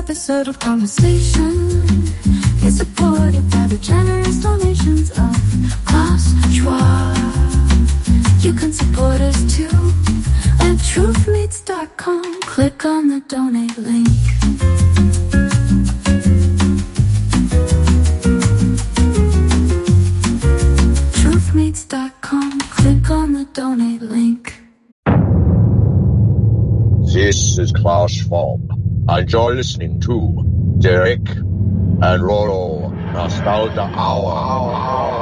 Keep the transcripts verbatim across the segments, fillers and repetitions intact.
episode of Conversation is supported by the generous donations of Klaus Schwab. You can support us too at truth meets dot com. Click on the donate link. truth meets dot com. Click on the donate link. This is Klaus Schwab, and you're listening to Derek and Rolo Nostalgia Hour.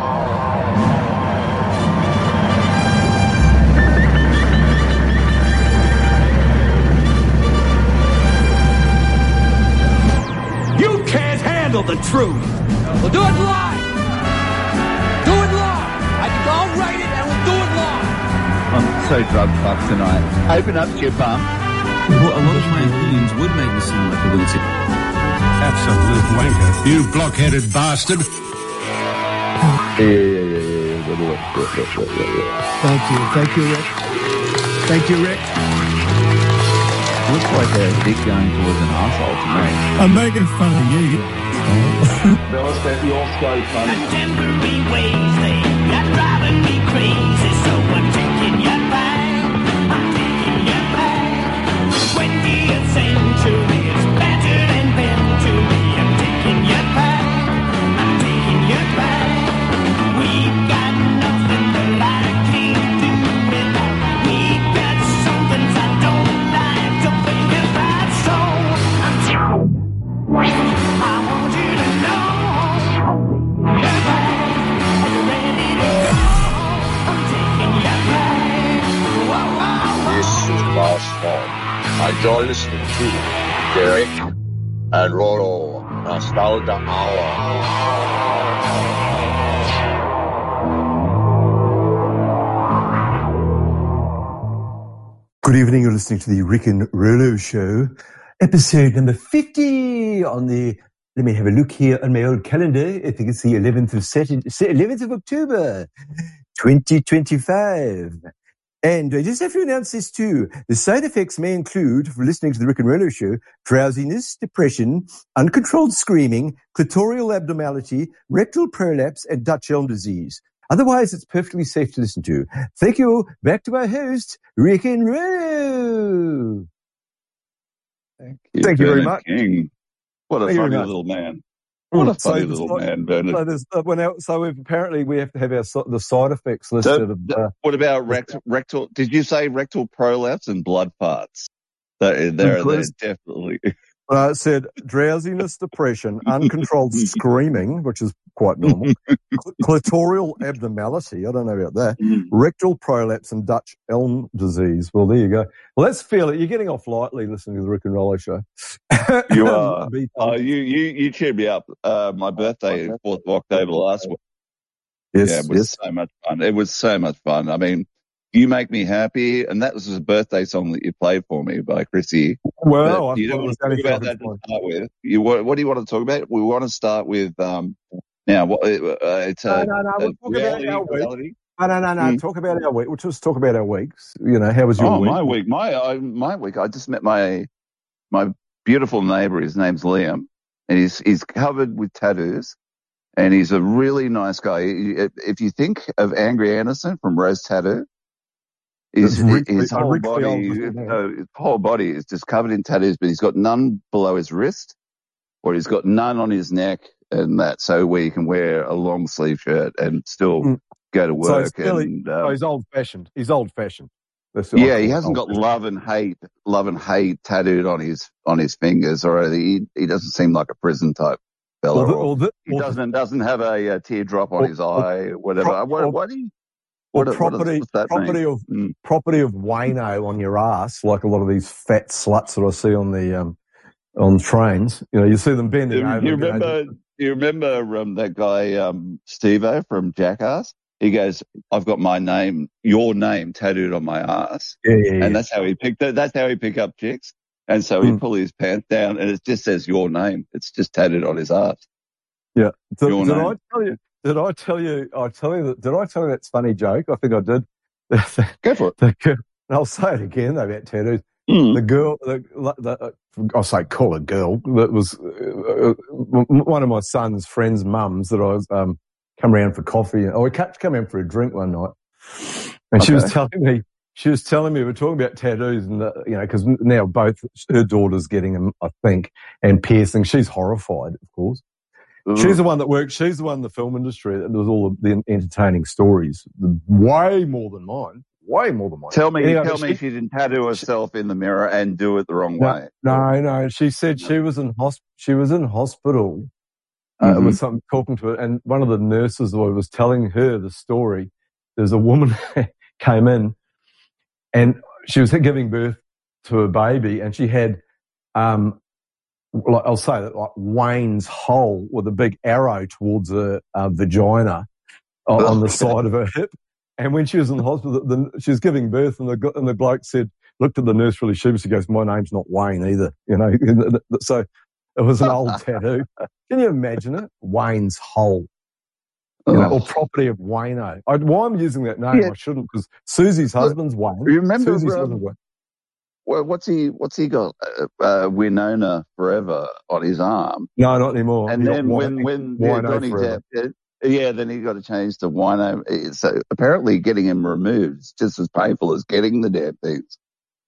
You can't handle the truth. We'll do it live. Do it live. I can, I'll write it and we'll do it live. I'm so drug fucked tonight. Open up to your bum. Well, a lot of my opinions would make me sound like a lunatic. Absolute wanker. You blockheaded bastard. Yeah, yeah, yeah, yeah. Thank you. Thank you, Rick. Thank you, Rick. Looks like a dick going towards an arsehole to me. I'm making fun of you. Fellas, that you're so funny. Temporary ways, they got driving me crazy, so I'm taking you back. I'm taking you back. twentieth century is battered and bent to me. I'm taking you back. I'm taking you back. We've got nothing that I can't do without. We've got something I don't like to think about, so I'm taking I want you to know you're back. Are you ready to go? I'm taking you back. Whoa, whoa, whoa. This is Klaus Schwab, and you're listening to Derek and Rolo Nostalgia Hour. Good evening, you're listening to the Rick and Rolo Show, episode number fifty on the, let me have a look here on my old calendar. I think it's the eleventh of Saturday, eleventh of October, twenty twenty-five. And I just have to announce this too. The side effects may include, for listening to the Rick and Rolo Show, drowsiness, depression, uncontrolled screaming, clitoral abnormality, rectal prolapse, and Dutch elm disease. Otherwise, it's perfectly safe to listen to. Thank you. Back to our host, Rick and Rolo. Thank you, Thank you very Bernard much. King. What a Thank you funny very much. little man. What a So funny it's little not- man, Bernard. So, there's, uh, when our, so we've, apparently we have to have our so- the side effects listed. So, of, uh, what about rect- rectal? Did you say rectal prolapse and blood farts? They're, they're, they're definitely. uh, it said drowsiness, depression, uncontrolled screaming, which is quite normal, cl- clitoral abnormality, I don't know about that, rectal prolapse, and Dutch elm disease. Well, there you go. Well, let's feel it. You're getting off lightly listening to the Rick and Rolo Show. You are. Be Oh, fun. you, you, you cheered me up. Uh, my birthday, fourth of October last week. Yes, Yeah, it was yes. so much fun. It was so much fun. I mean, you make me happy, and that was a birthday song that you played for me by Chrissy. Well, I But you thought don't it want was to only talk about for that to fun. start with. You what, what do you want to talk about? We want to start with um. Now, what uh, it's a, No, no, no, a we'll talk about reality. our week. reality. No, no, no, no. Mm. Talk about our week. We'll just talk about our weeks. You know, how was your Oh, week? my week, my I, my week. I just met my my beautiful neighbour. His name's Liam, and he's he's covered with tattoos, and he's a really nice guy. If if you think of Angry Anderson from Rose Tattoo, his, It's Rick- his uh, whole Rick body, Fields, uh, his whole body is just covered in tattoos, but he's got none below his wrist, or he's got none on his neck, and that so where you can wear a long sleeve shirt and still Mm. go to So he's work. fairly- and Oh, um, he's old fashioned. He's old fashioned. That's what I yeah, call he it, hasn't got old-fashioned. love and hate, love and hate tattooed on his on his fingers, or he he doesn't seem like a prison type fella. Or the- or or the- he or the- doesn't doesn't have a, uh teardrop on Or- his or- eye, whatever. pro- what or- what do you? Or What, what property, does that property mean? of Mm. property of Wayno on your ass, like a lot of these fat sluts that I see on the um, on trains. You know, you see them bending Do over. you you know, remember? Do you remember um, that guy um, Steve-O from Jackass? He goes, "I've got my name, your name, tattooed on my ass," yeah, yeah, yeah. and that's how he picked. That's how he picked up chicks. And so he Mm. pull his pants down, and it just says your name. It's just tattooed on his ass. Yeah. Did, Your did name. I tell you? Did I tell you? I tell you that. Did I tell you that funny joke? I think I did. Go for it. The girl- and I'll say it again though about tattoos. Mm. The girl, the, the, I'll say call a girl, that was uh, one of my son's friends' mums that I was um, come around for coffee, or we come around for a drink one night, and Okay. she was telling me, she was telling me, we're talking about tattoos, and the, you know, because now both her daughter's getting them, I think, and piercing. She's horrified, of course. Ooh. She's the one that worked. She's the one in the film industry that does all of the entertaining stories, way more than mine. Way more than mine. Tell me, Anyway, tell she, me she didn't tattoo herself in the mirror and do it the wrong no, way. No, no. She said she was in hosp- She was in hospital uh, Mm-hmm. with some talking to her, and one of the nurses was telling her the story. There's a woman came in, and she was giving birth to a baby, and she had, um, like I'll say that, like Wayne's hole with a big arrow towards her uh, vagina on, on the side of her hip. And when she was in the hospital, the, the, she was giving birth, and the and the bloke said, looked at the nurse really sheepish. He goes, "My name's not Wayne either," you know. So it was an old tattoo. Can you imagine it? Wayne's hole, you know, or property of Wayno. I, why I'm using that name? Yeah. I shouldn't, because Susie's husband's Wayne. Remember, Susie's um, husband's Wayne. well, what's he? What's he got? Uh, uh, Winona Forever on his arm. No, not anymore. And He then got when Wayne- when yeah, Wayno Johnny forever. Depp did, yeah, then he got to change to Wino. So apparently, getting him removed is just as painful as getting the damn things.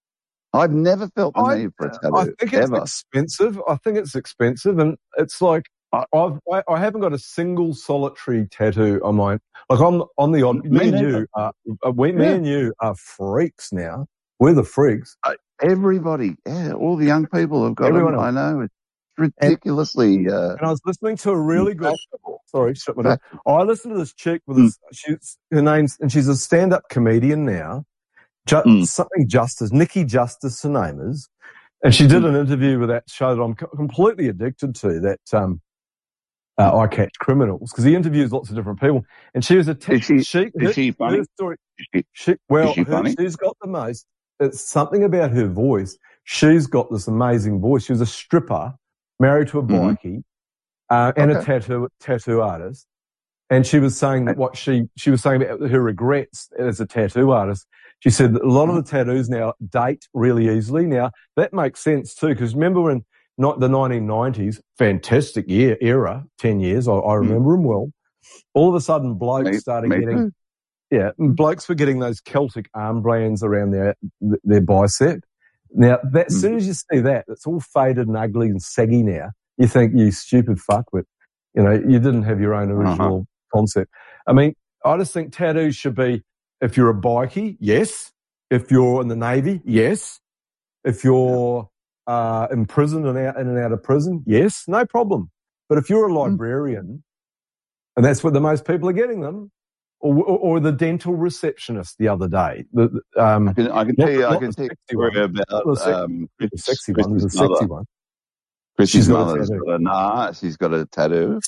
I've never felt the I, need for a tattoo I think it's ever. expensive. I think it's expensive, and it's like I- I've I, I haven't got a single solitary tattoo on my like on on the odd. Me Me and neither. you are uh, we, me Yeah. and you are freaks now. We're the freaks. Uh, Everybody, yeah, all the young people have got Everyone them. else. I know it's ridiculously. Uh, And I was listening to a really good. fashionable. Sorry, shut my door. I listened to this chick with this. She's her name's and she's a stand-up comedian now. Ju- Mm. Something Justice, Nikki Justice, her name is, and she did an interview with that show that I'm co- completely addicted to. That um, uh, I Catch Criminals, because he interviews lots of different people, and she was a te- Is she- she is she funny? her story, Is she- she, well, is she her- funny? she's got the most. It's something about her voice. She's got this amazing voice. She was a stripper, married to a Mhm. bikie, uh, and a Okay. tattoo tattoo artist. And she was saying that what she she was saying about her regrets as a tattoo artist. She said that a lot of the tattoos now date really easily. Now that makes sense too, because remember when not the nineteen nineties, fantastic year era, ten years. I, I remember them well. All of a sudden, blokes Me- started me getting. too. Yeah, blokes were getting those Celtic armbands around their their bicep. Now, that, as Mm. soon as you see that, it's all faded and ugly and saggy now. You think, you stupid fuckwit. You know, you didn't have your own original Uh-huh. concept. I mean, I just think tattoos should be, if you're a bikie, yes. If you're in the Navy, yes. If you're uh, in prison and out in and out of prison, yes, no problem. But if you're a librarian, and that's what the most people are getting them, or, or, or the dental receptionist the other day. The, the, um, I can, I can not tell you, the- I not can the tell you sexy a story one. about Not the sex- um, the Chris- sexy one, the Chris's sexy mother. one. Chrissy's She's got a mother's tattoo. got a nah, she's got a tattoo,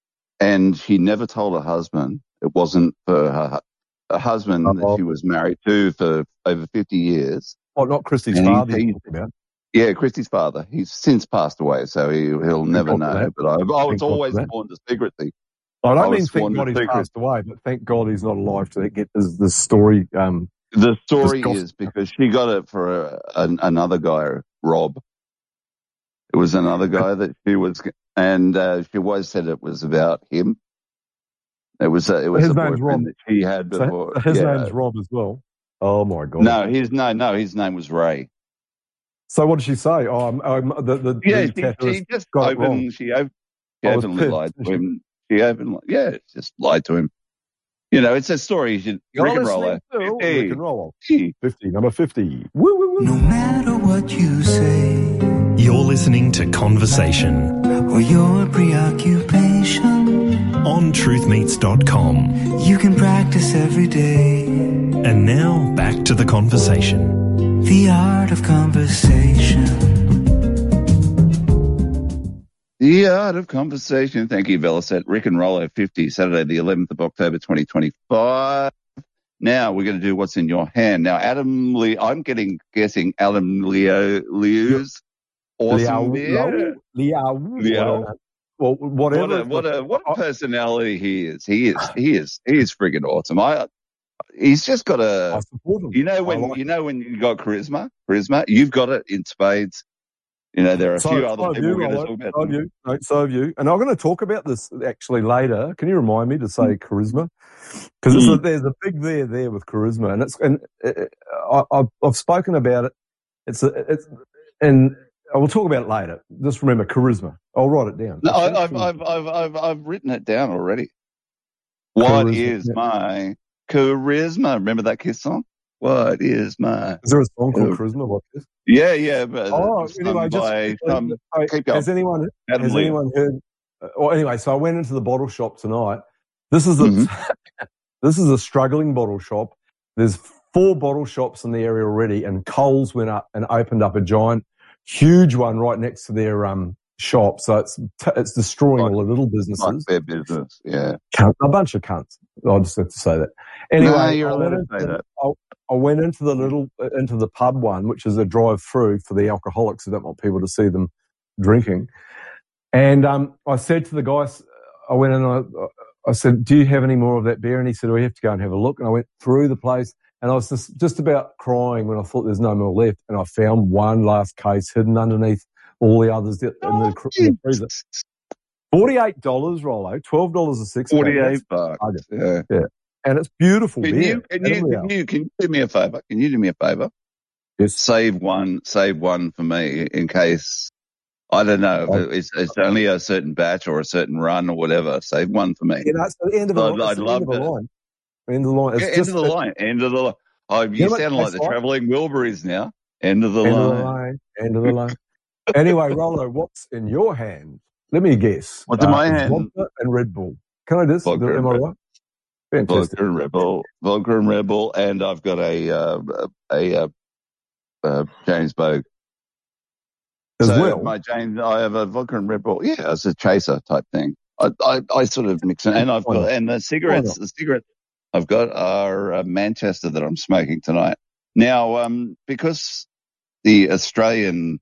and she never told her husband it wasn't for her, her husband that Oh. she was married to for over fifty years. Oh, not Christy's And he- father he- you're talking about. Yeah, Christy's father. He's since passed away, so he, he'll never God for know. that. But I, I Thank was God always for that. sworn to secrecy. I I don't was mean thank sworn to God he's secret. passed away, but thank God he's not alive to get this, this story. Um, The story gossip. is because she got it for a, an, another guy, Rob. It was another guy that she was, and uh, she always said it was about him. It was a, it was His a name's Rob. boyfriend that she had So before. his yeah. name's Rob as well. Oh my God. No, his no, no, his name was Ray. So what did she say? Oh, I'm, I'm, the, the, Yeah, the she, tattooist she just got it wrong. opened. She, op- she I was openly pissed, lied to didn't him. She openly, yeah, just lied to him. You know, it's a story. You should You're Rick and listening Roller. to fifty. Rick and Roll. Fifty. fifty, number fifty. Woo, woo, woo. No matter what you say, You're listening to Conversation or your preoccupation, on truth meets dot com. you can practice every day. And now back to the conversation. The art of conversation. The Art of Conversation. Thank you, Velocet. Rick and Rollo fifty, Saturday, the eleventh of October, twenty twenty-five. Now we're going to do what's in your hand. Now, Adam Lee, I'm getting guessing Adam Leo Liu's awesome beer. Liao. Liao. Well, whatever. What a, what a what a personality he is. He is he is he is friggin' awesome. I He's just got a. I support him. You know I when like you know when you got charisma, charisma. You've got it in spades. You know there are a So, few so other have people you, we're going to Rollo. talk about. So have you. No, so have you. And I'm going to talk about this actually later. Can you remind me to say charisma? Because Mm. there's a big there there with charisma, and it's and uh, I, I've, I've spoken about it. It's a, it's and I will talk about it later. Just remember charisma. I'll write it down. No, Okay? I, I've, I've I've I've I've written it down already. What Charisma. is my charisma? Remember that Kiss song? What is my? Is there a song called Charisma? What is? Yeah, yeah. But Oh, sung anyway, just by, um, uh, keep going. has anyone Adam has Levy. anyone heard? Uh, well, anyway, so I went into the bottle shop tonight. This is a Mm-hmm. this is a struggling bottle shop. There's four bottle shops in the area already, and Coles went up and opened up a giant, huge one right next to their um shop. So it's t- it's destroying Like- all the little Like businesses. their business, yeah. Cunt, a bunch of cunts. I just have to say that. Anyway, No, you're I allowed went to say into, that. I, I went into the little uh, into the pub one, which is a drive-through for the alcoholics who don't want people to see them drinking. And um, I said to the guys, I went in and I, I said, "Do you have any more of that beer?" And he said, "We have to go and have a look." And I went through the place, and I was just just about crying when I thought there's no more left. And I found one last case hidden underneath all the others in the, in the freezer. Forty-eight dollars, Rollo. Twelve dollars a six. Forty-eight bucks. Yeah. Yeah, and it's beautiful Can beer. you can you Every can hour. you can you do me a favour? Can you do me a favour? Yes. Save one, save one for me in case I don't know if it's, it's only a certain batch or a certain run or whatever. Save one for me. Yeah, that's the end of, a, I'd, it's I'd the love end of a to. line. End of the line. It's Yeah, just end of the that- line. End of the line. Oh, you You know what sound like tastes the like? travelling Wilburys now. End of the End line. of the line. End of the line. Anyway, Rollo, what's in your hand? Let me guess. What's in my hand? Vodka and Red Bull. Can I just? Vodka Am and I Red- right? Fantastic. Vodka and Red Bull. Vodka and Red Bull, and I've got a uh, a, a uh, James Bogue. As so well? my James, I have a vodka and Red Bull. Yeah, it's a chaser type thing. I, I, I sort of mix it, and I've Why got not? and the cigarettes. The cigarettes I've got are uh, Manchester that I'm smoking tonight. Now, um, because the Australian,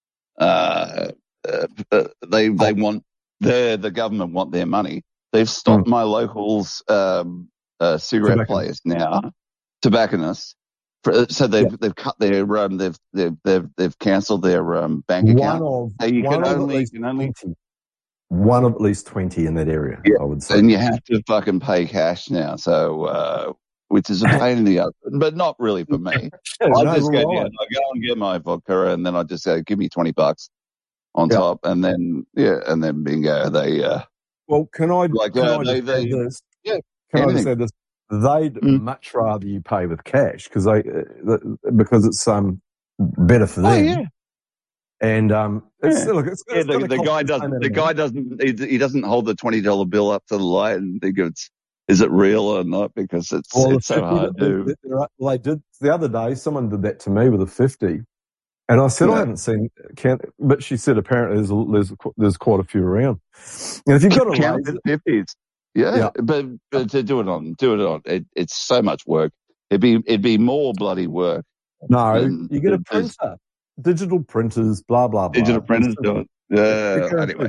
uh, uh, uh, they they want the the government want their money. They've stopped my locals um, uh, cigarette Tobacco. players now, tobacconists. For, so they've Yeah. they've cut their um they've they've they've, they've cancelled their um bank One account. of, So you one can of at only least you can only twenty. One of at least twenty in that area, Yeah. I would say. and you have to fucking pay cash now. So uh, which is a pain in the ass, but not really for me. I No, just go right. down, I go and get my vodka, and then I just go, give me twenty bucks on Yeah. top, and then yeah, and then bingo, they uh, Well, can I, like can uh, I they just they add this? yeah, Can I just anything. add this? They'd Mm. much rather you pay with cash because they uh, because it's um better for Oh them. yeah. And um, it's Yeah. look, it's, Yeah, it's the, gonna the cost guy the same doesn't. amount The of guy money. doesn't. He, he doesn't hold the twenty dollar bill up to the light and think it's is it real or not because it's Well, the it's so fifty, hard the, to. the, the, well, they did the other day. Someone did that to me with a fifty, and I said I Yeah. haven't seen. Can, but she said apparently there's a, there's a, there's quite a few around. And if you've got a Counted laser, fifties. Yeah, Yeah. but, but to do it on, do it on. It, it's so much work. It'd be it'd be more bloody work. no, than you get a there's printer, digital printers, blah blah blah. digital printers do it. Yeah. Guaranteed. Anyway,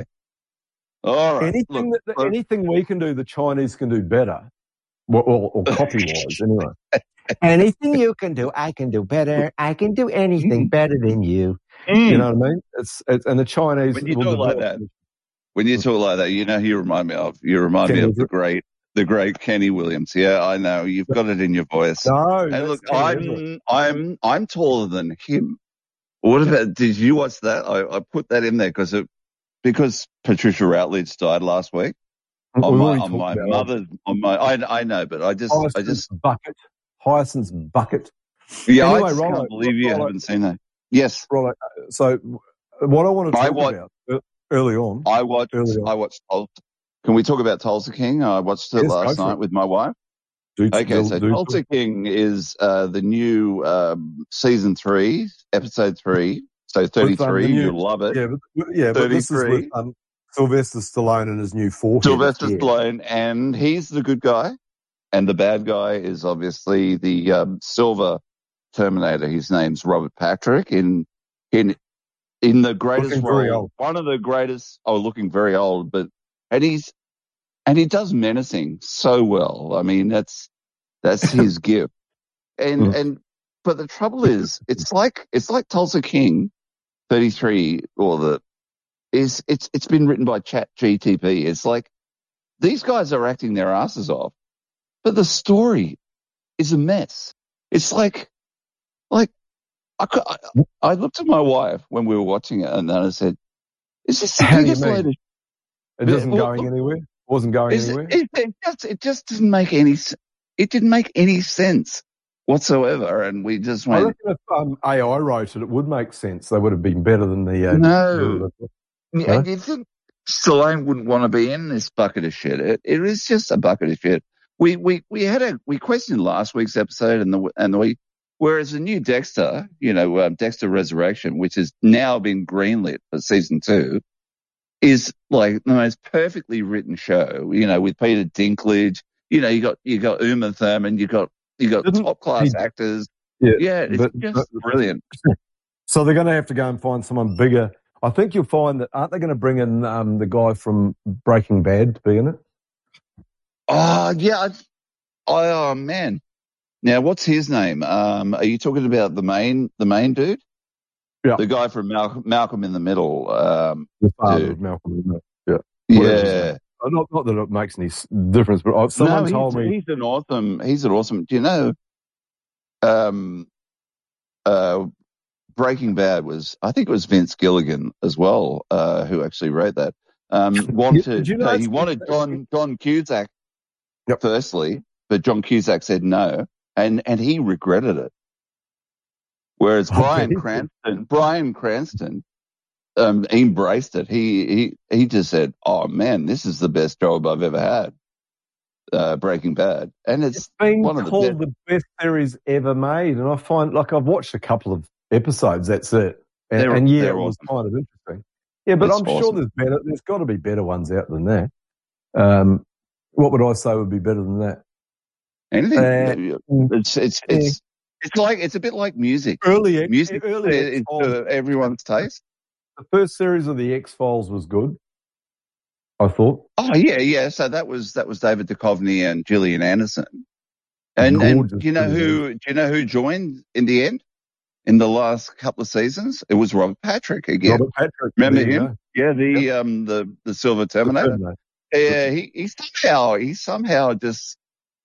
all right. Anything Look, that look, anything we can do, the Chinese can do better, or, or, or copy wise, anyway. Anything you can do, I can do better. I can do anything better than you. Mm. You know what I mean? It's, it's and the Chinese when you will talk like develop. that, when you talk like that, you know who you remind me of. You remind Kenny me of the Everett. great, the great Kenny Williams. Yeah, I know. You've got it in your voice. No, And that's look, Kenny Everett. I'm I'm I'm taller than him. What about? Did you watch that? I, I put that in there because it because Patricia Routledge died last week. We've On my already on talked my about mother on my I I know, but I just I Hyacinth's just bucket. Hyacinth's bucket. yeah Anyway, I just Rollo, can't believe you Rollo, haven't seen that. Yes, Rollo, so what I want to I talk watch. about uh, early on, I watched. early on. I watched. Tulsa. Can we talk about Tulsa King? I watched it Yes, go last for night it. with my wife. Do, Okay, do, so do, Tulsa King is uh, the new um, season three, episode three. So with um, the thirty-three, new, you'll love it. yeah, but, yeah, but this is with thirty-three, um, Sylvester Stallone and his new forehead. Sylvester Yeah. Stallone, and he's the good guy, and the bad guy is obviously the um, silver Terminator. His name's Robert Patrick. In in in the greatest Looking very role, old. one of the greatest. Oh, looking very old, but and he's and he does menacing so well. I mean, that's That's his gift. And Mm. and but the trouble is, it's like it's like Tulsa King thirty-three, or the is it's it's been written by Chat G T P. It's like these guys are acting their asses off, but the story is a mess. It's like like I cou- I, I looked at my wife when we were watching it, and then I said, "Is this the How do you biggest mean? load of It isn't well, going look, anywhere? Wasn't going is it, anywhere? it, it just it just didn't make any s- it didn't make any sense whatsoever." And we just I went, reckon if um, A I wrote it, it would make sense. They would have been better than the... Uh, "No." the And no? you think Stallone wouldn't want to be in this bucket of shit? It, it is just a bucket of shit. We we we had a we questioned last week's episode and the and we whereas the new Dexter, you know, um, Dexter Resurrection, which has now been greenlit for season two, is like the most perfectly written show. You know, with Peter Dinklage. You know, you got you got Uma Thurman, you got you got Didn't top class he- actors. Yeah, Yeah, it's but, just but brilliant. so they're going to have to go and find someone bigger. I think you'll find that aren't they going to bring in um, the guy from Breaking Bad to be in it? Oh yeah, I, oh man. Now, what's his name? Um, are you talking about the main, the main dude? Yeah, The guy from Malcolm, Malcolm in the Middle. Um, the father dude. of Malcolm. Isn't it? Yeah, whatever his Yeah. name. Uh, Not, not that it makes any s- difference, but uh, someone No, told he's, me. he's an awesome, he's an awesome, do you know, um, uh, Breaking Bad was, I think it was Vince Gilligan as well, uh, who actually wrote that. Um, Did wanted, you no, know? he wanted John, John Cusack Yep. firstly, but John Cusack said no, and, and he regretted it. Whereas I bet Bryan he did. Cranston, Bryan Cranston, um, he embraced it. He, he, he just said, "Oh man, this is the best job I've ever had." Uh, Breaking Bad. And it's, It's been one of the called best. the best series ever made, and I find like I've watched a couple of episodes. That's it, and, They're, and yeah, they're it was awesome. kind of interesting. Yeah, but It's I'm sure awesome. there's better. There's got to be better ones out than that. Um, what would I say would be better than that? Anything. Uh, It's, it's, yeah. it's, it's like, it's a bit like music. Early, X- Music early is X-Files. to everyone's taste. The first series of the X Files was good, I thought. Oh yeah, yeah. So that was, that was David Duchovny and Gillian Anderson. And, and Gorgeous do you know series. who, do you know who joined in the end? In the last couple of seasons? It was Robert Patrick again. Robert Patrick. Remember there you him? go. Yeah, the Yep. um the the Silver The Terminator. Terminator. Yeah, he he somehow he somehow just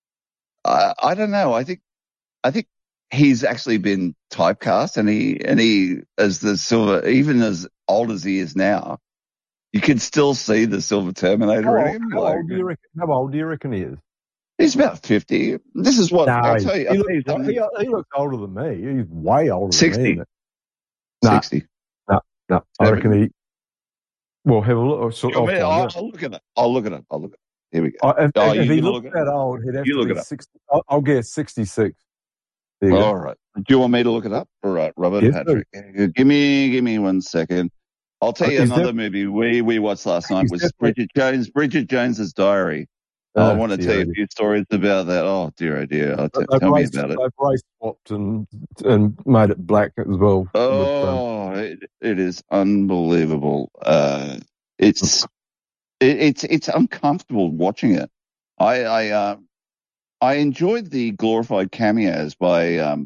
uh, I don't know. I think I think he's actually been typecast, and he and he as the Silver, even as old as he is now, you can still see the Silver How Terminator in old, him. how, Like, old do you reckon, how old do you reckon he is? he's about fifty. This is what No, I'll tell you. he I'll looks, tell you something. he, he looks older than me. He's way older Sixty. than me. Nah, Sixty. no, no. I Seven. reckon he. Well, have a look. I'll, You I'll want me- find I'll, out. I'll look at it. I'll look at it. I'll look at it. Here we go. I, if, Oh, if you he gonna looks look at it? that old, he'd have You to look be it up. sixty. I'll, I'll guess sixty-six. There you All go. right. Do you want me to look it up? All right, Robert Yes, Patrick. Give me, give me one second. I'll tell Uh, you he's another def- movie we we watched last night he's was definitely. Bridget Jones. Bridget Jones's Diary. I Oh, want to dear, tell you oh a few stories about that. Oh dear, oh dear. Oh, dear. t- They've tell me race, about it. they've race swapped and and made it black as well. With, um, Oh, it, it is unbelievable. Uh, it's it, it's it's uncomfortable watching it. I I uh, I enjoyed the glorified cameos by um,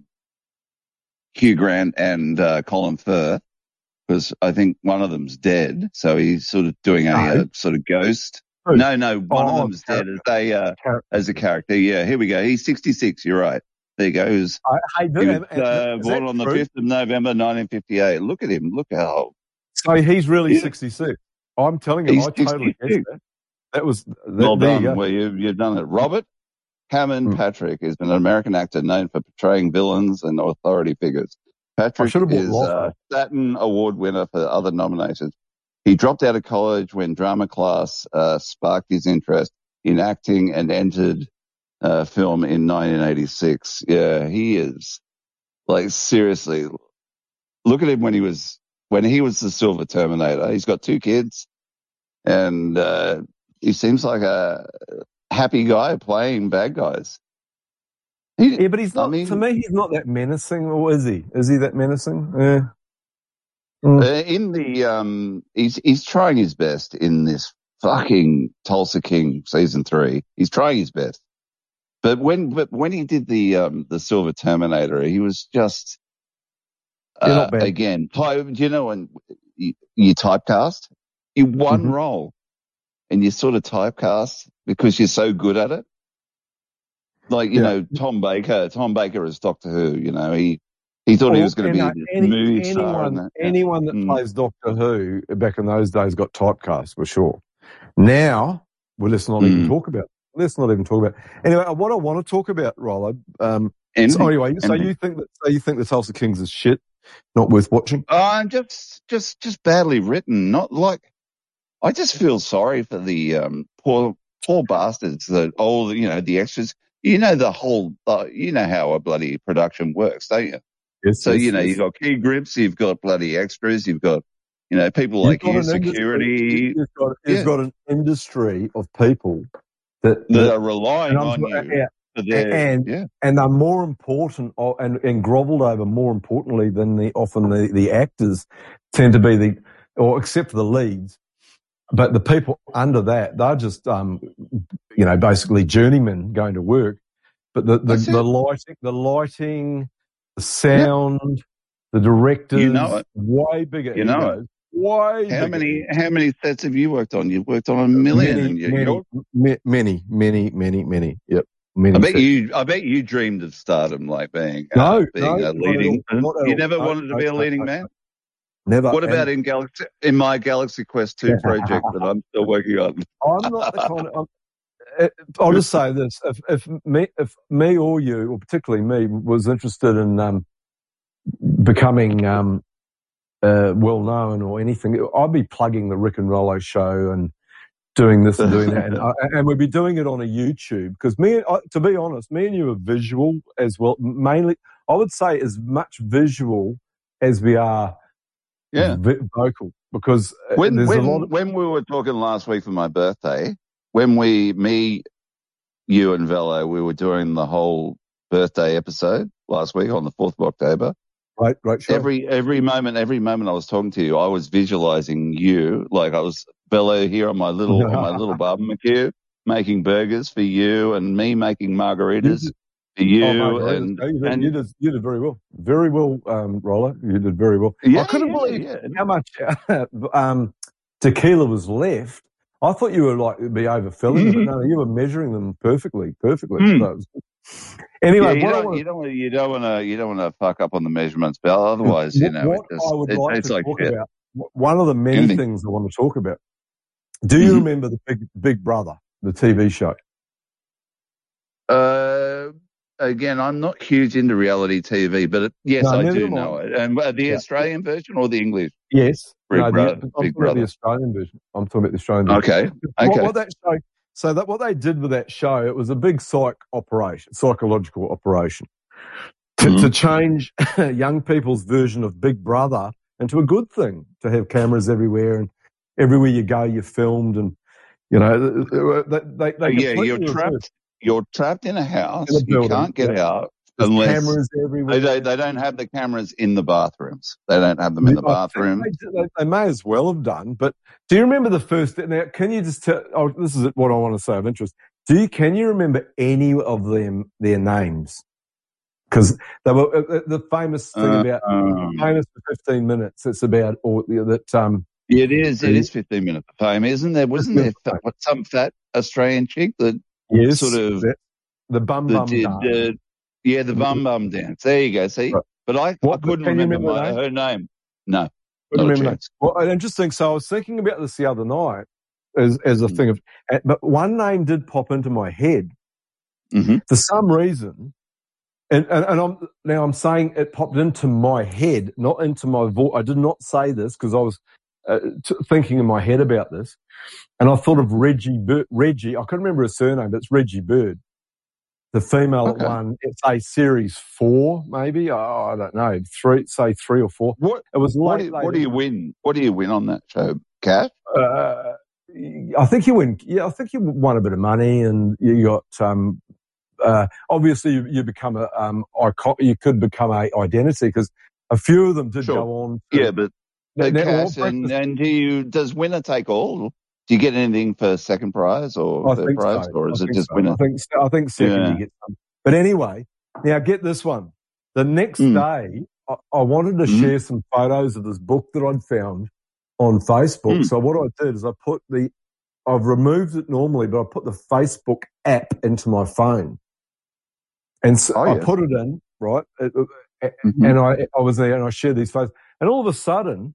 Hugh Grant and uh, Colin Firth, because I think one of them's dead, so he's sort of doing a no. uh, sort of ghost. Who? No, no, one of Oh, them's dead character. as a uh, character. as a character. Yeah, here we go. He's sixty-six. You're right. There you go. He was, I, hey, he was and, and, uh, is born that on the true? fifth of November, nineteen fifty-eight. Look at him. Look how So he's really yeah, sixty-six. I'm telling you, he's I totally guessed sixty-six. that. That was that, Well there you done. go. Well, you've you've done it. Robert Hammond Hmm. Patrick is an American actor known for portraying villains and authority figures. I Patrick should have bought is Lotto. a Saturn Award winner for other nominations. He dropped out of college when drama class uh, sparked his interest in acting and entered uh, film in nineteen eighty-six. Yeah, he is like seriously. Look at him when he was when he was the Silver Terminator. He's got two kids, and uh, he seems like a happy guy playing bad guys. He, Yeah, but he's I not. mean, To me, he's not that menacing, or is he? Is he that menacing? Yeah. Mm. Uh, in the um, he's he's trying his best in this fucking Tulsa King season three. He's trying his best, But when but when he did the um, the Silver Terminator, he was just You're uh, not bad. again. Ty- Do you know when you, you typecast? You one Mhm. role, and you sort of typecast because you're so good at it. Like you Yeah. know, Tom Baker. Tom Baker as Doctor Who. You know, he he thought he Or, was going you to know, be this any, movie star, and anyone, that. Yeah. anyone that Mm. plays Doctor Who back in those days got typecast for sure. Now, well, let's not even Mm. talk about. Let's not even talk about. Anyway, what I want to talk about, Rollo. Um, so Anything. anyway, so Anything. you think that? So you think the Tulsa Kings is shit, not worth watching? Uh, just, just, just badly written. Not like I just feel sorry for the um, poor, poor bastards. That all you know, the extras. You know the whole. Uh, you know how a bloody production works, don't you? Yes, So yes, you know yes. you've got key grips, you've got bloody extras, you've got you know people You've like got you, an industry. security, You've got, you've yeah, got an industry of people that that that are relying and I'm on yeah, you for their and yeah. and they're more important or, and and grovelled over more importantly than the often the the actors tend to be the or except for the leads, but the people under that they're just um you know basically journeymen going to work. But the the, That's the it. lighting, the lighting, the Yeah, sound, the directors, you know it. way bigger You know it. egos, way How bigger many egos. how many sets have you worked on? You've worked on a million, Many, and you, many, you're. ma- many, many, many, many. Yep, I many bet sets. you. I bet you dreamed of stardom, like being uh, No, being no, a not at all. leading. Not at You all. never No, wanted to no, be a no, leading no, man. no. Never. What about And in Galaxy in my Galaxy Quest two project that I'm still working on? I'm not the kind of. I'm, I'll just say this: if if me, if me or you, or particularly me, was interested in um, becoming um, uh, well known or anything, I'd be plugging the Rick and Rollo show and doing this and doing that, and I, and we'd be doing it on a YouTube because me, I, to be honest, me and you are visual as well. Mainly, I would say as much visual as we are Yeah. v- vocal because uh, When there's when a lot of when we were talking last week for my birthday, when we me, you and Velo, we were doing the whole birthday episode last week on the fourth of October. right, right, show. Every every moment, every moment I was talking to you, I was visualizing you, like I was Velo here on my little on my little barbecue, making burgers for you, and me making You margaritas did, for oh, you, margaritas. and Oh, you, did, you and did, you did very well, very well, um, Roller. You did very well. I yeah, couldn't yeah, believe yeah. how much um, tequila was left. I thought you were like be overfilling them, but no, you were measuring them perfectly, perfectly. Mm. So it was, anyway, Yeah, you what I don't, want you don't, want, you don't want to, you don't want to fuck up on the measurements, but otherwise, you What, know, it what just, I would it, like it's to like talk shit. about, one of the many Anything. things I want to talk about. Do you Mhm. remember the Big Big Brother, the T V show? Uh, again, I'm not huge into reality T V, but it, yes, No, I neither do am know I. it. And uh, the Yeah. Australian version or the English? Yes. Big No, Brother. the, I'm Big talking about the Brother. Australian version. I'm talking about the Australian version. Okay. What, Okay. what that show? So that what they did with that show, it was a big psych operation, psychological operation, to, Mhm. to change young people's version of Big Brother into a good thing. To have cameras everywhere and everywhere you go, you're filmed, and you know they they, they Oh, yeah, completely you're reversed trapped. You're trapped in a in house. a You building. can't get Yeah. out There's unless cameras they everywhere. don't, they don't have the cameras in the bathrooms. They don't have them in the I think bathroom. they, did- they, they may as well have done. But do you remember the first? Now, can you just tell? Oh, this is what I want to say of interest. Do you? Can you remember any of them? Their names? Because they were uh, the famous thing Uh, about um, famous for fifteen minutes. It's about or that um. it is. It The, is fifteen minutes of fame, isn't there? Wasn't there fa- what, some fat Australian chick that yes, sort of that, the bum that bum did? dance. Uh, yeah, the bum bum dance. There you go. See, Right. but I, I What? couldn't Can you remember remember my the name? her name. No, Couldn't not a remember the name. chance. Well, interesting. So I was thinking about this the other night as as a Mm. thing of, but one name did pop into my head Mm-hmm. for some reason. And, and, and I'm, now I'm saying it popped into my head, not into my voice. I did not say this because I was uh, t- thinking in my head about this. And I thought of Reggie, Bir- Reggie, I couldn't remember her surname, but it's Reggie Bird, the female Okay. that won, it's a series four, maybe. Oh, I don't know, three, say three or four. What? It was What late, do, late. what do you win? What do you win on that show? Cash? Uh, I think you win. Yeah, I think you won a bit of money, and you got um, uh, obviously you, you become a um, icon. You could become a identity because a few of them did Sure. go on. To, Yeah, but now, the now, cash well, and breakfast- and do you does winner take all? Do you get anything for second prize or I third think prize, so. or is I it think just so. winner? I think I think second Yeah. you get some. But anyway, now get this one. The next Mm. day, I, I wanted to Mm. share some photos of this book that I'd found on Facebook. Mm. So what I did is I put the, I've removed it normally, but I put the Facebook app into my phone, and so Oh, I yes. put it in right, it, it, Mhm. and I I was there and I shared these photos, and all of a sudden,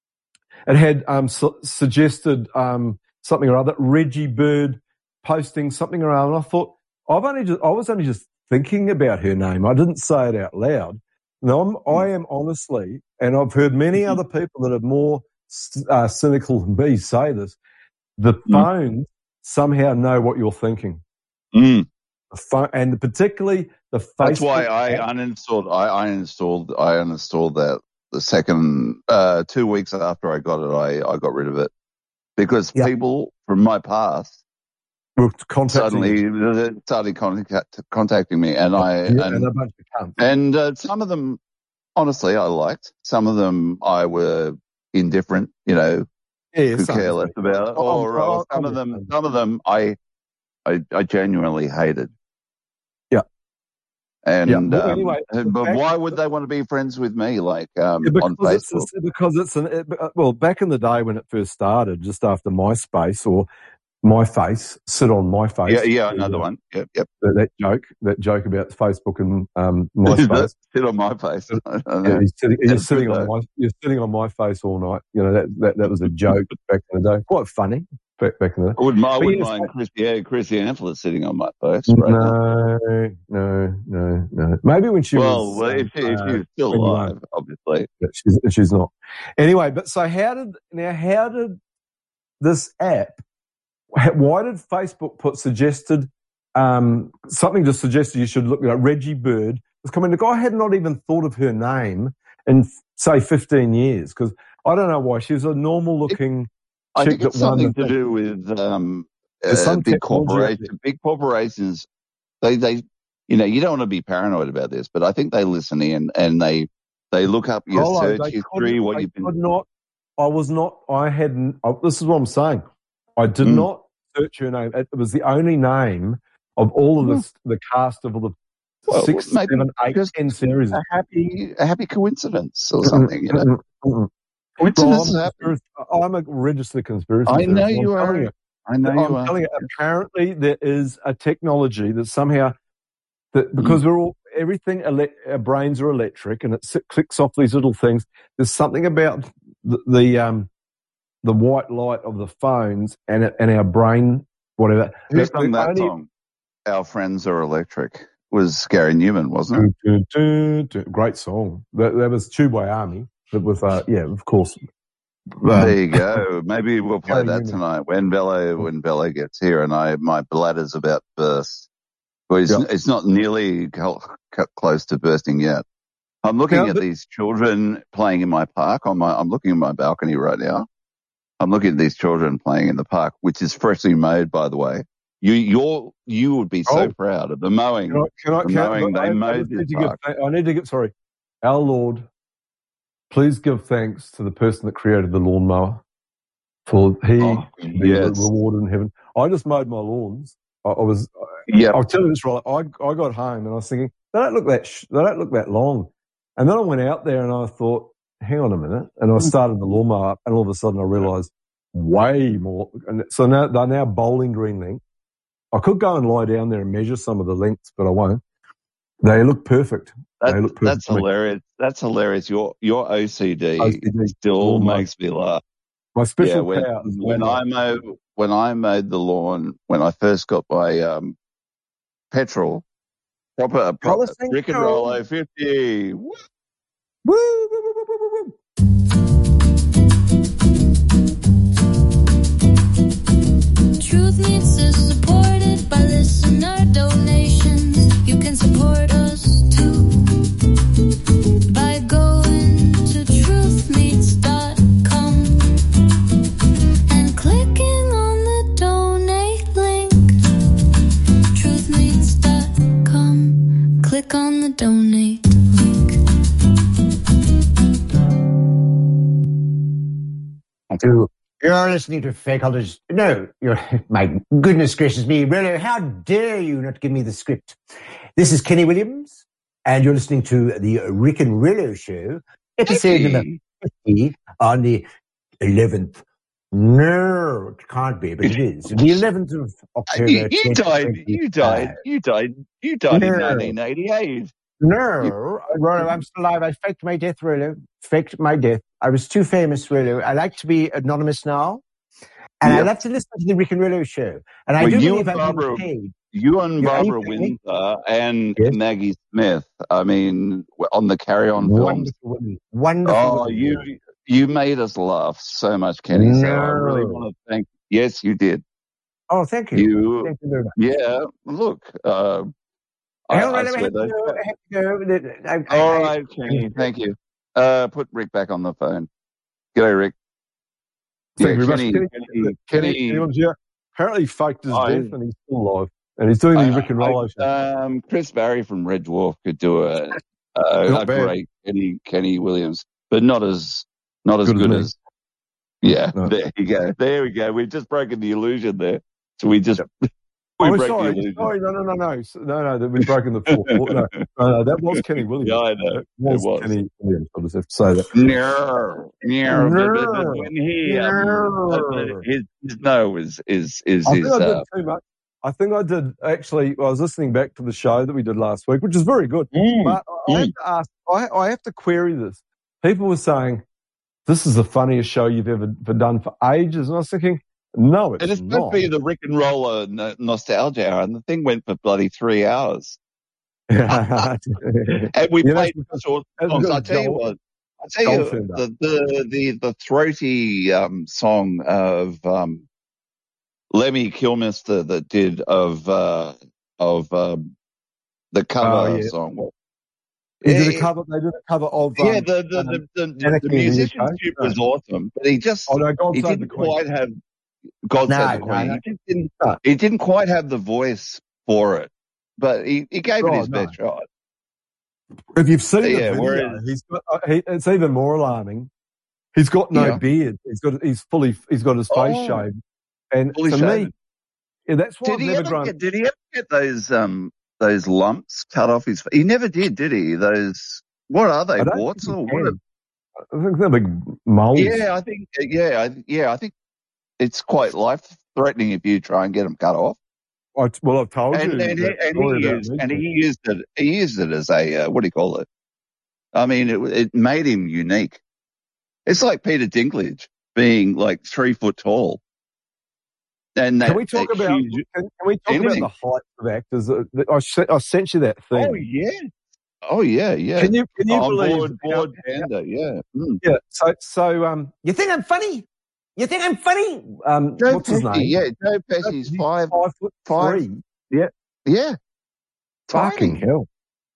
it had um su- suggested um something or other, Reggie Bird posting something around, and I thought I've only just I was only just thinking about her name. I didn't say it out loud. No, I'm, I am honestly, and I've heard many other people that are more uh, cynical than me say this. The Mm. phones somehow know what you're thinking. Mm. The phone, and particularly the Facebook. That's why I app. uninstalled. I, I installed. I uninstalled that the second uh, two weeks after I got it. I, I got rid of it because Yeah. people from my past We're contacting suddenly you. started contact, contacting me, and I Yeah, and and a bunch of cunts. and uh, some of them, honestly, I liked. Some of them I were indifferent. You know, Yeah, could some care of less them. about, I'm- or, or I'm- some I'm of them. understanding. Some of them I I, I genuinely hated. Yeah. And Yeah. Well, um, anyway, and- but back- why would they want to be friends with me? Like um, Yeah, on because Facebook. it's because it's an it, well back in the day when it first started, just after MySpace or My Face, sit on My Face. Yeah, yeah, another one. Yep, yep. That, that joke, that joke about Facebook and um, MySpace. Sit on my face. I don't know. Yeah, you're sitting, you're That's sitting good, on though. my you're sitting on My Face all night. You know that that, that was a joke back in the day. Quite funny back back in the day. I wouldn't, I But wouldn't yes, mind Chris, yeah, Chrissy Antler sitting on my face right now. no, no, no, no. Maybe when she Well, was well, um, if, she, if uh, she's still twenty-one. alive, obviously. Yeah, she's she's not. Anyway, but so how did now? How did this app? Why did Facebook put suggested um, something just suggested you should look at Reggie Bird was coming? The guy had not even thought of her name in say fifteen years because I don't know why she was a normal looking. I chick think it's that won something the to thing. do with um, There's uh, some big technology out corporations. Big corporations, they, they, you know, you don't want to be paranoid about this, but I think they listen in and they, they look up your Oh, search they history, couldn't- what they you've been. could not. I was not. I hadn't. I, this is what I'm saying. I did Mm. not search her name. It was the only name of all of the the cast of all the Well, six, maybe seven, eight, just ten series. a happy, a happy coincidence or something, you know. Mm-mm, mm-mm. Coincidences Well, I'm, a happen. conspiracy- I'm a registered conspiracy I theorist. know I'm you telling are. you, I know you I'm are. telling you, apparently there is a technology that somehow, that because we're all, everything, ele- our brains are electric and it s- clicks off these little things. There's something about the, the, um, the white light of the phones and it, and our brain, whatever. Who The- sung the that only- song? Our Friends Are Electric. Was Gary Newman, wasn't it? Dun, dun, dun, dun. Great song. That, that was Tubeway Army. That was, uh, yeah, of course. Um, There you go. Maybe we'll play Gary that Newman. tonight when Bello when Bello gets here, and I my bladder's about to burst. Well, it's, Yeah. it's not nearly co- co- close to bursting yet. I'm looking Now, at but- these children playing in my park. On my, I'm looking at my balcony right now. I'm looking at these children playing in the park, which is freshly mowed, by the way. You, you're, you would be so Oh. proud of the mowing. Can I, can I, the can I, mowing, but they I, I mowed just this need to give, park. thank- I need to give, sorry. Our Lord, please give thanks to the person that created the lawnmower for he Oh, to be yes. rewarded in heaven. I just mowed my lawns. I, I was, Yep. I'll tell you this, right. I, I got home and I was thinking, they don't look that, sh- they don't look that long. And then I went out there and I thought, hang on a minute. And I started the lawnmower up and all of a sudden I realized way more. And so now they're now bowling green length. I could go and lie down there and measure some of the lengths, but I won't. They look perfect. That, they look perfect. that's to me. hilarious. That's hilarious. Your your O C D, O C D. still Lawnmower. makes me laugh. My special Yeah, when, power is when lawnmower. I mowed when I mowed the lawn when I first got my um, petrol, proper, proper Rollicing Rick and Joe. Rollo fifty. Woo! Woo, woo, woo, woo, woo, woo. Truth Meets is supported by listener donations. You can support us too by going to truth meets dot com and clicking on the donate link. truth meets dot com. Click on the donate link. Do You're listening to Fakeholders. No, you're, my goodness gracious me, Rollo, how dare you not give me the script? This is Kenny Williams, and you're listening to the Rick and Rollo Show, episode Hey. number fifty on the eleventh. No, it can't be, but it is. The eleventh of October. You, you died. You died. You died. You died in No. nineteen eighty-eight. No, Rollo, I'm still alive. I faked my death, Rollo. Faked my death. I was too famous, Rollo. I like to be anonymous now. And I Yep. love to listen to the Rick and Rollo Show. And I Well, do you believe and I've Barbara, been paid. you and Yeah, are you Barbara kidding me? Windsor and Yes. Maggie Smith. I mean, on the Carry On films. Wonderful women. Wonderful Oh, women. you you made us laugh so much, Kenny. So I really No. want to thank. Yes, you did. Oh, thank you. You, Thank you very much. yeah. Look, uh, I, Hang on, I Rollo, I swear have to those. go. I have to go. I, I, All I, right, Kenny. Thank you. Uh, put Rick back on the phone. G'day, Rick. Thank Yeah, you very much. Kenny. Kenny, Kenny. Kenny, Kenny. Kenny, yeah, apparently he faked his I- death and he's still alive. And he's doing the Rick and Rollo show. I, um, Chris Barry from Red Dwarf could do a a, Not a bad. great Kenny Kenny Williams, but not as not as Good as good me. as. Yeah, No. there you go. There we go. We've just broken the illusion there. So we just we Oh, broke sorry, the illusion. sorry, no, no, no, no, S- no, no, that we've broken the fourth wall. No, no, no, that was Kenny Williams. Yeah, I know. That was, It was. Kenny Williams. I just have to say that. No, no, but, but, but No. when he um, No. his his no is is is I his think I did uh, too much. I think I did actually. I was listening back to the show that we did last week, which is very good. Mm, But I have to ask. I, I have to query this. People were saying this is the funniest show you've ever, ever done for ages, and I was thinking, no, it's and it's not. supposed to be the Rick and Roller no- nostalgia hour, and the thing went for bloody three hours. Yeah, And we that's played because- short that's songs. because I tell you Joel- what, I tell Joel you turned up. the the the, the throaty um, song of um, Lemmy Kilmister that did of uh, of um, the cover Oh, yeah. song. Well, He did a eh, cover. They did a cover of. Um, yeah, the the, um, the, the, the, Anarchy in the U K. musicianship was awesome, but he just Oh no, God he Save the didn't Queen. quite have God No, Save the no, Queen. no. He just didn't No. he didn't quite have the voice for it, but he, he gave it Oh, his no. best shot. If you've seen Yeah, the video, whereas- he's got. Uh, he, it's even more alarming. He's got no Yeah. beard. He's got. He's fully. He's got his face Oh. shaved. And Fully to shaven. me, yeah, that's why Did I've he never ever grown. get? Did he ever get those um those lumps cut off his? He never did, did he? Those what are they? I don't Warts think or he what? can. I think they're big moles. Yeah, I think. Yeah, I, yeah, I think it's quite life threatening if you try and get them cut off. I, well, I've told And you. and, he, that and story he about used me. and he used it. He used it as a uh, what do you call it? I mean, it it made him unique. It's like Peter Dinklage being like three foot tall. And that, Can we talk that about? huge- Can, can we talk enemy. about the height of actors? Uh, that- I, sent, I sent you that thing. Oh yeah. Oh yeah, yeah. Can you? Can you On believe? board, board panda, yeah. Mm. Yeah. So, so um, You think I'm funny? You think I'm funny? um, Joe what's his Pesci, name? yeah, Joe Pesci's He's five, five foot five- three. yeah, Fucking tiny. hell.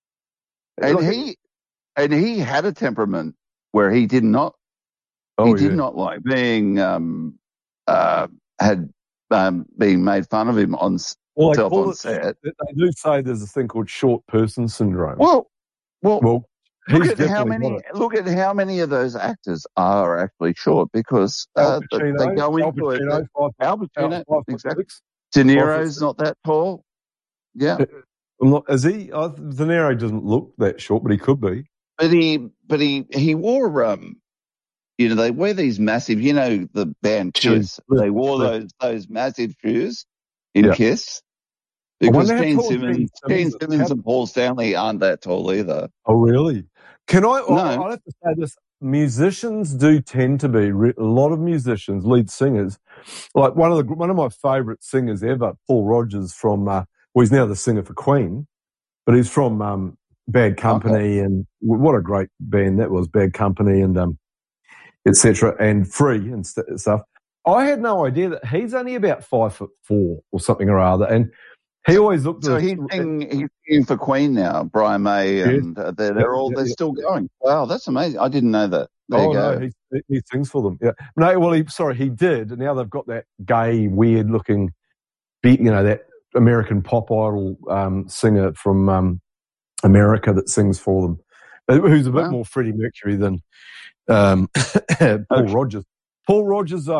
And Look, he, and he had a temperament where he did not, oh, he yeah. did not like being, um, uh, had um, being made fun of him on s- Well, they self call on it. set. They do say there's a thing called short person syndrome. Well, well, Well, look he's at how definitely many, got it. look at how many of those actors are actually short because uh, Al th- Pacino, they go Al into it. Pacino, five foot- Al Al- Pacino, five foot exactly. six. De Five foot Niro's six. not that tall. Yeah. I'm not, is he? Uh, De Niro doesn't look that short, but he could be. But he, but he, he wore, um, you know, they wear these massive, you know, the band Kiss. Shoes. They wore Yeah. those those massive shoes in Yeah. Kiss I because wonder how Gene tall Gene Simmons, Gene Simmons is. Simmons How- and Paul Stanley aren't that tall either. Oh, really? Can I? No. I I'll have to say this. Musicians do tend to be re- a lot of musicians, lead singers. Like one of the one of my favourite singers ever, Paul Rogers from. Uh, well, he's now the singer for Queen, but he's from um, Bad Company, and w- what a great band that was, Bad Company, and um, et cetera, and Free and st- stuff. I had no idea that he's only about five foot four or something or other, and he always looked. So at he's singing, he's singing for Queen now, Brian May, Yes. and uh, they're, they're Yeah, all yeah, they're yeah. still going. Wow, that's amazing. I didn't know that. There Oh you go. no, he, he sings for them. Yeah, no, well, he sorry, he did, and now they've got that gay, weird-looking, beat, you know, that American pop idol um, singer from um, America that sings for them, uh, who's a bit Wow. more Freddie Mercury than um, Paul Okay. Rogers. Paul Rogers, though,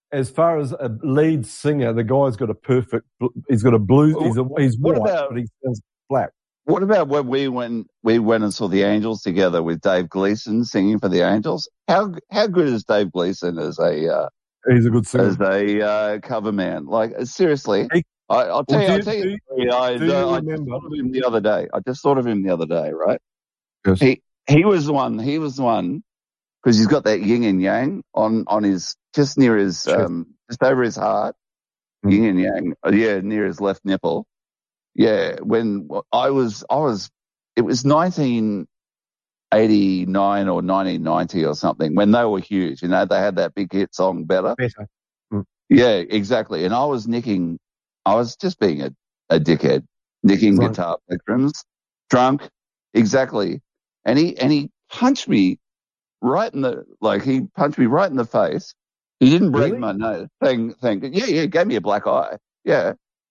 as far as a lead singer, the guy's got a perfect. He's got a blues. He's a, he's What white, about- but he sounds black. What about when we went we went and saw the Angels together with Dave Gleason singing for the Angels? How how good is Dave Gleason as a uh, He's a good singer. as a uh, cover man? Like seriously, He- I, I'll tell Well, you. do I'll you- tell you. do you- I, do you I just remember- thought of him the other day. I just thought of him the other day. Right? Yes. He he was the one. He was the one because he's got that yin and yang on on his just near his Chest. um just over his heart. Mm. Yin and yang. Uh, yeah, near his left nipple. Yeah, when I was, I was, it was nineteen eighty-nine or nineteen ninety or something when they were huge. You know, they had that big hit song, Better. Better. Mm. Yeah, exactly. And I was nicking, I was just being a, a dickhead, nicking Drunk. guitar plectrums, drunk, exactly. And he, and he punched me right in the, like he punched me right in the face. He didn't break Really? my nose. Thank, thank, yeah, yeah, gave me a black eye. Yeah.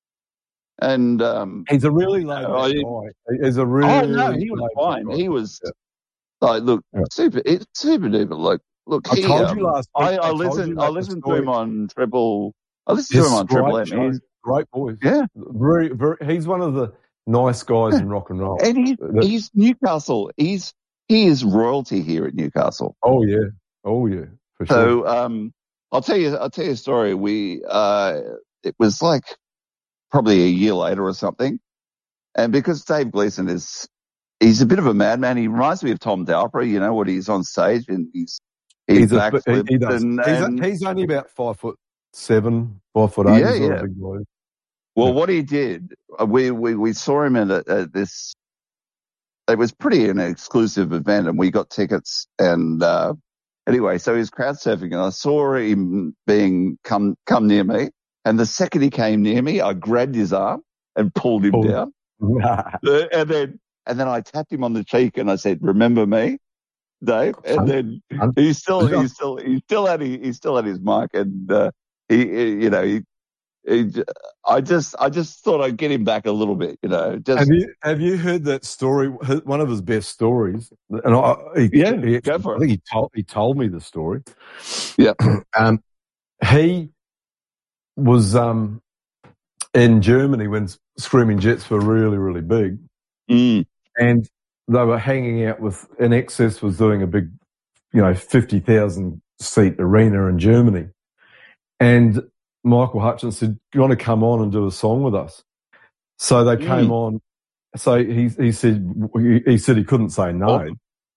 And, um, He's a really laid Oh, back he- guy. He's a really. oh no, he was laid-back fine. guy. He was Yeah. like, look, Yeah. super, it's super duper. Look, look. I He, told um, you last week. I, I told listened. you I about the listened to story. him on Triple. I listened Yes, to him on Triple great M. show. He's, Great voice. yeah, Very, very. He's one of the nice guys in rock and roll. and he's, That- he's Newcastle. He's he is royalty here at Newcastle. oh yeah. Oh yeah. For sure. So, um, I'll tell you. I'll tell you a story. We, uh, it was like probably a year later or something, and because Dave Gleason is, he's a bit of a madman. He reminds me of Tom Dalpry. You know, what he's on stage and he's he's, he's a, he, backflips he does. and, he's, and a, he's only about five foot seven, five foot eight. Yeah, he's not yeah. a big boy. Well, Yeah. what he did, uh, we, we, we saw him at, a, at this, it was pretty an exclusive event and we got tickets and, uh, anyway, so he was crowd surfing and I saw him being, come, come near me. And the second he came near me, I grabbed his arm and pulled him Pulled- down. Uh, and then, and then I tapped him on the cheek and I said, remember me, Dave? And then he's still, he's still, he's still at, his, he's still at his mic and, uh, he, he you know, he, he, I just, I just thought I'd get him back a little bit, you know, just, Have you have you heard that story? his- One of his best stories, and I, he, Yeah, he, go for I it. think he told he told me the story. Yeah. um, he was um in Germany when Screaming Jets were really really big, mm. and they were hanging out with In Excess was doing a big, you know, fifty thousand seat arena in Germany, and Michael Hutchence said, "Do you want to come on and do a song with us?" So they Mm. came on. So he he said he, he said he couldn't say no. Oh.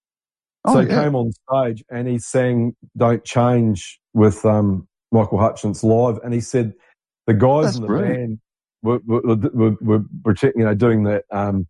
So Oh, he yeah. came on stage and he sang "Don't Change" with um, Michael Hutchence live, and he said the guys That's in the brilliant. band were were, were, were, were you know doing that um,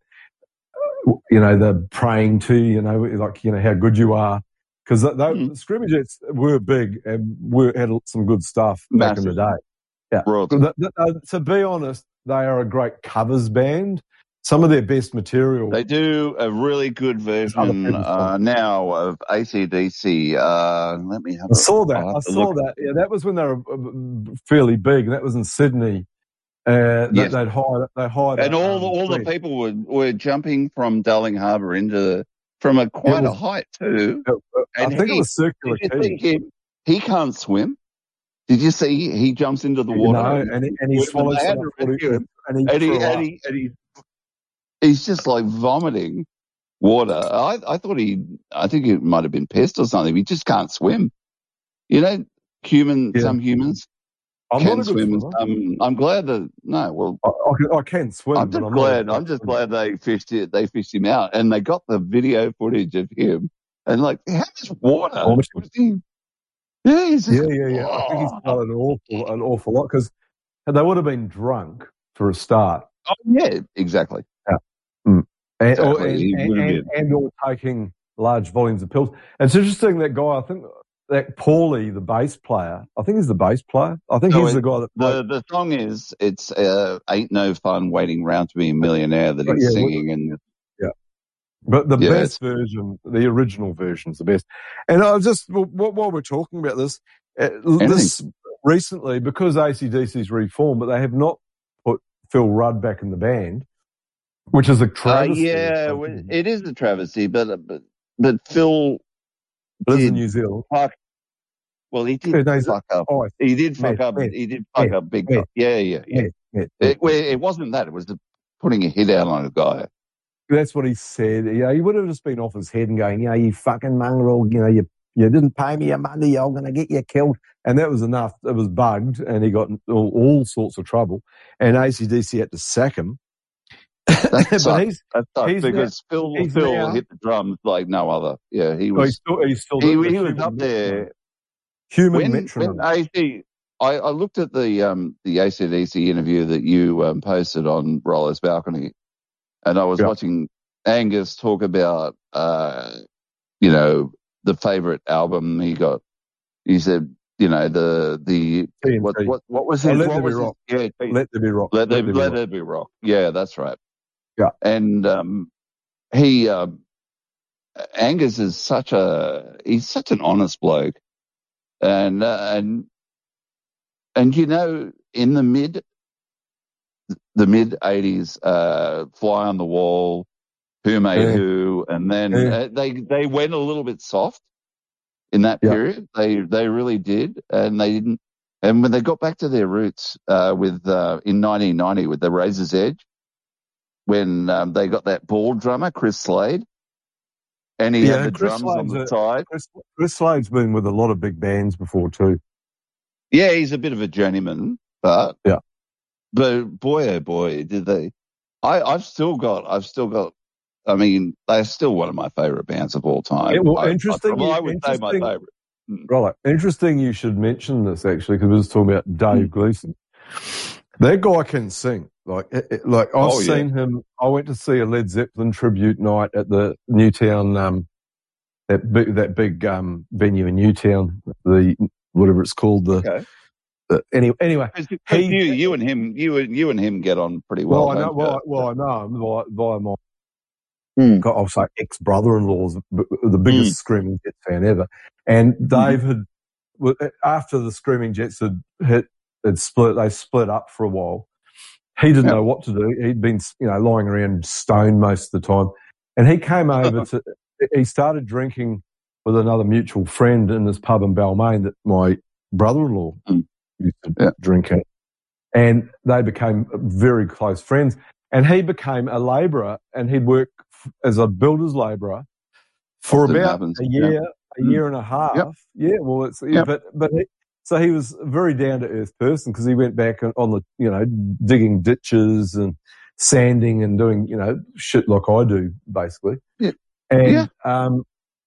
you know the praying to you know like you know how good you are. Because they, they, Mm. Screaming Jets were big and were, had some good stuff back in the Massive. day. Yeah. Royalty. But th- th- uh, to be honest, they are a great covers band. Some of their best material. They do a really good Other version people's uh, songs. now of A C D C. Uh, let me have I a saw I'll that. have I to saw look. that. Yeah, that was when they were uh, fairly big. That was in Sydney. Uh, Yes. they, they'd hired. They hired. And a, all um, the, all the friend. people were, were jumping from Darling Harbour into from a quite was- a height too. Uh, uh, I And think he- it was circular Did you see quay. him? He can't swim. Did you see he jumps into the You water? know, and he, and he When swallowed they had some to and rescue he, him, and he and he, threw and up. he, and he, he's just like vomiting water. I, I thought he, I think he might have been pissed or something. He just can't swim. You know, human, Yeah. some humans I'm can not a good swim. and swimmer. some, I'm glad that, no, well, I, I, can, I can swim, I'm but just I'm glad, not. a I'm just swimmer. glad they fished it, they fished him out and they got the video footage of him and like, how much water Vomiting. was he? Yeah, he's just, Yeah, yeah, yeah. I think he's oh, done an awful, an awful lot because they would have been drunk for a start. oh, yeah, exactly. And, or, Exactly, and, he and, would have and, been. and or taking large volumes of pills. And it's interesting that guy, I think that Paulie, the bass player, I think he's the bass player. I think So he's it- the guy that The the song is it's uh, ain't no fun waiting round to be a millionaire that Oh, he's yeah, singing and But the Yeah, best version, the original version's the best. And I was just, well, wh- while we're talking about this, uh, this recently, because A C D C's reformed, but they have not put Phil Rudd back in the band, which is a uh, travesty. yeah, well, it is a travesty, but uh, but but Phil Lives in did New Zealand. Park. Well, he Yeah, did no, he's- fuck up. oh, He did fuck mad, up. mad, He did fuck mad, up big mad, time. Yeah, yeah, yeah. mad, mad, It, mad. well, it wasn't that. It was the putting a hit out on a guy. That's what he said. Yeah, he would have just been off his head and going, you know, you fucking mongrel, you know, you you didn't pay me your money, I'm going to get you killed. And that was enough. It was bugged, and he got in all, all sorts of trouble. And A C D C had to sack him. That but sucked. he's That sucked he's because now, Phil he's Phil now, hit the drums like no other. Yeah, he well, was. he's still, he's still He, the, the he was human up there. Human When metronome. when A C, I, I looked at the um the A C D C interview that you um, posted on Roller's Balcony, and I was Yeah. watching Angus talk about uh you know the favorite album he got. He said, you know, the the T N T. what what what was Oh, his Let what There Be was his, Rock. yeah T- Let There Be Rock. let there Let There Be let Rock. there be rock. Yeah, that's right. Yeah. And um he um Angus is such a he's such an honest bloke, and uh, and and you know in the mid the mid eighties, uh, Fly on the Wall, Who Made Yeah. Who, and then Yeah. uh, they they went a little bit soft in that Yeah. period. They they really did, and they didn't. And when they got back to their roots uh, with uh, in nineteen ninety with the Razor's Edge, when um, they got that bald drummer Chris Slade, and he Yeah, had the Chris drums on Slade's the a, side. Chris, Chris Slade's been with a lot of big bands before too. Yeah, he's a bit of a journeyman, but Yeah. but boy oh boy did they! I I've still got I've still got. I mean, they're still one of my favorite bands of all time. Yeah, well, I, interesting. I, well, I you- would say my interesting. favorite. Mm. Right. Interesting you should mention this, actually, because we were just talking about Dave Mm. Gleason. That guy can sing. Like, it- it- like I've Oh, yeah. seen him. I went to see a Led Zeppelin tribute night at the Newtown, um, that big, that big um, venue in Newtown, the whatever it's called. The, Okay. the anyway, anyway. Because He, you, you and him, you and you and him get on pretty well. well, I know. don't Well, you? I, well, I know him via, via my, Mm. I'll say ex-brother-in-law's b- the biggest Screaming Jets fan ever, and Dave had well, after the Screaming Jets had hit, had split, they split up for a while. He didn't Yep. know what to do. He'd been, you know, lying around stoned most of the time, and he came over to. He started drinking with another mutual friend in this pub in Balmain that my brother-in-law Mm. used to Yeah. drink at, and they became very close friends. And he became a labourer, and he'd work f- as a builder's labourer for Often about happens, a yeah. year, a Mm. year and a half. Yep. Yeah, well, it's Yep. but but he, so he was a very down to earth person because he went back on, on the you know digging ditches and sanding and doing you know shit like I do basically. Yeah. And Yeah. um,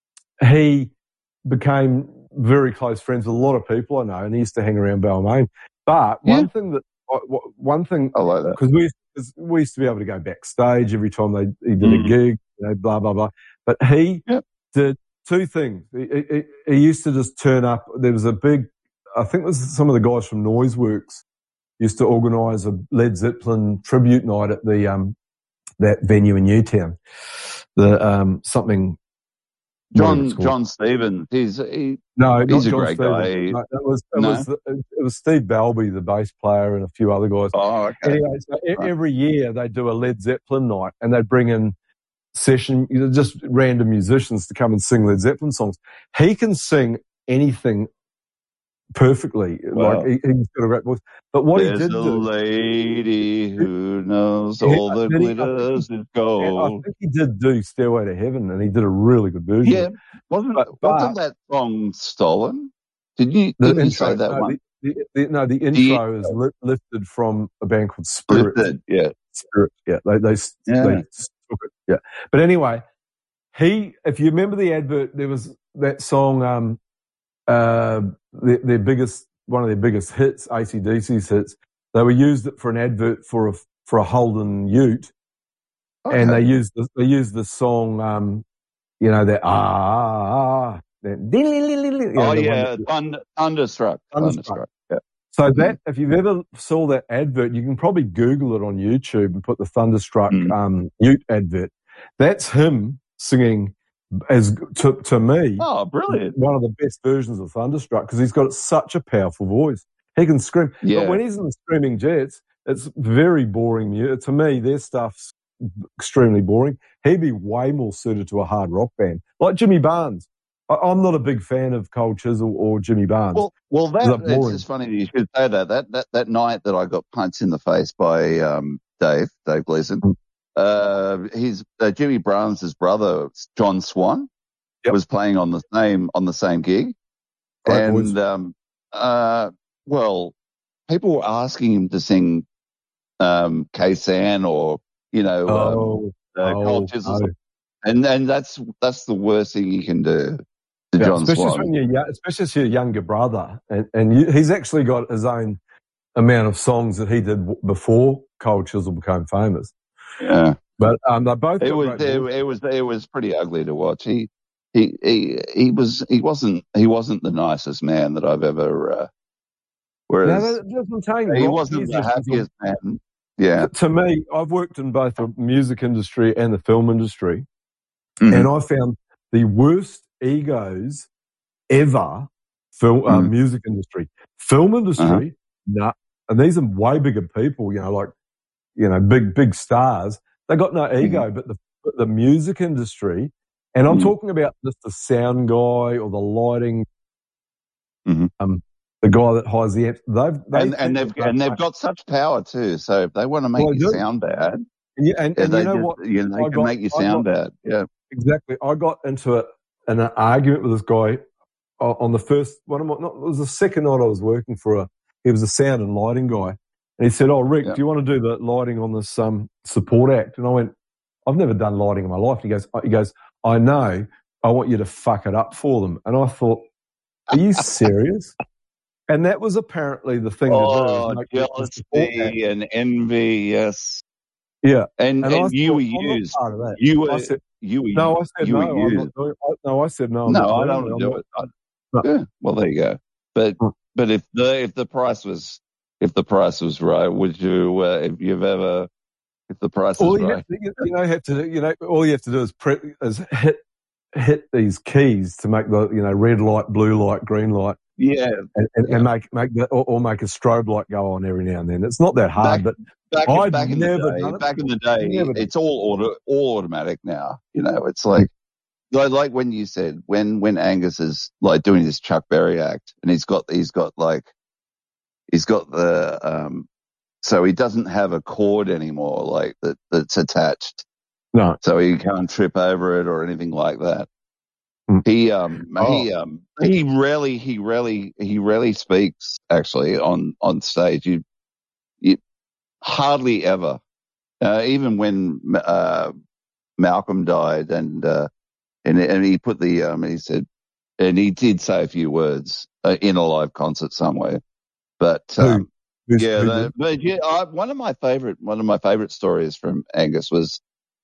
he became very close friends with a lot of people I know, and he used to hang around Balmain. But Yeah. one thing that one thing I like that. because we cause we used to be able to go backstage every time they he did Mm. a gig, you know, blah blah blah. But he Yep. did two things. He, he, he used to just turn up. There was a big, I think it was some of the guys from Noiseworks used to organise a Led Zeppelin tribute night at the um that venue in Newtown. The um something. whatever John it's called. John Stevens, he's he, No, he's not a John great Stevens. guy. No, it was it No? was it was Steve Balby, the bass player, and a few other guys. Oh, okay. Anyway, so e- Right. every year they do a Led Zeppelin night, and they bring in session, you know, just random musicians to come and sing Led Zeppelin songs. He can sing anything perfectly. Wow. Like he, he's got a great voice. But what There's he did a do, lady who knows He- all the did he- I think glitters is I gold. think he did do Stairway to Heaven, and he did a really good version. Yeah, of it. wasn't But, wasn't but that song stolen? Did you the didn't you intro, say that no, one? the, the, the, no, the The intro is li- lifted from a band called Spirit. Lifted, yeah. Spirit, yeah, they they, Yeah. they took it, yeah. But anyway, he, if you remember the advert, there was that song, um, uh, their, their biggest, one of their biggest hits, A C D C's hits. They were used it for an advert for a for a Holden Ute, Okay. and they used the, they used the song, um, you know, that ah ah ah, that, you know, Oh the one yeah, that- Thunder, Thunderstruck. Thunderstruck. Thunderstruck. Yeah. So that, if you've ever saw that advert, you can probably Google it on YouTube and put the Thunderstruck Mm. um, Ute advert. That's him singing as to, to me Oh, brilliant. one of the best versions of Thunderstruck because he's got such a powerful voice. He can scream, Yeah. but when he's in the Screaming Jets, it's very boring music. To me, their stuff's extremely boring. He'd be way more suited to a hard rock band, like Jimmy Barnes. I, I'm not a big fan of Cole Chisel or Jimmy Barnes. Well, well, that They're it's boring. just funny that you should say that. That that that night that I got punched in the face by um, Dave Dave Gleason, Mm. uh, his uh, Jimmy Barnes' brother John Swan Yep. was playing on the same on the same gig, Great and voice. um, uh, well, people were asking him to sing um, K-San or you know um, Oh, uh, Cole oh, Chisel, oh. and and that's that's the worst thing you can do to Yeah, John especially Swan. when you're, yo- especially as your younger brother, and, and you, he's actually got his own amount of songs that he did w- before Cole Chisel became famous. Yeah. But um, they both It got was great it, voices. it was it was pretty ugly to watch. He he he he was he wasn't he wasn't the nicest man that I've ever. Uh, No, whereas that- that's what I'm saying. he Rock wasn't the musicians are- happiest man. Yeah. to me, I've worked in both the music industry and the film industry, Mhm. and I found the worst egos ever. Film, uh, Mhm. music industry, film industry, Uh-huh. nah. And these are way bigger people, you know, like you know, big big stars. They got no ego, but the but the music industry, and I'm Mhm. talking about just the sound guy or the lighting, Mhm. um, the guy that hires the amps. They've they And and think they've that and they- they've got such power too. So if they want to make Well, they you do. sound bad, And, yeah, and, yeah, and they you know just what? you know, they I can got- make you I sound got- bad. Yeah. Exactly. I got into it in an argument with this guy o- on the first one of my, not, it was the second night I was working for a, he was a sound and lighting guy. And he said, "Oh, Rick, Yeah. do you want to do the lighting on this um, support act?" And I went, "I've never done lighting in my life." And he goes, he goes, "I know, I want you to fuck it up for them." And I thought, "Are you serious?" And that was apparently the thing Oh, to do. is make the- the support act. jealousy and envy, yes. Yeah. And And I and you thought, were I'm not used. part of that. You I were said, you were No, I said you no. were I'm not used. doing. I, no, I said no. I'm No, not I doing don't it. want I'm to do not- it. I- No. Yeah, well, there you go. But Mm. but if the if the price was if the price was right, would you uh, if you've ever if the price All is you right? have to, you you know, have to do, you know, all you have to do is pre- is hit hit these keys to make the, you know, red light, blue light, green light, Yeah, and, and, Yeah. and make make the, or, or make a strobe light go on every now and then. It's not that hard, back but back I'd back in the never day, done it back in before. the day, Never done it's all auto, all automatic now. You know, it's like like like when you said when when Angus is like doing this Chuck Berry act, and he's got he's got like he's got the um so he doesn't have a cord anymore like that that's attached. No. So he can't trip over it or anything like that. Mm. He um he Oh. um he rarely he rarely he rarely speaks actually on on stage. You you hardly ever. Uh, even when uh, Malcolm died, and uh, and and he put the um he said, and he did say a few words uh, in a live concert somewhere. But Who? um, Who's- yeah, who the, did? but yeah, I, one of my favorite one of my favorite stories from Angus was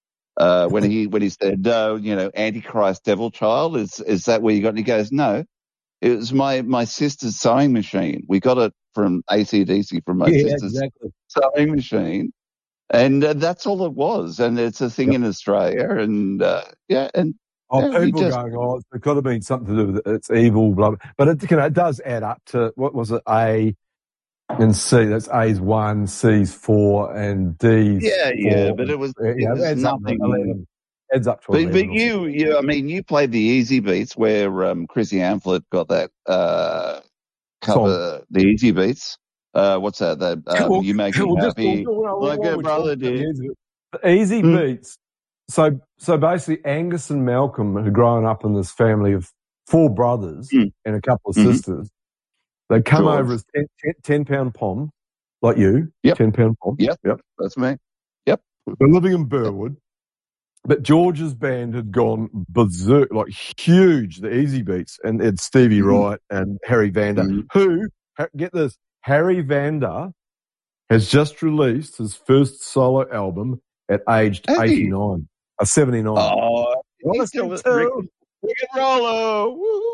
uh, when he when he said, uh, you know, Antichrist Devil Child, is is that where you got it? And he goes, no, it was my my sister's sewing machine. We got it from A C D C from my Yeah, sister's exactly. sewing machine, and uh, that's all it was. And it's a thing Yep. in Australia, and uh, yeah, and Oh, yeah, you people just going, oh, it's got to be something to do with it. It's evil, blah, blah. But it, you know, it does add up to, what was it, A and C. That's A's one, C's four, and D's yeah, four. yeah. But it was Yeah, it was adds up to nothing. eleven. Adds up to But, eleven. but or something. you, you, I mean, you played the Easy Beats where um, Chrissy Amphlett got that uh, cover, the Easy Beats. Uh, what's that? That um, Well, You Make Me well, just- Happy, well, well, like while a we're brother talking about did. the Easy, the easy Hmm. Beats. So, so basically, Angus and Malcolm had grown up in this family of four brothers Mm. and a couple of Mhm. sisters. They come George. over as ten, ten, ten pound pom, like you. Yep. ten pound pom. Yep, Yep. that's me. Yep. They're living in Burwood. But George's band had gone berserk, like huge, the Easy Beats, and it's Stevie Mhm. Wright and Harry Vander, Mhm. who, ha- get this, Harry Vander has just released his first solo album at aged Hey. eighty-nine, uh, seventy-nine. Oh, Well, he's let's still get with to- Rick, Rick and Rollo.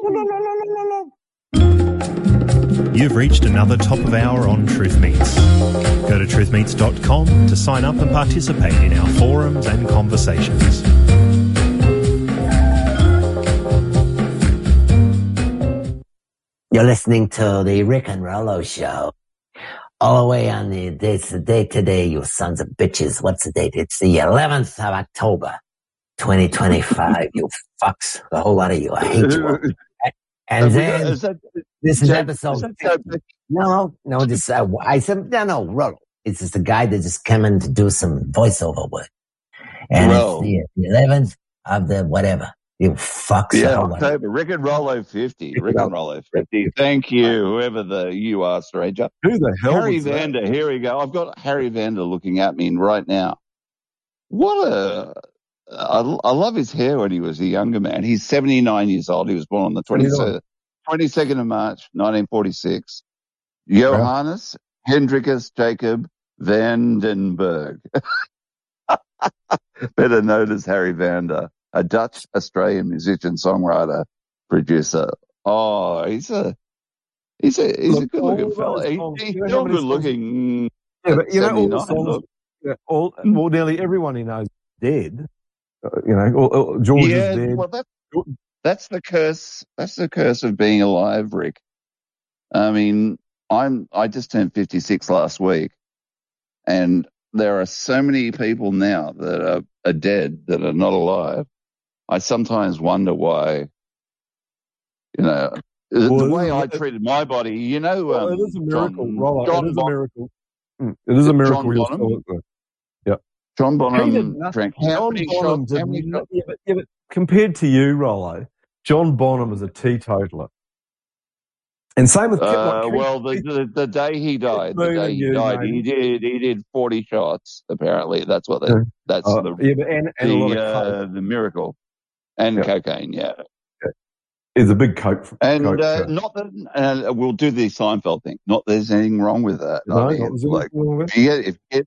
Woo. You've reached another top of hour on Truth Meets. Go to truth meets dot com to sign up and participate in our forums and conversations. You're listening to the Rick and Rollo Show. All the way on the, it's the date today, you sons of bitches. What's the date? It's the eleventh of October. twenty twenty-five, you fucks. The whole lot of you. I hate you all. And Have we then got- is that- this is Jack- episode is that- fifty. No, no, just uh, I said no, no, Rollo. It's just a guy that just came in to do some voiceover work, and Well- it's the, the eleventh of the whatever. You fucks. Yeah, the whole lot of- October. Rick and Rollo fifty. Rick and Rollo fifty. Thank you, whoever the you are, stranger. Who the hell Harry was that? Vander. Here we go. I've got Harry Vander looking at me right now. What a! I, I love his hair when he was a younger man. He's seventy-nine years old. He was born on the twenty-second of March, nineteen forty-six. Johannes Hendrikus Jacob Vandenberg, better known as Harry Vander, a Dutch Australian musician, songwriter, producer. Oh, he's a he's a he's Look, a good looking all fella. those He, songs- he's you know how still many good looking. Yeah, but you know all the seventy-nine, songs. look. Yeah, all well, nearly everyone he knows is dead. Uh, you know, or, or George yeah, is dead. well, that, that's the curse. That's the curse of being alive, Rick. I mean, I'm I just turned fifty-six last week, and there are so many people now that are, are dead that are not alive. I sometimes wonder why. You know, the Well, way I it- treated my body. You know, Well, um, it is a miracle, John, Rollo. John It is a Bon- miracle. Mm, It is a miracle. John You're Bonham? still at the- Yep. John He did Bonham nothing. drank how John many Bonham shots? did How many no- shots? yeah, but, yeah, but compared to you, Rollo, John Bonham was a teetotaler. And same with Kit. Uh, like, well, the, the the day he died, the Moon day and he you, died, maybe. he did he did forty shots. Apparently, that's what they, Yeah. that's Uh, the yeah, but and, and a lot the, of coke. uh, the miracle, and Yeah. cocaine. Yeah, Is a big coke. and coke uh, fan. not that uh, we'll do the Seinfeld thing. Not there's anything wrong with that. No, I mean, not there's like anything wrong with if you get, if you get,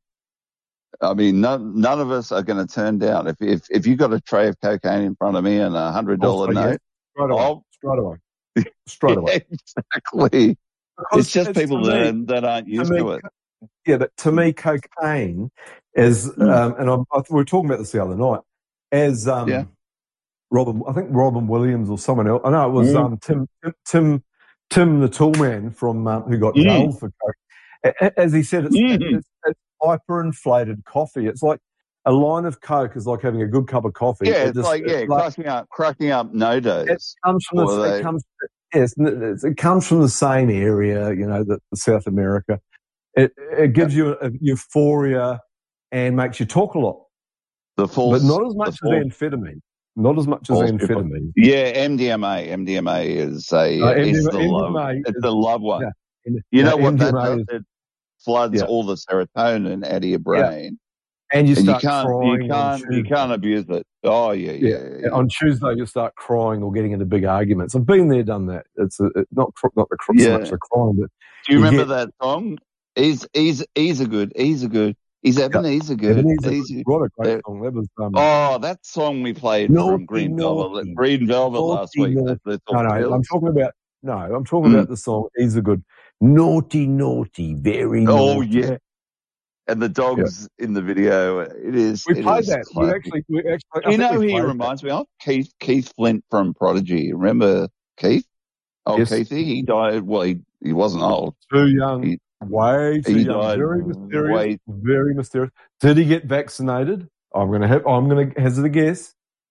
I mean, none none of us are going to turn down. If if if you got a tray of cocaine in front of me and a hundred I'll dollar say yes. note, Straight away. I'll- Straight away. Straight away. exactly. Because It's just it's people to me- that that aren't used me, to it. Yeah, but to me, cocaine is, Mm. um, and I'm, I, we were talking about this the other night, as um, Yeah. Robin, I think Robin Williams or someone else. I know it was Mm. um, Tim, Tim, Tim, the Toolman from um, who got Mm. jailed for coke. A- a- As he said, it's, Mm. it's, it's hyperinflated coffee. It's like a line of coke is like having a good cup of coffee. Yeah, It it's just- like yeah, cracking up, cracking up no it dos. comes from Or the, they- it comes yes, it's- it comes from the same area, you know, the, the South America. It it gives you a euphoria and makes you talk a lot, The false, but not as much as the false- amphetamine. Not as much as false amphetamine. Yeah, M D M A. M D M A is a Uh, is the M D M A love. It's the love one. Yeah. You Yeah, know what that M D M A does? is- It floods Yeah. all the serotonin out of your brain, And you and you start can't crying. you on can't you Tuesday. can't abuse it. Oh yeah, yeah. Yeah. yeah. On Tuesday you start crying or getting into big arguments. I've been there, done that. It's a, it, not cr- not the cr- so Yeah. much the crying, but Do you you remember get- that song? He's he's he's a good. He's a good. He's Ebenezer good. Ebenezer, He's- what a great uh, song that was. Um, Oh, that song we played Naughty, from Green naughty. Velvet. Green Velvet last Naughty, week. naughty. That's no, all no, Bills. I'm talking about no, I'm talking Mm. about the song. He's a good naughty, naughty, very Oh naughty. yeah, and the dogs in the video. It is. We it played is that. We classic. actually, we actually. I You think know we who he played that. reminds me of? Keith Keith Flint from Prodigy. Remember Keith? Oh, Yes. Keithy. He died. Well, he, he wasn't old. Too young, He- way too he young. died Very mysterious. way- Very mysterious. Did he get vaccinated? I'm going to have. I'm going to hazard a guess.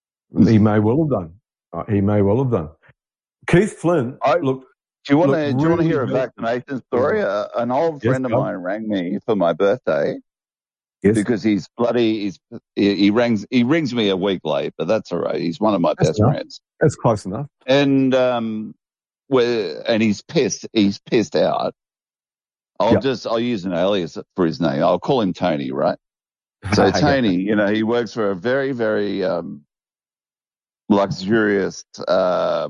He may well have done. Uh, he may well have done. Keith Flint. I- look. Do you want to? Look, Do you want to really hear a good. vaccination story? Uh, an old Yes, friend of go. mine rang me for my birthday Yes. because he's bloody. He's he, he rings he rings me a week late, but that's all right. He's one of my That's best enough. friends, That's close enough. and um, where and he's pissed. He's pissed out. I'll Yeah. just I'll use an alias for his name. I'll call him Tony, right? So Yeah. Tony, you know, he works for a very, very um, luxurious uh,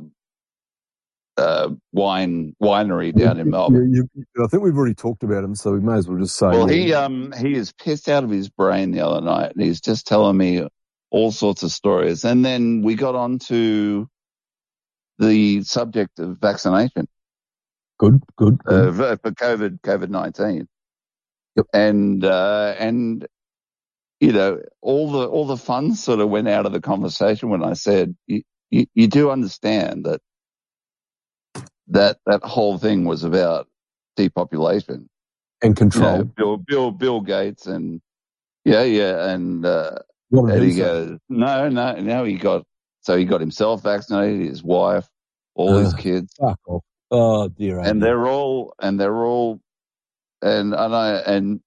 uh, wine winery down in Melbourne. You- you- I think we've already talked about him, so we may as well just say. Well, yeah. he um he is pissed out of his brain the other night, and he's just telling me all sorts of stories. And then we got on to the subject of vaccination good, good, uh, good. for for COVID COVID nineteen, Yep. and uh, and you know all the all the fun sort of went out of the conversation when I said you you, you do understand that that that whole thing was about depopulation. and You control. know, Bill, Bill, Bill Gates, and yeah, yeah, and uh, What did And he he say? goes, no, no, no, he got, so he got himself vaccinated, his wife, all his Ugh, kids. Fuck off. Oh, dear. oh And dear. they're all, and they're all, and, and I, and,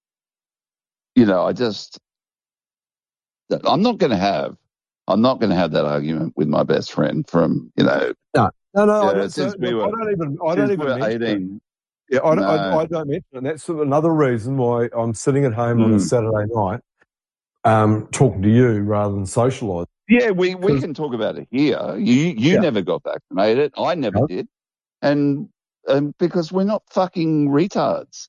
you know, I just, I'm not going to have, I'm not going to have that argument with my best friend from, you know, No, no, no. I yeah, don't, so, since we look, were, I don't even. I since don't we even were mention it. eighteen. Yeah, I, No. I, I don't mention it. And that's another reason why I'm sitting at home on a Mm. Saturday night, um, talking to you rather than socialising. Yeah, we, we 'Cause- can talk about it here. You you Yeah. never got vaccinated. I never No. did. And, and because we're not fucking retards.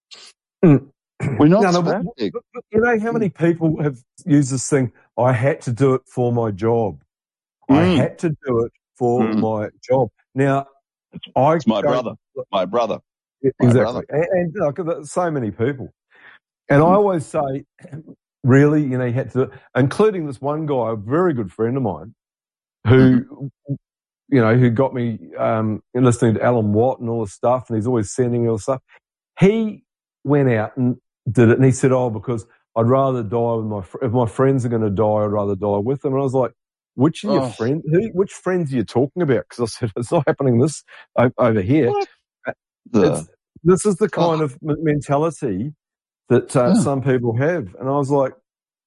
Mm. We're not No, no, but- spastic. but- but you know how many people have used this thing? I had to do it for my job. I Mm. had to do it for Mm. my job. Now, I It's my don't- brother. My brother. My Exactly. brother. And, and look, there's so many people. And I always say, really, you know, you had to, including this one guy, a very good friend of mine, who, Mm-hmm. you know, who got me um, listening to Alan Watt and all this stuff, and he's always sending me all this stuff. He went out and did it, and he said, oh, because I'd rather die with my, fr- if my friends are going to die, I'd rather die with them. And I was like, which are your Oh. friends? Who, which friends are you talking about? Because I said, it's not happening this o- over here. What? It's, The, this is the kind Oh. of m- mentality that uh, Yeah. some people have. And I was like,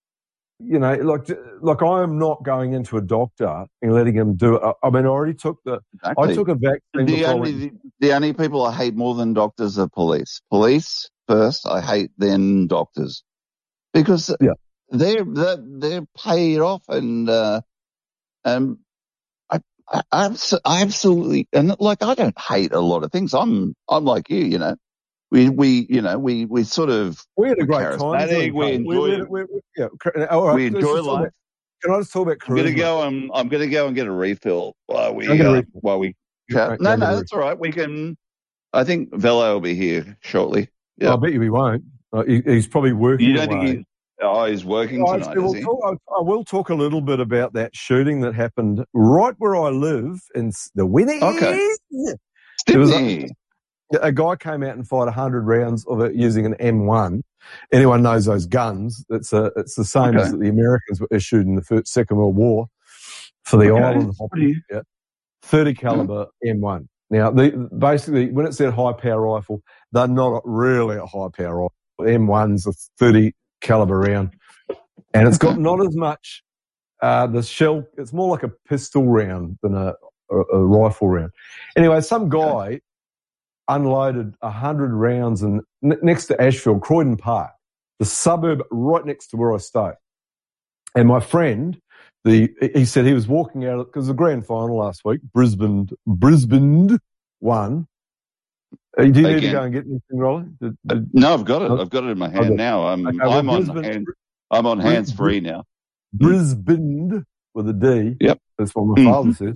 you know, like, like I am not going into a doctor and letting him do it. I, I mean, I already took the, exactly. I took a vaccine the, before I only, went. the, the only people I hate more than doctors are police. Police first, I hate, then doctors. Because Yeah. they're, they're, they're paid off and, uh, um, I, I, I abso- I absolutely, and like, I don't hate a lot of things. I'm, I'm like you, you know, we, we, you know, we, we sort of, We had a we're great time charismatic, during we COVID. enjoy, we, we, we, yeah, cr- all right, we let's enjoy just talk life. about- Can I just talk about I'm gonna charisma? go and I'm gonna go and get a refill while we, Go and get a uh, refill. while we Go- chat. go No, and get a no, that's all right. We can, I think Velo will be here shortly. I Yeah. bet you he won't. Uh, he, he's probably working You don't away. think he's, oh, he's working Oh, tonight, actually, is we'll he? talk, I, I will talk a little bit about that shooting that happened right where I live in s- the Winnies. Okay. There was Sydney. a, a guy came out and fired one hundred rounds of it using an M one. Anyone knows those guns? It's a, it's the same Okay. as that the Americans were issued in the first, Second World War for the Okay. island What do you- yeah. thirty caliber M one. Now, the, basically, when it's that high power rifle, they're not really a high power rifle. M one's a thirty caliber round, and it's got not as much. Uh, the shell, it's more like a pistol round than a, a, a rifle round. Anyway, some guy unloaded a hundred rounds in, n- next to Ashfield, Croydon Park, the suburb right next to where I stay. And my friend, the he said he was walking out because the grand final last week, Brisbane, Brisbane won. Uh, Do you need to Again. go and get anything, Rolly? Did- Uh, did- No, I've got it. Oh. I've got it in my Okay. hand now. I'm, Okay, well, I'm on Brisbane- hand, I'm on Bris- hands free now. Brisbane with a D. Yep. That's what my Mhm. father says.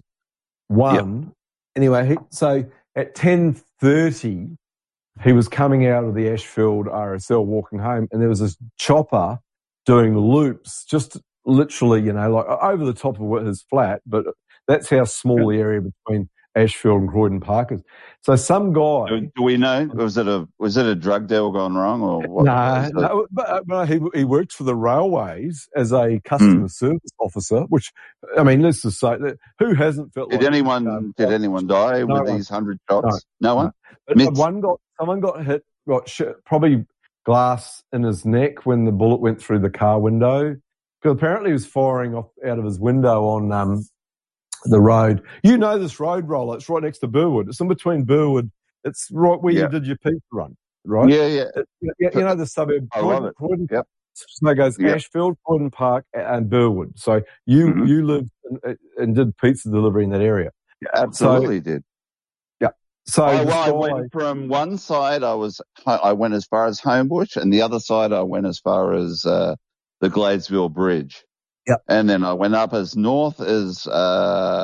One. Anyway, he, so at ten thirty, he was coming out of the Ashfield R S L walking home, and there was this chopper doing loops, just literally, you know, like over the top of his flat, but that's how small the area between Ashfield and Croydon Park is. So some guy... Do, do we know? Was it a was it a drug deal gone wrong or what? No, was it? no, but, but he he worked for the railways as a customer Mm. service officer. Which, I mean, let's just say that who hasn't felt Did like anyone um, did anyone die no with one. these hundred shots? No, No, no. one. But Mitts. one got someone got hit, got sh- probably glass in his neck when the bullet went through the car window. Because apparently he was firing off out of his window on um, the road. You know this road, Roller. It's right next to Burwood. It's in between Burwood. It's right where Yeah. you did your pizza run, right? Yeah, yeah. It- you, you know the suburb. I love Croydon, it. Croydon, Yep. So it goes Yep. Ashfield, Croydon Park, and Burwood. So you Mhm. you lived and, and did pizza delivery in that area. Yeah, absolutely So, did. yeah. So I, this well, I guy- went from one side. I was I went as far as Homebush, and the other side I went as far as uh, the Gladesville Bridge. Yep. And then I went up as north as uh,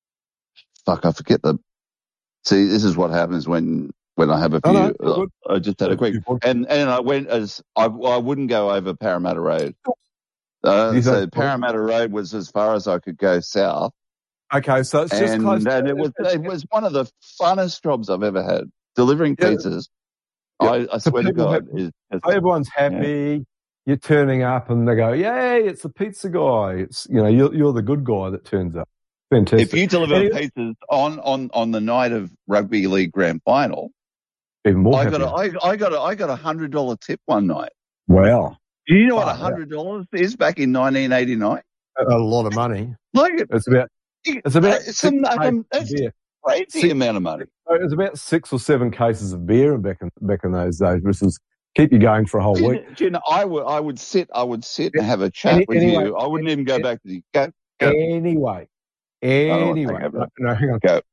fuck. I forget the. See, this is what happens when when I have a Oh, few. no, all good. I just had a quick, and and I went as I I wouldn't go over Parramatta Road. Uh, You so think- Parramatta Road was as far as I could go south. Okay, so it's just and, close. and it was it was one of the funnest jobs I've ever had. Delivering Yeah. pizzas, Yeah. I, I So swear to people God, have- is, is Everyone's happy. you're turning up and they go, yay, it's the pizza guy. It's, you know, you're, you're the good guy that turns up. Fantastic. If you deliver Anyway, pizzas on, on, on the night of rugby league grand final, even more I happy. got a, I, I got a, I got a hundred dollar tip one night. Wow. Do you know what Oh, a hundred dollars is back in nineteen eighty nine? A, a lot of money. Like It's about, it's about uh, six some, cases um, of that's beer. crazy Six- amount of money. It was about six or seven cases of beer back in, back in those days, which is keep you going for a whole Do you, week. do you know, I would, I would sit, I would sit and have a chat Any- with anyway, you. I wouldn't even go any- back to the go. go. Anyway, don't wanna anyway, take over. no, no, hang on. Go.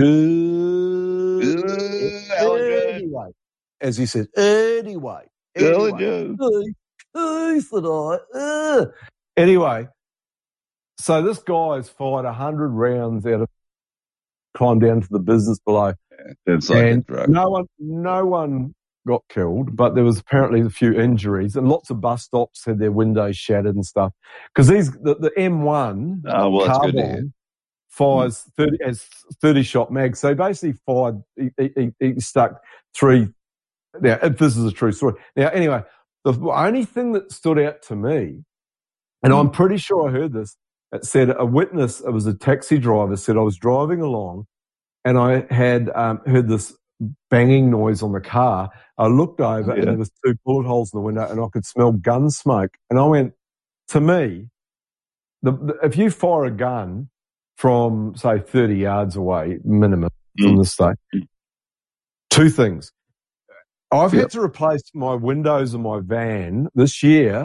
Good. Alan Anyway, as you said, anyway, Alan anyway, Jones. Keith, Keith and I, uh. Anyway, so this guy's fired a hundred rounds out of, climbed down to the business below, It's like a and drug. no one, no one got killed, but there was apparently a few injuries, and lots of bus stops had their windows shattered and stuff. Because these, the, the M one Oh, well, that's good to hear. carbine fires thirty as thirty shot mag. So basically, fired. He, he, he stuck three. Now, if this is a true story. Now, anyway, the only thing that stood out to me, and I'm pretty sure I heard this, it said a witness. It was a taxi driver said I was driving along, and I had um, heard this banging noise on the car. I looked over, Yeah. and there was two bullet holes in the window, and I could smell gun smoke. And I went, to me, the, the, if you fire a gun from, say, thirty yards away, minimum, from the state, two things. I've Yep. had to replace my windows in my van this year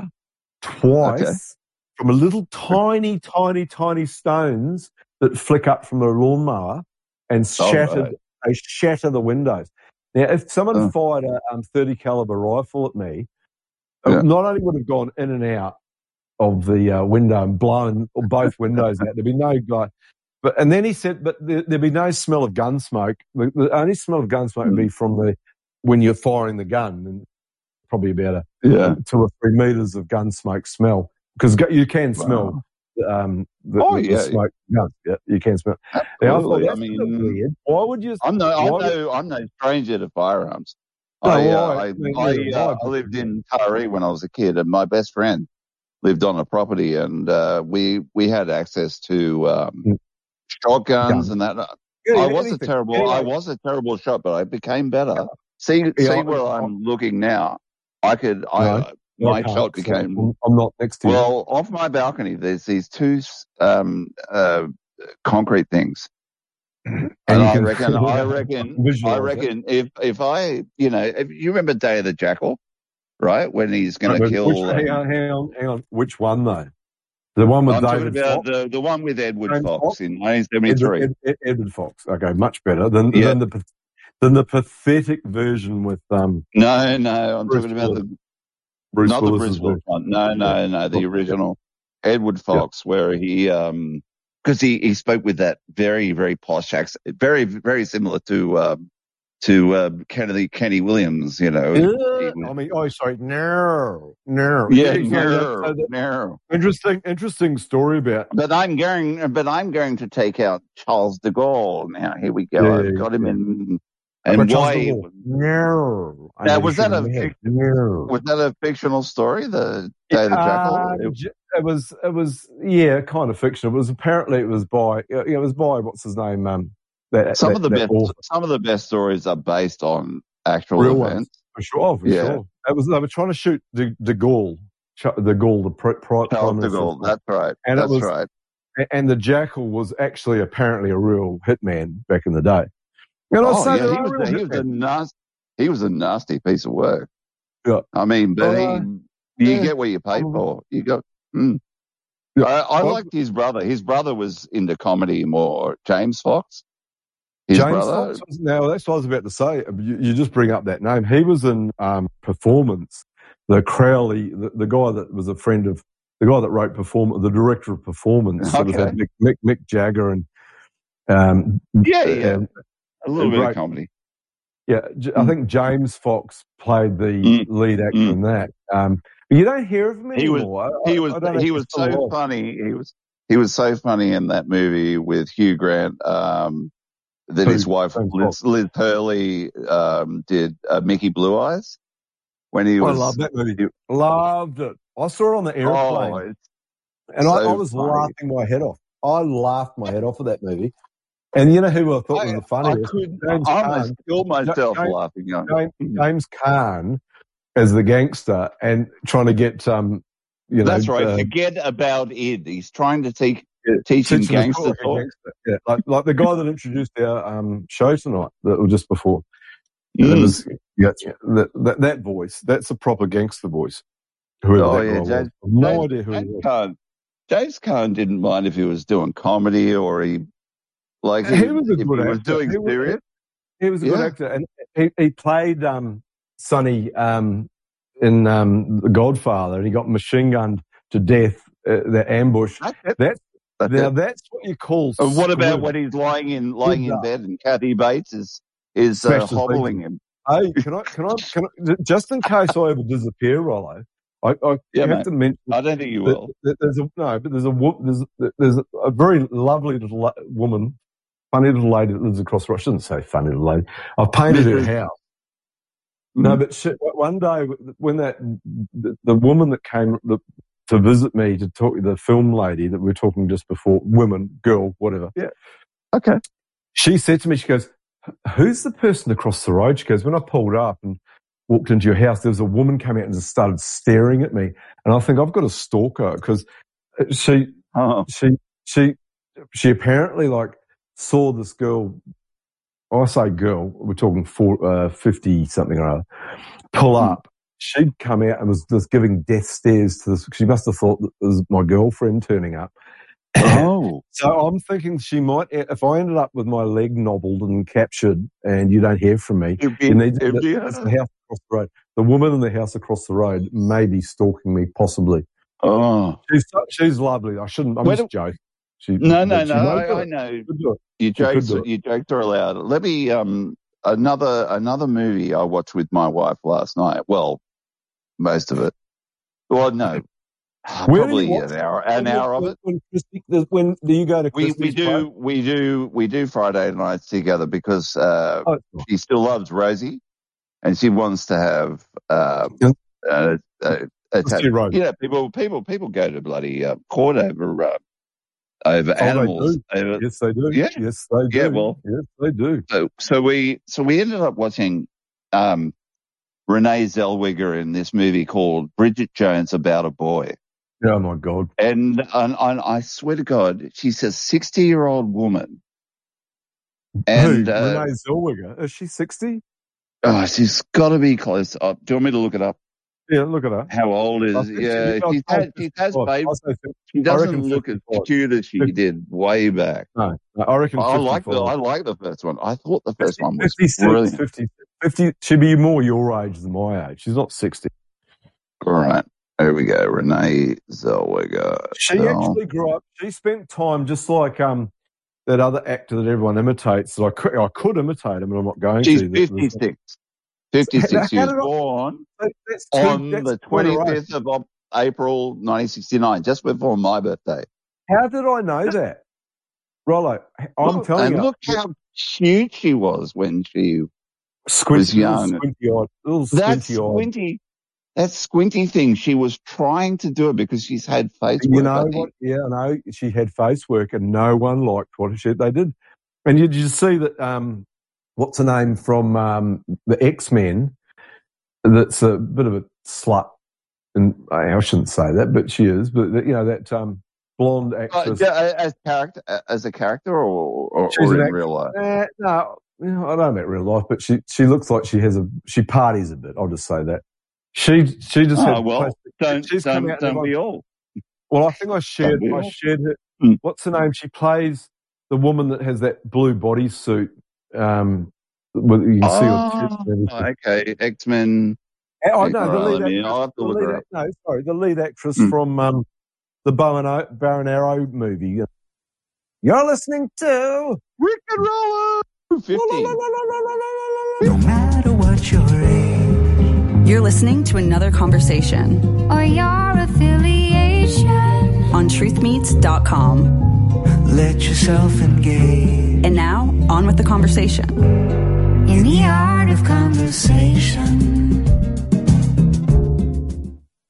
twice Okay. from a little tiny, tiny, tiny stones that flick up from a lawnmower and All shattered, right. they shatter the windows. Now, if someone Oh. fired a um, thirty caliber rifle at me, Yeah. it not only would have gone in and out of the uh, window and blown both windows out, there'd be no guy. But and then he said, but there, there'd be no smell of gun smoke. The, the only smell of gun smoke would be from the when you're firing the gun, and probably about a Yeah. two or three meters of gun smoke smell, because gu- you can smell um, the, Oh, the, yeah. the smoke. Guns. Yeah, you can smell. Now, I thought Absolutely. I that's a bit mean, weird. Why would you? I'm no, I'm why would- no, I'm no stranger to firearms. No, I, uh, well, I- I, I mean, I, neither uh, am I, I lived in Taree when I was a kid, and my best friend lived on a property, and uh, we we had access to um, Mm. shotguns Guns. and that. Yeah, I was anything. a terrible, Anyway. I was a terrible shot, but I became better. See, Yeah, see I- where I- I'm looking now. I could, I, No, uh, my I can't, shot so became I'm, I'm not next to you. well off my balcony. There's these two um, uh, concrete things. And, And you I can- reckon, I reckon, I Visualise it. reckon, if if I, you know, if you remember Day of the Jackal, right? When he's going to But kill. Which, um, hang on, hang on, hang on. Which one though? The one with I'm David talking about Fox? the the one with Edward James Fox, Fox? in nineteen seventy-three. Edward, Ed, Ed, Edward Fox. Okay, much better than Yeah. than the pa- than the pathetic version with um. No, no, I'm Bruce talking about Willis. the Bruce not Willis's the Bruce Willis version. one. No, no, no, the Yeah. original Edward Fox, where he um because he he spoke with that very very posh accent, very very similar to um to uh, Kennedy Kenny Williams, you know. He- he Uh, was- I mean, oh, sorry, no, no. yeah, So that- no, so that- no. interesting, interesting story about. But I'm going, but I'm going to take out Charles de Gaulle now. Here we go. Yeah, I've yeah, got him yeah. in. But And Charles why? de Gaulle, no. I Now, know was you that a shouldn't have. fic- No. Was that a fictional story? The Day of the Jackal. Uh, It- j- it was, it was, yeah, kind of fictional. It was apparently it was by, it was by what's his name, um, that, some that, of the that best, author. some of the best stories are based on actual Real ones, events. for sure, oh, for Yeah. sure. It was they were trying to shoot de, de Gaulle, Ch- de Gaulle, the pri- pri- prime Charles de minister. Gaulle. That's right. And it That's was- right. A- And the Jackal was actually apparently a real hitman back in the day. And I Oh, say yeah, there he are was, real a, he was a hitmen. nasty. He was a nasty piece of work. Yeah. I mean, but Uh, he, you yeah. get what you pay Um, for. You got. Mm. Yeah. I, I Well- liked his brother. His brother was into comedy more. James Fox. His James brother. Fox was, now that's what I was about to say. You, you just bring up that name. He was in um, Performance, the Crowley, the, the guy that was a friend of the guy that wrote Performance, the director of Performance. That was Okay. that Mick, Mick, Mick Jagger and um, Yeah, yeah. and- A little and bit great- of comedy. yeah. J- I think James Fox played the Mm. lead actor Mm. in that. Um, but you don't hear of him He was- anymore. I- He I- was I don't know he if was he's still so alive. funny. He was he was so funny in that movie with Hugh Grant. Um, that Who? his wife James Liz, Liz Hurley um, did uh, Mickey Blue Eyes. when he I was. love that movie. Loved it. I saw it on the airplane, Oh, it's and I, so I was funny. laughing my head off. I laughed my head off at that movie. And you know who I thought I, was the I funniest? couldn't. James I almost Caan. killed myself James, laughing. James, James Caan as the gangster and trying to get um, you know, That's right. uh, Forget about it. He's trying to teach teach him teaching the gangster talk, talk. gangster. Yeah, like like the guy that introduced our um show tonight, that was just before. Mm. That was yeah, that, that that voice. That's a proper gangster voice. Whoever Oh that yeah, guy James, was, no James, idea who he James was. Caan. James Caan didn't mind if he was doing comedy or he like he, He was a if good he was actor. doing He was, serious. he was a Yeah. good actor, and he he played um Sonny um in um The Godfather, and he got machine gunned to death. Uh, the ambush. That's it. That's, That's now it. that's what you call. And what about squib. when he's lying in lying in Squibbed up. bed and Kathy Bates is is uh, Smashed his legs hobbling in. him? Hey, can I, can I, can I, just in case I ever disappear, Rollo, I, I Yeah, have mate. to mention I don't think you that, will. that there's a, no, but there's a, wo- there's, there's a very lovely little la- woman, funny little lady that lives across the road. I shouldn't say funny little lady. I've painted her house. No, but she, one day when that, the, the woman that came the, to visit me to talk, the film lady that we were talking just before, woman, girl, whatever. Yeah. Okay. She said to me, she goes, who's the person across the road? She goes, when I pulled up and walked into your house, there was a woman came out and just started staring at me. And I think I've got to stalk her because she, Oh. she, she, she apparently like saw this girl. I say girl, we're talking four, uh, fifty something or other, pull up. She'd come out and was just giving death stares to this. She must have thought that it was my girlfriend turning up. Oh. So I'm thinking she might, if I ended up with my leg nobbled and captured and you don't hear from me, It'd be- you need it'd the, be- it's the house across the road. The woman in the house across the road may be stalking me, possibly. Oh. She's she's lovely. I shouldn't, I'm Where just do- joking. She, No, no, but she no. might do I, I it. know. Could do it. You She could jokes, do it. you jokes are allowed. Let me um another another movie I watched with my wife last night. Well, most of it. Well, no, Where do probably you watch an hour, it? an When- hour of when- it. When, Christy, when do you go to We Christy's we do place? we do we do Friday nights together because uh, Oh, she still loves Rosie, and she wants to have uh, uh, uh, a Let's see, Rose. you know people people people go to bloody uh, court over uh, over Oh, they animals. do. Over, Yes, they do. Yeah. Yes, they do. Yeah, well- yes, they do. So, so we, so we ended up watching, um, Renee Zellweger in this movie called Bridget Jones About a Boy. Oh my God. And, and, and I swear to God, she's a sixty year old woman. And, Who? uh, Renee Zellweger. Is she sixty? oh, she's got to be close. Oh, do you want me to look it up? Yeah, look at her. How old I is, think yeah, she- I'd she's say had, she has fifty-five. babe. I'd say fifty. She I doesn't reckon look as fifty-five. cute as she did way back. No, no, I reckon I like the, fifty-five. I like the first one. I thought the first one was fifty-six, brilliant. fifty, fifty, she'd be more your age than my age. She's not sixty. All right. There we go. Renee Zellweger. She So- actually grew up, she spent time just like um that other actor that everyone imitates that I could, I could imitate him, and I'm not going She's to. That- fifty-six. fifty-six. How She was did I- born That's two, on that's the two in a row. twenty-fifth of Op- April nineteen sixty-nine, just before my birthday. How did I know that? Rollo, I'm Look, telling and you. look how cute she was when she Squinty, was young. Little squinty eyed. Little That squinty eyed. squinty, that squinty thing, she was trying to do it because she's had face You work, know I think. what? Yeah, I know. She had face work and no one liked what she, they did. And you, you see that, um, what's her name from um, the X-Men, that's a bit of a slut. And I shouldn't say that, but she is. But, you know, that um, blonde Uh, actress. yeah, as character, as a character, or, or, She's or an in act- real life. Eh, no, you know, I don't know about real life, but she, she looks like she has a, she parties a bit. I'll just say that. She, she just Oh, had, well, don't, she's come don't, out and don't we everyone- all? Well, I think I shared, we I all? shared her. Hmm. What's her name? She plays the woman that has that blue bodysuit. Um, with, you can see her tits and Oh, everything. okay. X-Men. Oh, no, the All right, lead let me- actress. I'll have to the look lead her ac- up. no, sorry, the lead actress Hmm. from um, the Bow and o- Bow and Arrow movie. You're listening to Rick and Roller fifty. No matter what your age, You're listening to another conversation or your affiliation. on truth meets dot com. let yourself engage. And now, on with the conversation. In the art of conversation.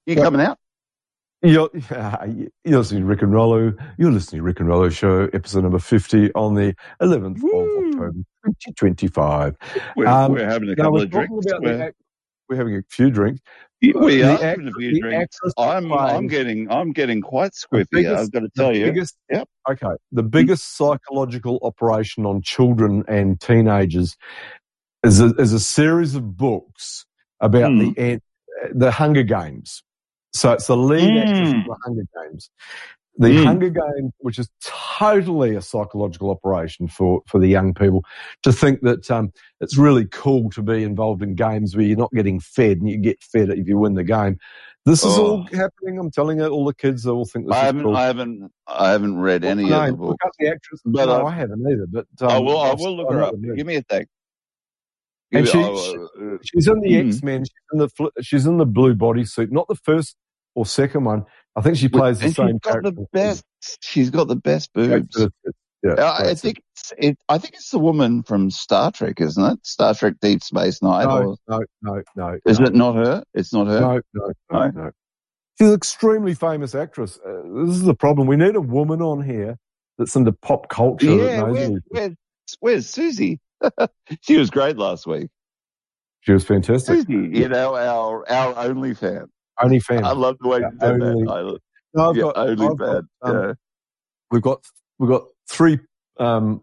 You coming out? You're, you're listening to Rick and Rollo. You're listening to Rick and Rollo Show, episode number fifty on the eleventh of October, twenty twenty-five. We're, Um, we're having a now couple we're of talking drinks. about the We're, act- we're having a few drinks. we The are act- having a few the drinks. actress I'm plays I'm getting I'm getting quite the squiffy. biggest, I've got to the tell you. biggest, Yep. okay, the biggest psychological operation on children and teenagers is a, is a series of books about Mm. the an- the Hunger Games. So it's the lead Mm. actress in the Hunger Games. The Mm. Hunger Games, which is totally a psychological operation for, for the young people, to think that um, it's really cool to be involved in games where you're not getting fed and you get fed if you win the game. This is Oh. all happening. I'm telling you, all the kids all think this I is haven't cool. I haven't I haven't read What's any her of the name? Look books. up the actress. But no, I- I haven't either. But um, I will I I've- will look I her know up. the name. Give me a sec. And Give she, me- oh, she uh, she's in the mm. X-Men. She's in the fl- she's in the blue bodysuit. Not the first or second one. I think she plays the and same she's got character. the best. She's got the best That's boobs. it, it's- yeah, Uh, I that's it. think it's, it. I think it's the woman from Star Trek, isn't it? Star Trek Deep Space Nine. No, or, no, no, no. is no. it not her? It's not her. No, no, no, No? no. She's an extremely famous actress. Uh, this is the problem. We need a woman on here that's into pop culture. Yeah, that knows where's, everything. where's, where's Susie? She was great last week. She was fantastic. Susie, you know, our our only fan. Only fan. I love the way Yeah, you said only- that. I, No, I've yeah, got, only I've got, fan. um, yeah. we've got, we've got three, um,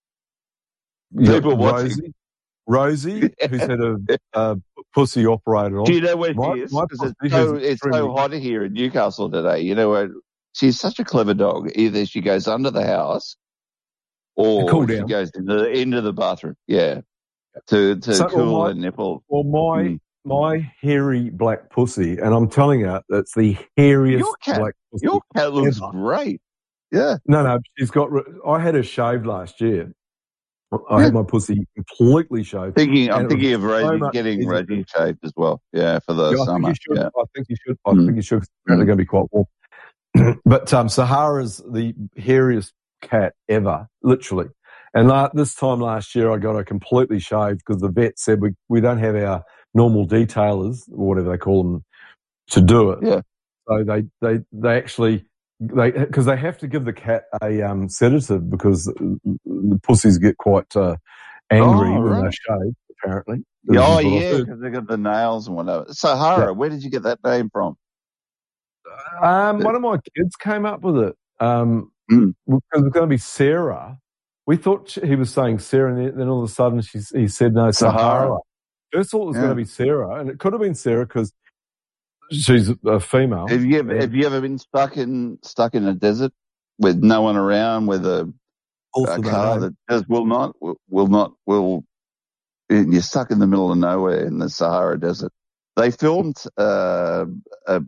you People got watching. Rosie, Rosie, who's had a, a pussy operated on. Do you know where My- she is? my Because it's pussy so is it's so extremely- hot here in Newcastle today. You know, where she's such a clever dog. Either she goes under the house, or cool she down. goes into into the bathroom. Yeah, to to So, cool well, my- her nipple. Well, my Mm. my hairy black pussy, and I'm telling you, it's the hairiest Your cat, black pussy. your cat looks ever. great. Yeah. No, no, she's got. I had her shaved last year. I had my pussy completely shaved. Thinking, I'm And it thinking was of so Rosie much getting easier. Rosie shaved as well. Yeah, for the Yeah, I think summer. you should. Yeah. I think you should. I Mm. think you should. 'Cause It's apparently going to be quite warm. But um, Sahara's the hairiest cat ever, literally. And la- this time last year, I got her completely shaved because the vet said we we don't have our normal detailers or whatever they call them to do it. Yeah. So they they they actually they because they have to give the cat a um, sedative because the pussies get quite uh, angry Oh, when right. they're shaved. Apparently. Yeah, oh, This is what I've yeah, heard. because they got the nails and whatever. Sahara, Yeah. where did you get that name from? Um, one of my kids came up with it. Um, Mm. because it was going to be Sarah. We thought she, he was saying Sarah, and then, then all of a sudden she's, he said no, Sahara. Sahara. First thought it was Yeah. going to be Sarah, and it could have been Sarah because she's a female. Have you ever And have you ever been stuck in stuck in a desert with no one around, with a, also a don't car know. that just will not will, will not will you're stuck in the middle of nowhere in the Sahara Desert. They filmed uh, uh,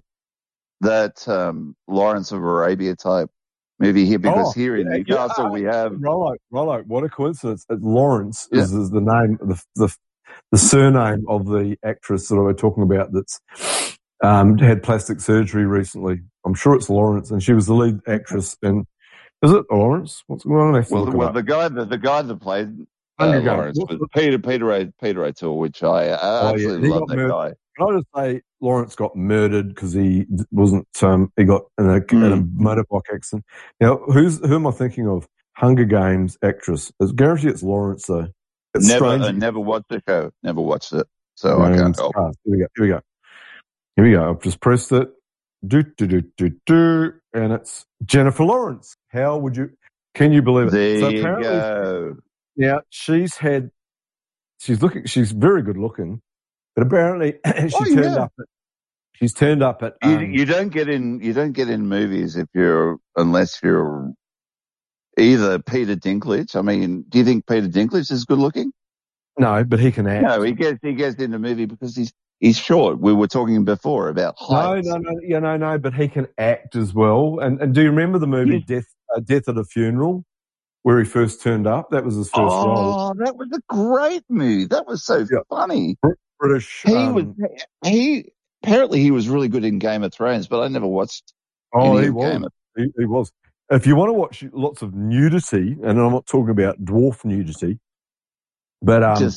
that um, Lawrence of Arabia type movie here because Oh, here in yeah, Newcastle yeah. we have Rollo, Rollo, what a coincidence. Uh, Lawrence Yeah. is, is the name, the, the the surname of the actress that I was talking about that's um, had plastic surgery recently. I'm sure it's Lawrence, and she was the lead actress in, is it Lawrence? What's going on? I have to well, look it well up. the guy the, the guy that played uh, Hunger Games. Lawrence What's was the- Peter Peter O- Peter O'Toole, which I, I Oh, yeah, absolutely he love got that murdered. guy. Can I just say Lawrence got murdered because he d- wasn't, um, he got in a, Mm. in a motorbike accident. Now, who's, who am I thinking of? Hunger Games actress. It's guaranteed it's Lawrence though. It's Never strange. uh, never watched the show. Never watched it, so I can't Games help. cast. Here we go. Here we go. Here we go. I've just pressed it. Do, do, do, do, do. And it's Jennifer Lawrence. How would you, can you believe it? There so you apparently, go. yeah, she's had, she's looking, she's very good looking, but apparently she Oh, turned yeah. up at, she's turned up at, You, um, you don't get in. You don't get in movies if you're unless you're either Peter Dinklage. I mean, do you think Peter Dinklage is good looking? no, but he can act. No, he gets he gets in the movie because he's he's short. We were talking before about No, height. no, no, yeah, no, no, but he can act as well. And and do you remember the movie Death uh, Death at a Funeral, where he first turned up? That was his first role. Oh, that was a great movie. That was so Yeah. funny. British. He um, was he apparently he was really good in Game of Thrones, but I never watched Oh, any he of was. Game of He, he was. If you want to watch lots of nudity, and I'm not talking about dwarf nudity, but um, just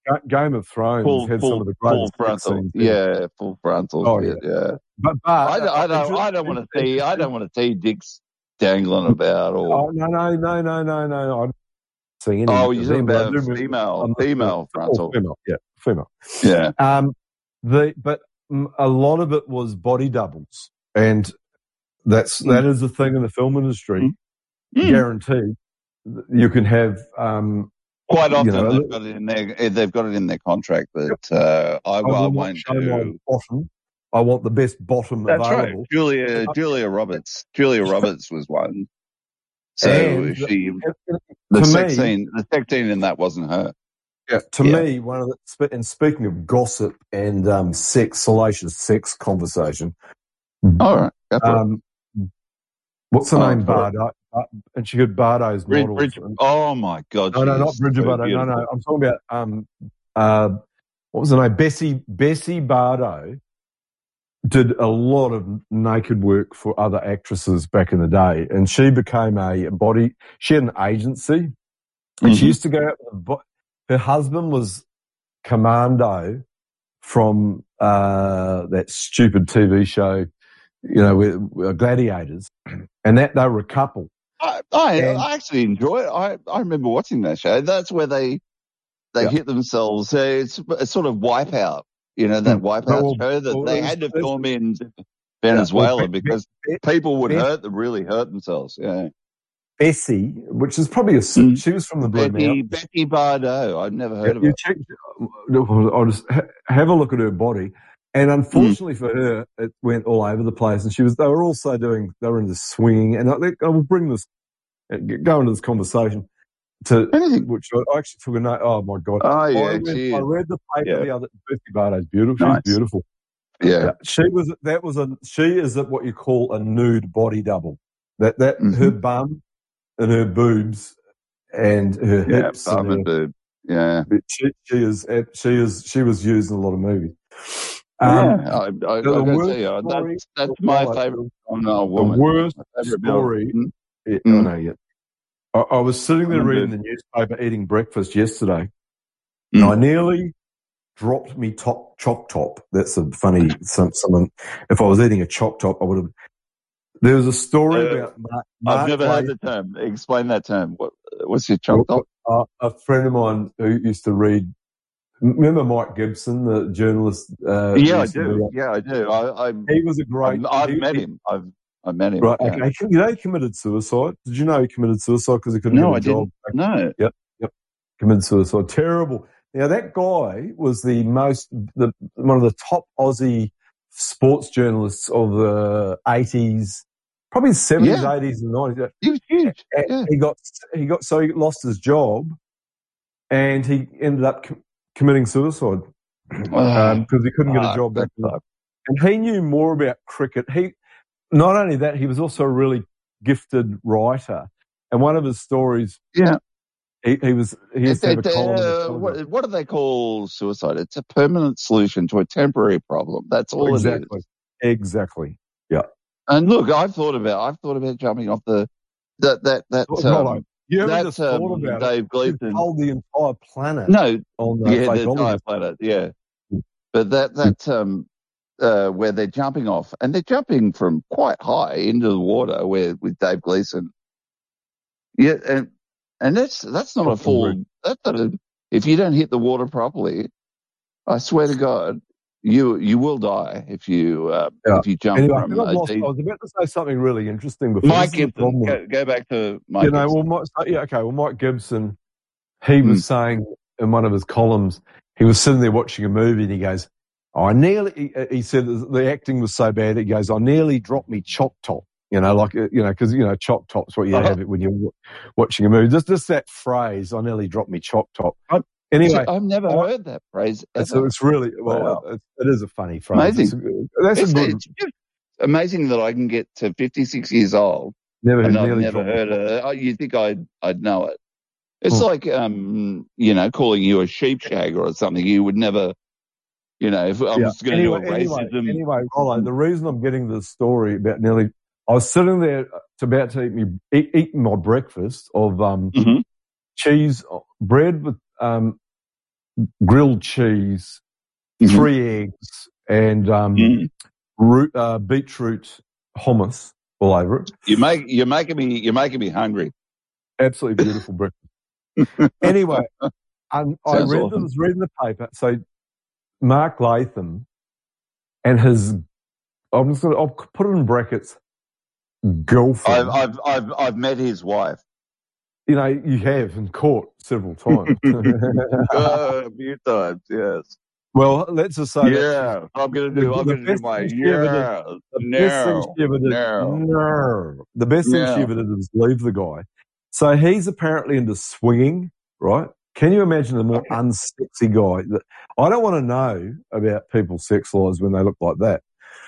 Game of Thrones full, had full, some of the full greatest frontal. scenes. Yeah, full frontal. Oh, yeah, yeah. yeah. But, but I, don't- I uh, don't. I don't want to see. I don't want to see dicks dangling about. Or Oh no, no, no, no, no, no. I'm seeing any. oh, you're of talking them, but I about do remember- female, I'm- female oh, frontal. female, yeah, female. Yeah. Um, the but mm, a lot of it was body doubles, and that's Mm. that is the thing in the film industry. Mm. Guaranteed, you can have um, Quite often you know, they've got it in their they've got it in their contract that uh, I, I I will not won't show my do. bottom. I want the best bottom That's right. available. Julia Julia Roberts. Julia Roberts was one. So And she and- the to sex me- scene the sex scene in that wasn't her. Yeah, to Yeah. me, one of the spe- and speaking of gossip and um, sex, salacious sex conversation. All right. Go for it. Um, what's the Oh, name? for it. Bardo, uh, and she got Bardo's Bridge, models. Bridge, oh my God! no, no, she not is Bridget so Bardo. No, beautiful. no, I'm talking about um, uh, what was her name? Bessie Bessie Bardo did a lot of naked work for other actresses back in the day, and she became a body. She had an agency, and she Mhm. used to go out with a bo- her husband was Commando from uh, that stupid T V show, you know, with, with Gladiators, and that they were a couple. I, I, And- I actually enjoy it. I, I remember watching that show. That's where they they Yeah. hit themselves. Uh, it's, it's sort of Wipeout, you know, that Hmm. Wipeout Well, show that well, they it had to was- film in Venezuela well, Be- because Be- people would Be- hurt them, really hurt themselves. Yeah, Bessie, which is probably a Mm. she was from the Blue Betty Mountains. Betty Bardot. I've never heard of you her. check, I'll just ha- have a look at her body, and Mm. unfortunately for her, it went all over the place. And she was they were also doing they were into swinging, and I think I will bring this go into this conversation to Anything. which I actually took a note. Oh my god! Oh yeah, I, read, she I is. read the paper Yeah. the other. Bessie Bardot's beautiful. Nice. She's beautiful. Yeah. She was that was a she is at what you call a nude body double. That that Mhm. her bum and her boobs and her Yeah, hips bum and and her, boob. Yeah. she she is she is she was used in a lot of movies. yeah, Um, I, I, I the gotta worst tell you, story- that's that's my Right, favorite female the woman. worst My favorite female- story. Mm. Yeah, Mm. I know yet. I, I was sitting there Mm. reading the newspaper, eating breakfast yesterday, Mm. and I nearly dropped me top chop top. That's a funny some someone. If I was eating a chop top, I would have. There was a story Uh, about Mark, Mark I've never heard Waid- the term. Explain that term. What, what's your chop top? Uh, a friend of mine who used to read. Remember Mike Gibson, the journalist? Uh, Yeah, I used to do. read- Yeah, I do. I, I, He was a great. I've, I've he- met he- him. I've, I've met him. Right. yeah. Okay. You know he committed suicide. Did you know he committed suicide because he couldn't No, get a I job? didn't. No. Yep. Yep. Committed suicide. Terrible. Now that guy was the most, the one of the top Aussie sports journalists of the eighties, probably seventies, Yeah. eighties, and nineties. He was huge. And Yeah. He got he got so he lost his job, and he ended up com- committing suicide because he couldn't get a Fuck, job back that then. sucks. And he knew more about cricket. He not only that, he was also a really gifted writer. And one of his stories, Yeah. he, he was he used to have a It- it, column in the uh, Telegraph. what, what do they call suicide? It's a permanent solution to a temporary problem. That's all Exactly. it is. Exactly. Yeah. And look, I've thought about I've thought about jumping off the that that that Well, um, you haven't that just thought um, about Dave it. Gleason. You've told the entire planet No, on the yeah, the entire fakeologist. planet, yeah. But that that um uh where they're jumping off and they're jumping from quite high into the water where with Dave Gleason. Yeah, and and that's that's not a full that's not a, if you don't hit the water properly, I swear to God, you you will die if you uh, Yeah. if you jump Anyway, I, from think I've a lost, I deep. was about to say something really interesting before. Mike This is the Gibson, problem. go, go back to Mike You know, Gibson. well, Mike, yeah, okay. Well, Mike Gibson, he was saying in one of his columns, he was sitting there watching a movie, and he goes, oh, "I nearly," he, he said, the acting was so bad. He goes, "I nearly dropped me chop top." You know, like uh, you know, because you know, chop top's what you Uh-huh. have it when you're w- watching a movie. Just, just that phrase, "I nearly dropped me chop top." I- Anyway, I've never I- heard that phrase it's, ever. it's really well, Wow. it, it is a funny phrase. Amazing. It's, that's It's, a good. it's just amazing that I can get to fifty-six years old Never, and I've nearly never dropped me heard chop it. Oh, you think I'd I'd know it? It's Hmm. like um, you know, calling you a sheep shagger or something. You would never, you know, if I'm Yeah. just going Anyway, to do a anyway, racism. anyway, Rollo, the reason I'm getting this story about nearly, I was sitting there to about to eat me eat, eat my breakfast of um, Mhm. cheese bread with um, grilled cheese, Mm-hmm. three eggs, and um, Mm. root, uh, beetroot hummus all over it. You make you're making me you're making me hungry. Absolutely beautiful breakfast. Anyway, um, I Sounds read awesome. was reading the paper. So Mark Latham and his, I'm just gonna I'll put it in brackets, girlfriend. I've I've I've I've met his wife. You know, you have in court several times. Uh, a few times, yes. Well, let's just say Yeah, that I'm gonna the, do. I'm the gonna do best my thing she ever did. yeah. The best thing No, she ever did. no, No. The best thing she no. ever did was leave the guy. So he's apparently into swinging, right? Can you imagine a more unsexy guy? That I don't want to know about people's sex lives when they look like that.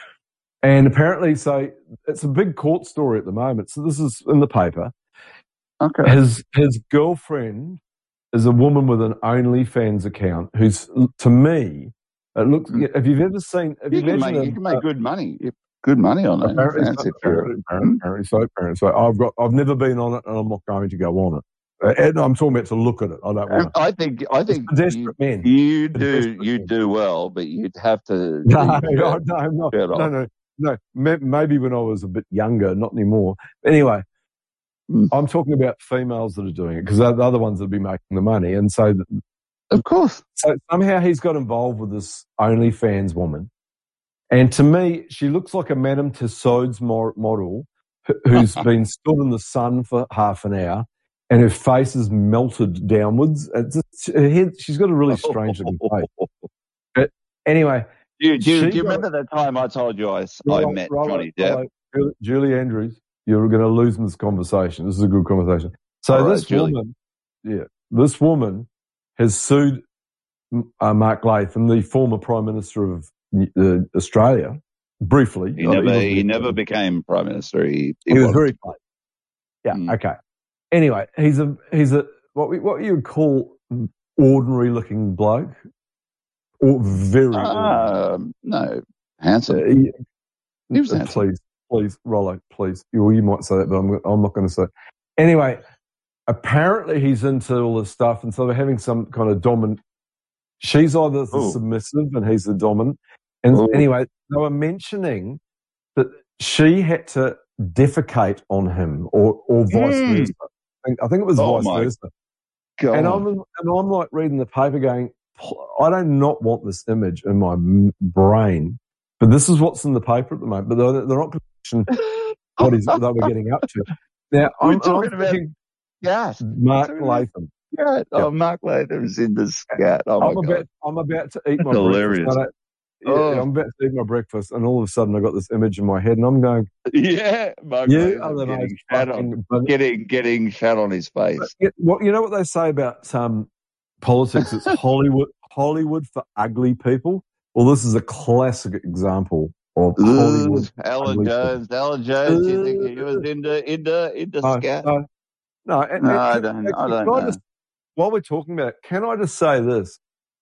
And apparently, so it's a big court story at the moment. So this is in the paper. Okay. His his girlfriend is a woman with an OnlyFans account who's, to me, it looks. If you've ever seen, if You you can imagine make a, you can make good money. Good money on apparently, OnlyFans so, if you're. apparently, apparently, apparently so, apparently so. I've got, I've never been on it, and I'm not going to go on it. Uh, and I'm talking about to look at it. I don't want to. I think I think for desperate you, men. you For do desperate you men. do well, but you'd have to. No, leave your no, shirt- no, I'm not. shirt No, off. no, no. May- Maybe when I was a bit younger, not anymore. Anyway, Mm. I'm talking about females that are doing it because they're the other ones that be making the money. And so, Of course. so somehow he's got involved with this OnlyFans woman. And to me, she looks like a Madame Tussauds mo- model wh- who's been stood in the sun for half an hour and her face is melted downwards. It's just, her head, she's got a really strange looking face. But anyway, Do you, do you, she do you got- remember that time I told you I, I Rollo, met Rollo, Johnny Depp? Rollo, Julie- Julie Andrews, you're going to lose in this conversation. This is a good conversation. So All right, this Julie. woman, yeah, this woman has sued uh, Mark Latham, the former Prime Minister of uh, Australia, briefly. He Uh, never wasn't he very- never became prime minister. He, He was wasn't. very close. Yeah. Mm. Okay. Anyway, he's a he's a what we, what you would call ordinary looking bloke, or very ordinary. Um, no, handsome. Uh, he- He was uh, handsome. Please, please, Rollo, please. You, you might say that, but I'm, I'm not going to say it. Anyway, apparently he's into all this stuff, and so they're having some kind of dominant. She's either the Ooh. submissive and he's the dominant. And Ooh. anyway, they were mentioning that she had to defecate on him, or or vice Mm. versa. I think, I think it was Oh vice my versa. God. And I'm and I'm like reading the paper, going, I do not want this image in my m- brain. But this is what's in the paper at the moment. But they're, they're not going to mention what is, they were getting up to. Now, We're I'm, I'm talking about thinking Yes. Mark We're talking about Latham. Scat. Yeah. Oh, Mark Latham's in the scat. Oh, my I'm God. about, I'm about to eat my That's hilarious. breakfast. I don't- yeah, Oh. I'm about to eat my breakfast, and all of a sudden I got this image in my head, and I'm going, Yeah. Mark you Latham are the getting most fat fucking on, ban- getting, getting fat on his face. Yeah, well, you know what they say about um, politics? It's Hollywood, Hollywood for ugly people. Well, this is a classic example of Hollywood. Ugh, Alan ugly Jones. Alan Jones, you think he was Ugh. into, into, into No, scat? no, no. And, No, and I can- don't, I actually, don't can I know. just, while we're talking about it, can I just say this?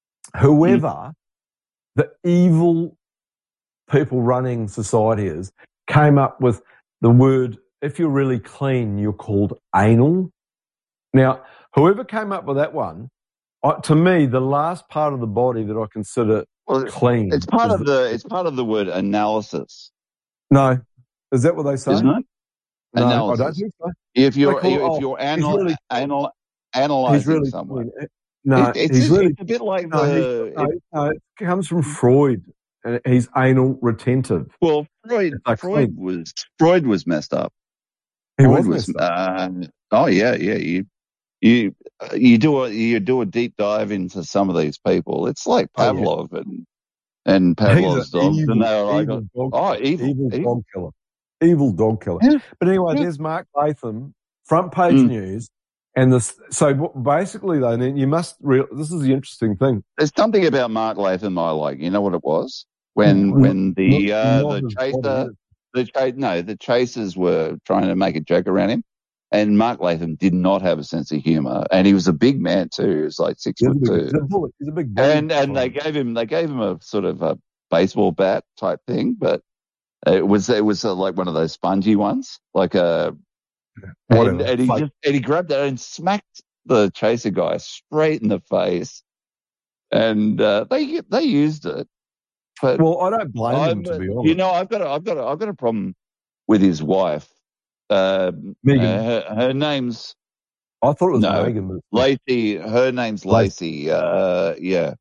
Whoever the evil people running society is came up with the word, if you're really clean, you're called anal. Now, whoever came up with that one, uh, to me, the last part of the body that I consider Well, clean. It's part is of the, it's part of the word analysis, No. Is that what they say? isn't it? No, Analysis. I don't think so. If you're, They call- if oh, you're he's anal, really- anal, He's analyzing really someone. clean. No, It- it's, he's it's, really it's a bit like no, the, he's, no, no, it comes from Freud. And he's anal retentive. well, Freud, like Freud was, Freud was messed up. He Freud was messed up. uh, oh yeah, yeah. You, you, uh, you do a, you do a deep dive into some of these people. It's like Oh, yeah. Pavlov and, and He's Pavlov's an dogs. evil, and they're like, evil dog oh, killer. evil, evil, evil. dog killer. Evil dog killer. Yeah. But anyway, Yeah. there's Mark Latham, front page Mm. news. And this, so what- basically, though, then you must real. This is the interesting thing. There's something about Mark Latham I like. You know what it was? When, Mm, when the, not- uh, not the his chaser, body. the chase, no, the chasers were trying to make a joke around him. And Mark Latham did not have a sense of humor. And he was a big man too. He was like six He's a foot big, two. he's a bullet. He's a big bullet. And and they gave him they gave him a sort of a baseball bat type thing, but it was it was uh, like one of those spongy ones, like a and, Whatever. and he Fake. just and he grabbed that and smacked the chaser guy straight in the face, and uh, they they used it. But well, I don't blame I'm, them, to be honest. You know, I've got a, I've got a, I've got a problem with his wife. Uh, Megan. Uh, her, her name's I thought it was no Megan. Lacey. Her name's Lacey. Uh, yeah,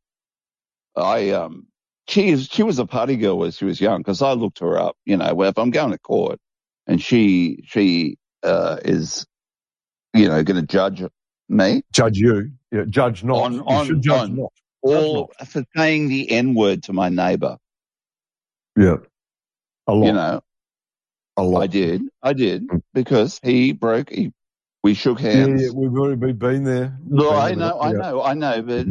I um, she is she was a party girl when she was young because I looked her up. You know, if I'm going to court and she she uh, is, you know, going to judge me, judge you, yeah, judge not. On, you on, should judge on, not. or for saying the N word to my neighbour. Yeah, a lot. You know, a lot. I did, I did because he broke. He, we shook hands. Yeah, yeah, we've already been there. No, Been I there. know, I Yeah. know, I know, but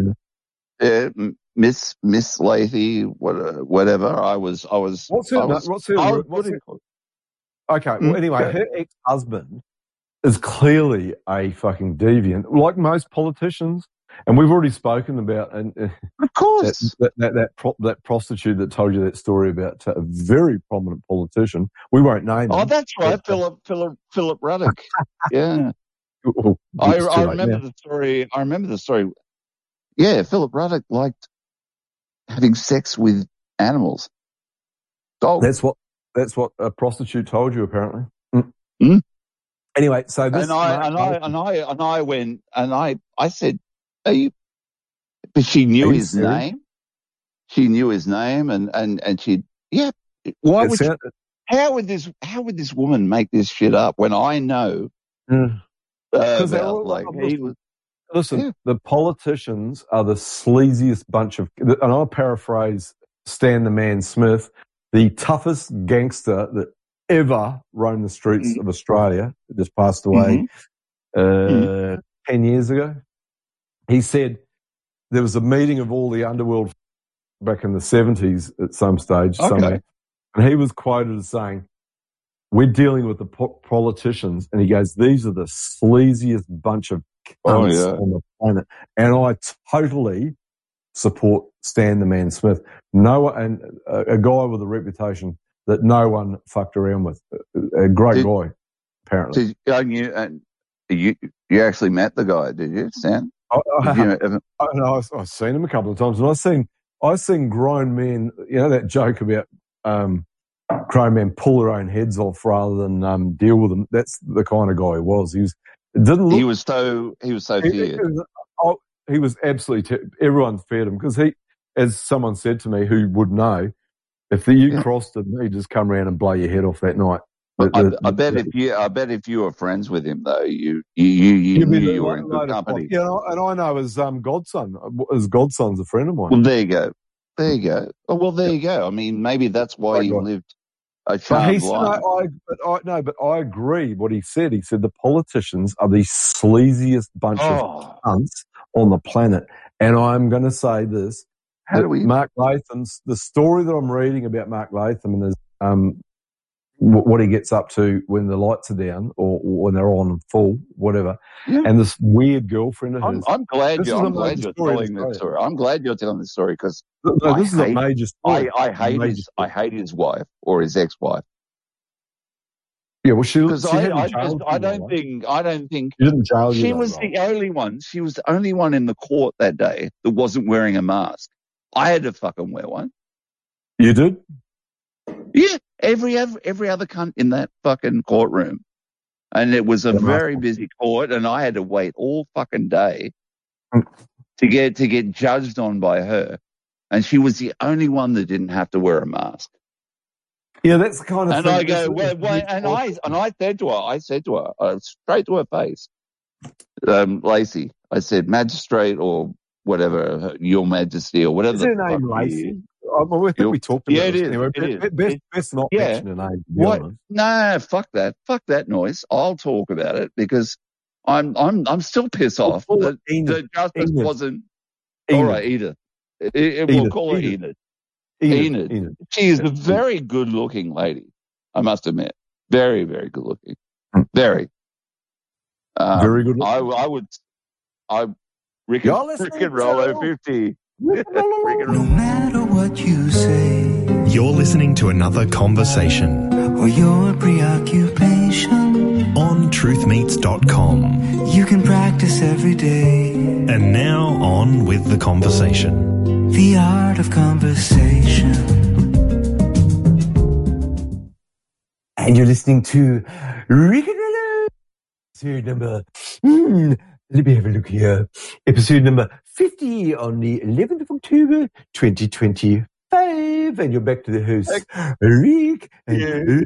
uh, Miss Miss Lathy, what, whatever. I was, I was. What's her? I na- was, what's her? I was what's putting- her okay. Mm, Well, anyway, okay. her ex-husband is clearly a fucking deviant, like most politicians. And we've already spoken about, and uh, of course, that that that that, pro- that prostitute that told you that story about uh, a very prominent politician. We won't name. Oh, him, that's right, but, uh, Philip Philip Philip Ruddock. Yeah, oh, I, it's too I late remember now. the story. I remember the story. Yeah, Philip Ruddock liked having sex with animals. Dogs. That's what that's what a prostitute told you, apparently. Mm. Mm. Anyway, so this and I Mark and I Huddleston- and I and I went and I I said, "Are you?" But she knew Are you his serious? name. She knew his name, and and and she, yeah. Why It would? She, sound- how would this? How would this woman make this shit up when I know Mm. uh, 'Cause they're about all- like he was? Listen, Yeah. the politicians are the sleaziest bunch of, and I'll paraphrase Stan the Man Smith, the toughest gangster that ever roamed the streets Mm. of Australia, just passed away Mm-hmm. uh, ten years ago. He said there was a meeting of all the underworld back in the seventies at some stage, Okay. somewhere, and he was quoted as saying, "We're dealing with the po- politicians," and he goes, "These are the sleaziest bunch of Oh, cunts yeah. on the planet," and I totally support Stan the Man Smith. No one, and a, a guy with a reputation that no one fucked around with. A, a great Did- guy, apparently. Did, and you and you you actually met the guy, did you, Stan? I, I, Did you ever, I, know, I've, I've seen him a couple of times, and I've seen I've seen grown men. You know that joke about um, grown men pull their own heads off rather than um, deal with them. That's the kind of guy he was. He was. It didn't look. he was so he was so He, feared. he was, oh, he was absolutely. Ter- everyone feared him because he, as someone said to me who would know, if you Yeah. crossed him, he'd just come around and blow your head off that night. The- I, the- I bet the- if you I bet if you were friends with him though, you you you, you You'd be knew the you were lo- in load good of company. fuck- Yeah, and I know his um, godson. His godson's a friend of mine. Well, there you go. There you go. Oh, well, there you go. I mean, maybe that's why Right, he right. lived a But charmed he said, no, life. I, but I, no, but I agree what he said. He said the politicians are the sleaziest bunch Oh. of cunts on the planet. And I'm going to say this. How that do we- Mark Latham's, the story that I'm reading about Mark Latham and his, um, wh- what he gets up to when the lights are down or, or when they're on full, whatever. Yeah. And this weird girlfriend of I'm, his. I'm glad This you. is I'm a glad major you're story in telling this Australia. story. I'm glad you're telling this story because No, I this is a hate- major I, story. I hate Major his story. I hate his wife or his ex-wife Yeah, well, she, because she I hadn't I, just, jailed I you, don't though. think I don't think She didn't jail you, she though, was right? the only one. She was the only one in the court that day that wasn't wearing a mask. I had to fucking wear one. You did? Yeah, every every, every other cunt in that fucking courtroom, and it was a Yeah, very mask. busy court, and I had to wait all fucking day Mm. to get to get judged on by her, and she was the only one that didn't have to wear a mask. Yeah, that's the kind of And thing. I go, that's- well, that's well, and I awesome. and I said to her, I said to her, uh, straight to her face, um, Lacey, I said, magistrate or whatever, your majesty or whatever. Is the her name fuck Lacey? you- I, I think You're- we talked about yeah, it this. is, Anyway, it be- is. be- best, It- best not yeah. mention her name, to be What? honest. No, fuck that, fuck that noise. I'll talk about it because I'm I'm I'm still pissed off call that it Enid. the justice Enid. wasn't. Enid. All right, Edith. It, it, we'll Enid. call her Enid. Enid. Enid. Enid. Enid. She is a very good-looking lady, I must admit. Very, very good-looking. Very. Um, Very good I, I would. I. Rick You're and, listening Rick and Rollo to- fifty. Rick and No Rollo. matter what you say You're listening to another conversation or your preoccupation, on truth meets dot com. you can practice every day. And now on with the conversation. The art of conversation. And you're listening to Rick and Rolo, episode number, hmm, let me have a look here, episode number fifty on the eleventh of October, twenty twenty-five. And you're back to the host, Rick and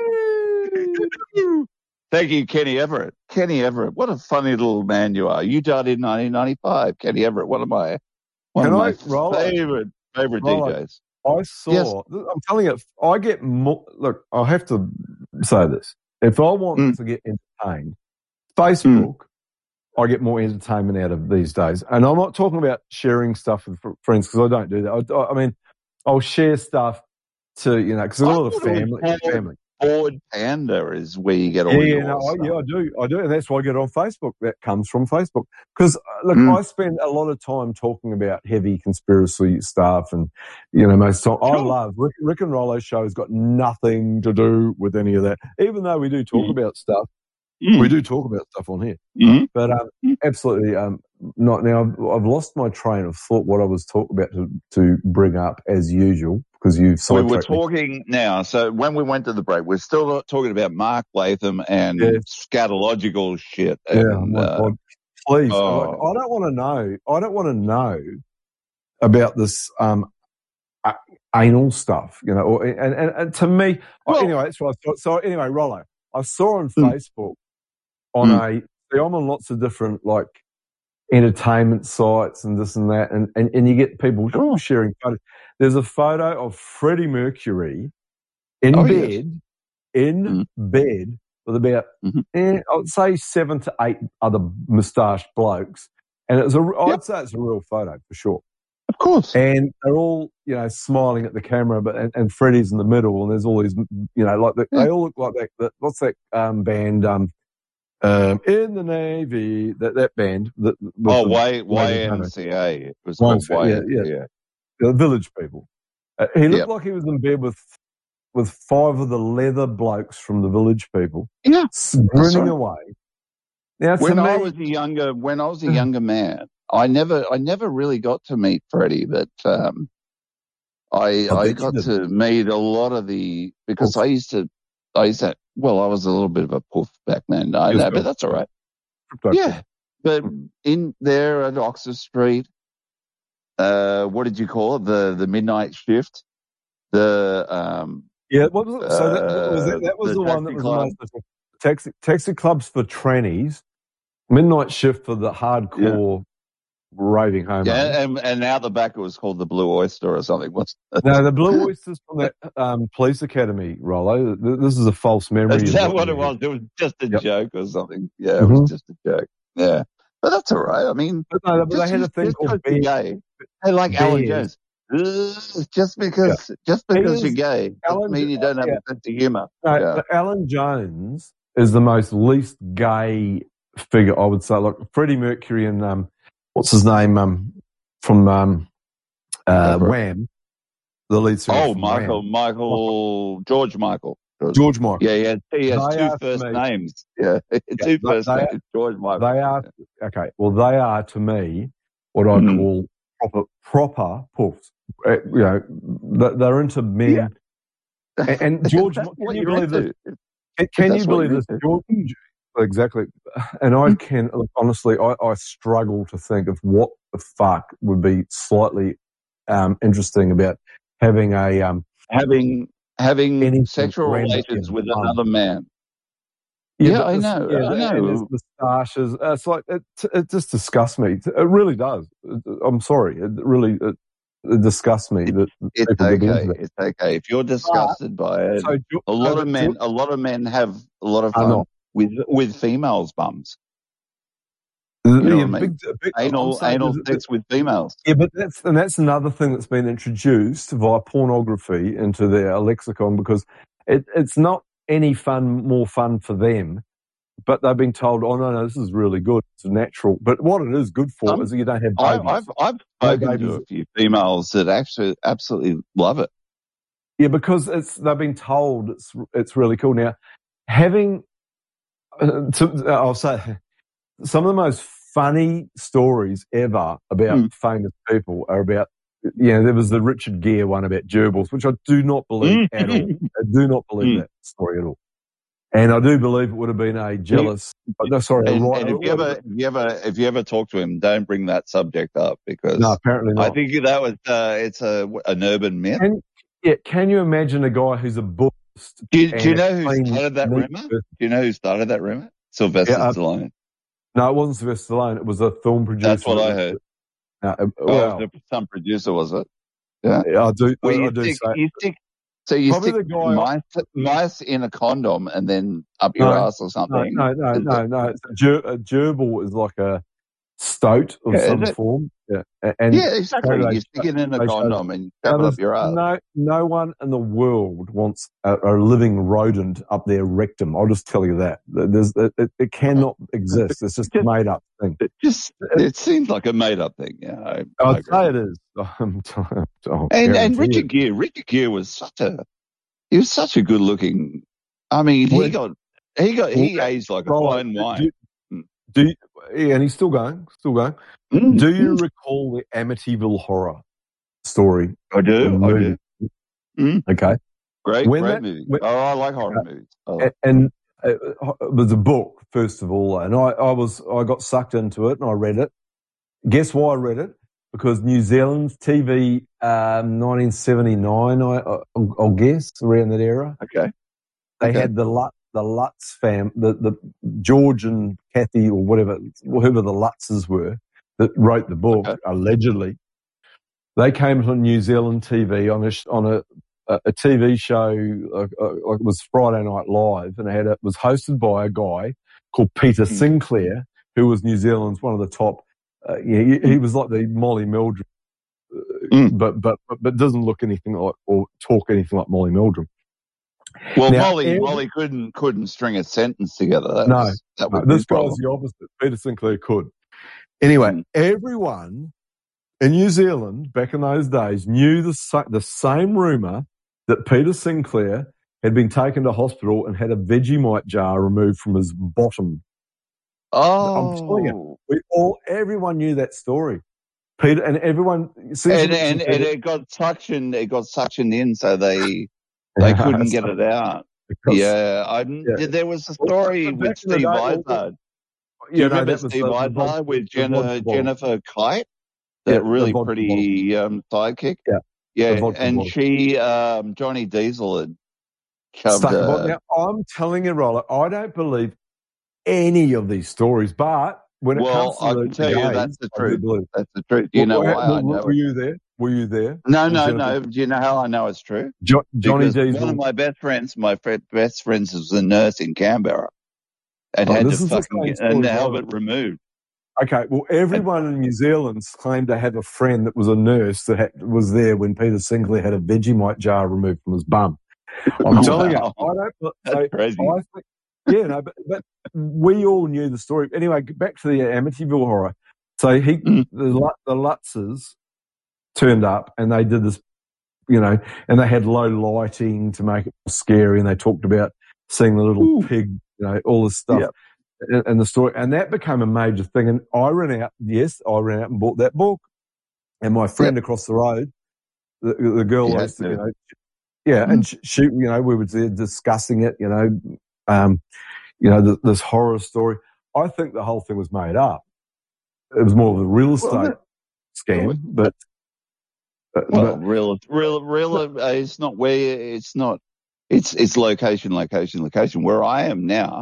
Yeah. Thank you, Kenny Everett. Kenny Everett, what a funny little man you are. You died in nineteen ninety-five. Kenny Everett, one of my one Can of I my roll it? favorite favorite Roll D it. Js. I saw, Yes. I'm telling you, I get more, look, I have to say this. If I want Mm. to get entertained, Facebook, I get more entertainment out of these days. And I'm not talking about sharing stuff with fr- friends because I don't do that. I, I mean, I'll share stuff to, you know, because I've got a lot of thought it family. was family. Board Panda is where you get all Yeah, your yeah, no, I, stuff. yeah, I do, I do, and that's why I get on Facebook. That comes from Facebook because, uh, look, Mm. I spend a lot of time talking about heavy conspiracy stuff, and you know, most time I love Rick, Rick and Rollo show has got nothing to do with any of that. Even though we do talk Mm. about stuff, Mm. we do talk about stuff on here, Mhm. but um, absolutely um, not. Now I've, I've lost my train of thought. What I was talking about to, to bring up as usual because you've We were sidetracked me. talking now, so when we went to the break, we're still not talking about Mark Latham and Yeah. scatological shit. Yeah, And, my uh, God. Please. oh. Like, I don't want to know. I don't want to know about this um, a- anal stuff, you know. Or, and, and, and to me, Well- anyway, that's what I thought. So anyway, Rollo, I saw on Mm. Facebook on a. See, I'm on lots of different like entertainment sites and this and that, and and, and you get people oh, sharing photos. There's a photo of Freddie Mercury in Oh, bed, yes. in bed with about, Mhm. eh, I'd say seven to eight other moustached blokes. And it's a, I'd say it's a real photo for sure. Of course. And they're all, you know, smiling at the camera, but and, and Freddie's in the middle, and there's all these, you know, like the, they all look like that. that what's that um, band? Um, um, in the Navy, that that band. That, with Oh, the- Y, Navy Y M banner. C A. It was Y M called C A, yeah, Y M C A. The Village People. Uh, he looked Yep. like he was in bed with with five of the leather blokes from the Village People. Yeah. Grinning right. away. Now, to When I me- was a younger, when I was a younger man, I never, I never really got to meet Freddie, but um, I, I I bet you got didn't. to meet a lot of the because I used to, I used to. Well, I was a little bit of a poof back then. I Yes, know, sir. but that's all right. Crypto Yeah, but in there at Oxford Street, uh, what did you call it? The the midnight shift. The um, Yeah, what was it? So that, what was, that, uh, that was the the, one taxi that was club. the most taxi, taxi clubs for trannies, midnight shift for the hardcore raving homos. Yeah, and, and out the back it was called the Blue Oyster or something. What's No, the Blue Oysters from that um, police academy, Rollo. Th- This is a false memory. Is of that what you- it was? It was just a Yep. joke or something. Yeah, it Mhm. was just a joke. Yeah, but that's all right. I mean, But no, but they had a just, thing just called because you're Bears. gay, hey, like Alan Bears. Jones. Ugh, just because, just He because is- you're gay doesn't Alan mean you don't have yeah. a sense of humour. No, Yeah. but Alan Jones is the most least gay figure, I would say. Like Freddie Mercury and um, what's his name um, from um, uh, Go for it. Wham, the lead singer. Oh, from Michael, Wham. Michael, George Michael. George Michael. Yeah, yeah. He has They two are, first to me- names. Yeah, two they- first they- names. George Michael. They are okay. Well, they are to me what I Mhm. call proper proper puffs. Uh, you know, they- they're into men. Yeah. And, and George, That's can what you you're believe into. this? Can, can That's you what believe you're this? into. George, exactly. And I can look, honestly, I, I struggle to think of what the fuck would be slightly um, interesting about having a um, Having having anything sexual random relations in with fun. another man. Yeah, but I this- know, Yeah, I and know. there's moustaches. Uh, It's like it, it just disgusts me. It really does. I'm sorry. It really it, it disgusts me that It's people get okay. into that. It's okay. If you're disgusted by it, So, Jo- a lot no, of but men, Jo- a lot of men have a lot of I fun know. with with females' bums. Yeah, You know what I mean? big- big- I'm Anal saying anal that- sex with females. Yeah, but that's and that's another thing that's been introduced via pornography into their lexicon because it, it's not any fun more fun for them, but they've been told, oh no, no, this is really good, it's natural. But what it is good for Um, is that you don't have I, babies. I've I've No spoken babies. to a few females that actually absolutely love it. Yeah, because it's they've been told it's it's really cool. Now, having uh, to, I'll say some of the most funny stories ever about Hmm. famous people are about you know, there was the Richard Gere one about gerbils, which I do not believe at all. I do not believe Mm. that story at all. And I do believe it would have been a jealous, oh, no, sorry, a And, right. and if you ever, if you ever, if you ever talk to him, don't bring that subject up because No, apparently I not. think that was uh, it's a an urban myth. Can, yeah, can you imagine a guy who's a Buddhist? Do you, do you and know who clean started that meat rumor? person? Do you know who started that rumor? Sylvester Yeah, uh, Stallone. No, it wasn't Sylvester Stallone. It was a film producer. That's what I heard. Uh, uh, Oh, well, the- some producer was it? Yeah. I do. Well, I you do stick, say you stick, so you Probably stick the guy- mice, mice in a condom and then up your No, ass or no, something. no, no, Is no, it- no. It's a, ger- a gerbil is like a stoat of Yeah, is some it? form. Yeah, A- and Yeah, exactly. so they You stick it in a they show- condom and Now, shove it there's up your ass. No, no one in the world wants a, a living rodent up their rectum. I'll just tell you that. There's, it, it, it cannot exist. It's just a made up thing. It just, it seems like a made up thing. Yeah. I, I I'd agree. say it is. I'm t- I'll And, and guarantee Richard it. Gere, Richard Gere was such a, he was such a good looking, I mean, he Well, got, he got, he well, aged like a Rollo, fine do- wine. Do you, yeah, and he's still going, still going. Mm, Do you mm. recall the Amityville Horror story? I do, The I movie? do. Mm. Okay. Great, When great that- movie. when- oh, I like horror movies. I like- And, and uh, there's a book, first of all, and I, I was I got sucked into it and I read it. Guess why I read it? Because New Zealand's T V, um, nineteen seventy-nine, I, I'll, I'll guess, around that era. Okay. They Okay. had the Lutz, the Lutz fam, the, the George and Kathy or whatever, whoever the Lutzes were that wrote the book, Okay. allegedly. They came on New Zealand T V on a sh- on a a, a T V show, uh, uh, like it was Friday Night Live, and it had it was hosted by a guy called Peter Mm. Sinclair, who was New Zealand's one of the top. Uh, yeah, he, he was like the Molly Meldrum, uh, Mm. but but but but doesn't look anything like or talk anything like Molly Meldrum. Well, Now, Molly, every- Molly couldn't couldn't string a sentence together. That No, was, that No, was this his guy's problem. the opposite. Peter Sinclair could. Anyway, Mm. everyone in New Zealand back in those days knew the sa- the same rumor that Peter Sinclair had been taken to hospital and had a Vegemite jar removed from his bottom. Oh, I'm telling you, we all everyone knew that story. Peter and everyone and since and, and it got suctioned. It got suctioned in, so they they couldn't get it out. Because- Yeah, I Yeah. there was a Well, story back with in the Steve day, well, Izard. Do Yeah, you no, remember that was Steve the- the Izard Bod- with the Jenna, vodka bottle. Jennifer Kite, that Yeah, the really vodka pretty um, sidekick? Yeah, the Yeah, vodka and bottle. she, um, Johnny Diesel had shoved Stuck about uh, now, I'm telling you, Roller, I don't believe any of these stories, but when it Well, comes to I the can tell you gays, that's the I do truth. believe. That's the truth. Do you know Well, why were, I know were it? you there? Were you there? No, In no, Jennifer- no. Do you know how I know it's true? Jo- Johnny Because Diesel. one of my best friends, my fr- best friends, was a nurse in Canberra, and Oh, had this to is the fucking same get, story, and have brother. it removed. Okay, well, everyone in New Zealand claimed to have a friend that was a nurse that had, was there when Peter Sinclair had a Vegemite jar removed from his bum. I'm telling you, I Wow. don't. That's so crazy. I think, yeah, no, but, but we all knew the story. Anyway, back to the Amityville Horror. So he, Mm. the Lut- the Lutzes turned up and they did this, you know, and they had low lighting to make it scary, and they talked about seeing the little Ooh. pig, you know, all this stuff. Yep. And, and the story, and that became a major thing. And I ran out, yes, I ran out and bought that book. And my friend across the road, the, the girl You I had used to, to. you know, yeah, and she, she, you know, we were there discussing it, you know, um, you know, th this horror story. I think the whole thing was made up. It was more of a real estate Well, scam, but, but, Well, but real, real, real. Uh, it's not where. It's not. It's it's location, location, location. Where I am now,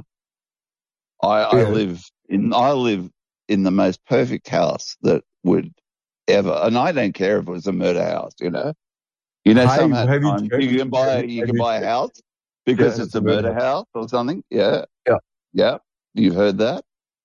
I, I Yeah. live in. I live in the most perfect house that would ever. And I don't care if it was a murder house. You know. You know, Hey, somehow have you you, checked- you can buy have you have can you buy a checked- house because Yeah, it's a murder house or something. Yeah, Yeah. yeah. You've heard that.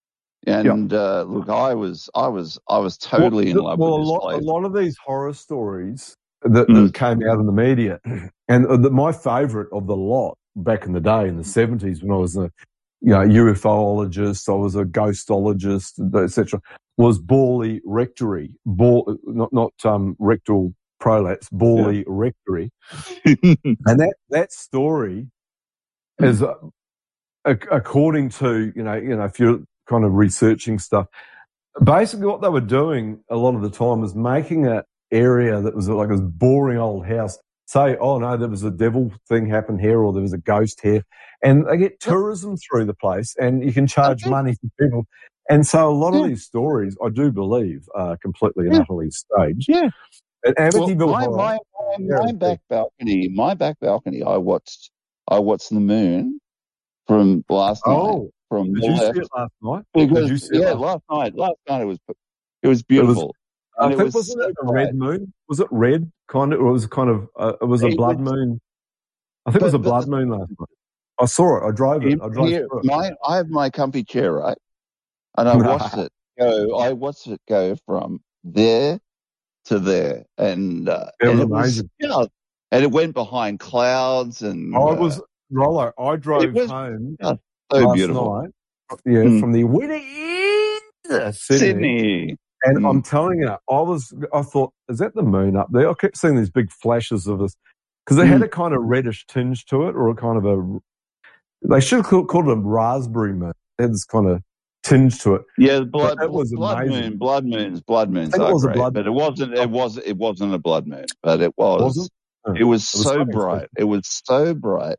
And uh, look, I was, I was, I was totally in well, love well, with a this lot, place. a lot of these horror stories that, Mm. that came out in the media, and uh, the, my favourite of the lot back in the day in the seventies when I was a you know UFOologist, I was a ghostologist, et cetera, was Borley Rectory, Ball, not not um, rectal prolapse, Borley Rectory, and that that story is. Uh, ac- according to you know you know if you're kind of researching stuff, basically what they were doing a lot of the time was making it area that was like this boring old house say, oh no, there was a devil thing happened here or there was a ghost here. And they get tourism through the place and you can charge Okay. money for people. And so a lot of Yeah. these stories, I do believe, are completely and Yeah. utterly staged. Yeah. And Well, Amityville my, Horror, my, my, my guaranteed. back balcony, my back balcony, I watched, I watched the moon from last night Oh, from did the you left. see it last night? Because, Did you see it yeah, last last night, last night it was, it was It was, beautiful. I And it think, was wasn't so it a bright. red moon? Was it red kind of, or was it kind of, uh, it was a It blood was, moon? I think it was a but, but blood the, moon last night. I saw it. I drove it. in I drove here, through it. my, I have my comfy chair, right? And I watched it go, I watched it go from there to there. And, uh, It and was it was, amazing. you know, and it went behind clouds and, I uh, was, Rollo, I it drove was home just so last beautiful. night, yeah, Mm. from the windy Sydney. Sydney. And Mm. I'm telling you, I was, I thought, is that the moon up there? I kept seeing these big flashes of this, because they had Mm. a kind of reddish tinge to it, or a kind of a, they should have called, called it a raspberry moon. It had this kind of tinge to it. Yeah, But blood, that was blood amazing. moon, blood moons, blood I moons think it are was a great, blood but it wasn't. moon. It was. It wasn't a blood moon, but it Wasn't? was. Oh, It was it was so something bright. special. It was so bright,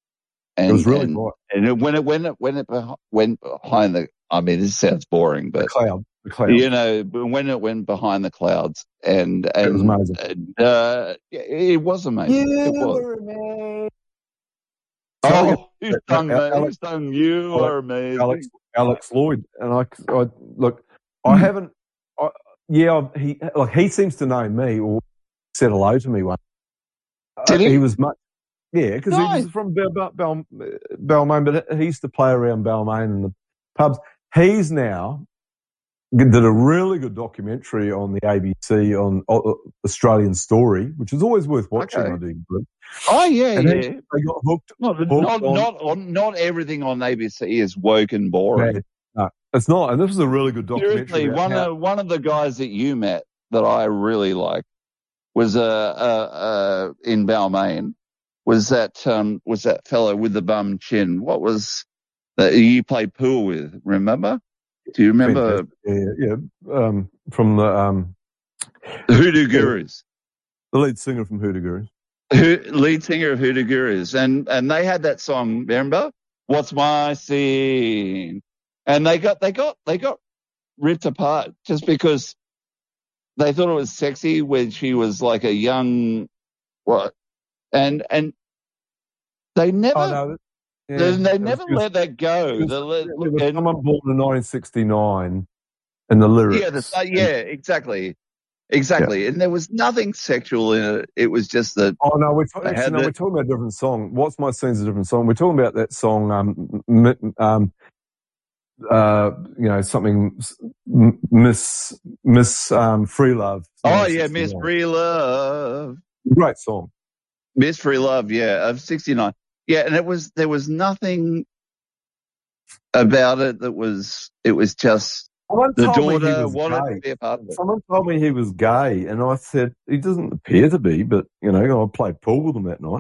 It was and really and bright. and it, when it when it when it beh- went behind the. I mean, this sounds boring, The but cloud, the cloud. you know, but when it went behind the clouds, and It was and, amazing. and uh, yeah, it was amazing. You It was. were amazing. Telling you, Oh, who that- sung that that? Who Alex, sung "You Alex, Are Amazing"? Alex, Alex Lloyd, and I, I look, I Mm. haven't, I, yeah, I've- he like he seems to know me or said hello to me once. Did Uh, he he? was much, yeah, because he Nice. was from Bal, Bal, Bal, Balmain, but he used to play around Balmain in the pubs. He's now did a really good documentary on the A B C on uh, Australian Story, which is always worth watching. Okay. I do, but Oh yeah, and he, yeah. they got hooked, Not hooked not on. not on, not everything on A B C is woke and boring. No, no, it's not. And this was a really good documentary Seriously, about one how. of one of the guys that you met that I really liked was uh, uh, uh in Balmain was that um was that fellow with the bum chin. What was that you played pool with? Remember? Do you remember Fantastic. Yeah, yeah. Um, from the um, Hoodoo yeah, Gurus? the lead singer from Hoodoo Gurus. Who, lead singer of Hoodoo Gurus, and and they had that song. Remember? What's my scene? And they got they got they got ripped apart just because they thought it was sexy when she was like a young what, and and they Oh never no, yeah, they, they it was, never it was, let that go. it was, The, le- it was and someone born in nineteen sixty-nine, and the yeah, the, lyrics. yeah, exactly, exactly. Yeah. And there was nothing sexual in it. It was just that Oh no, we're talking, they actually had no, we're the talking about a different song. What's My Scene's a different song. We're talking about that song, um, m- um, uh, you know, something m- Miss Miss um, Free Love. oh yeah, Miss nineteen sixty-nine. Free Love. Great song. Miss Free Love, yeah, of sixty-nine. Yeah, and it was, there was nothing about it that was, it was just Someone the told me he daughter was wanted to gay. be a part of it. Someone told me he was gay, and I said he doesn't appear to be, but you know, I played pool with him that night.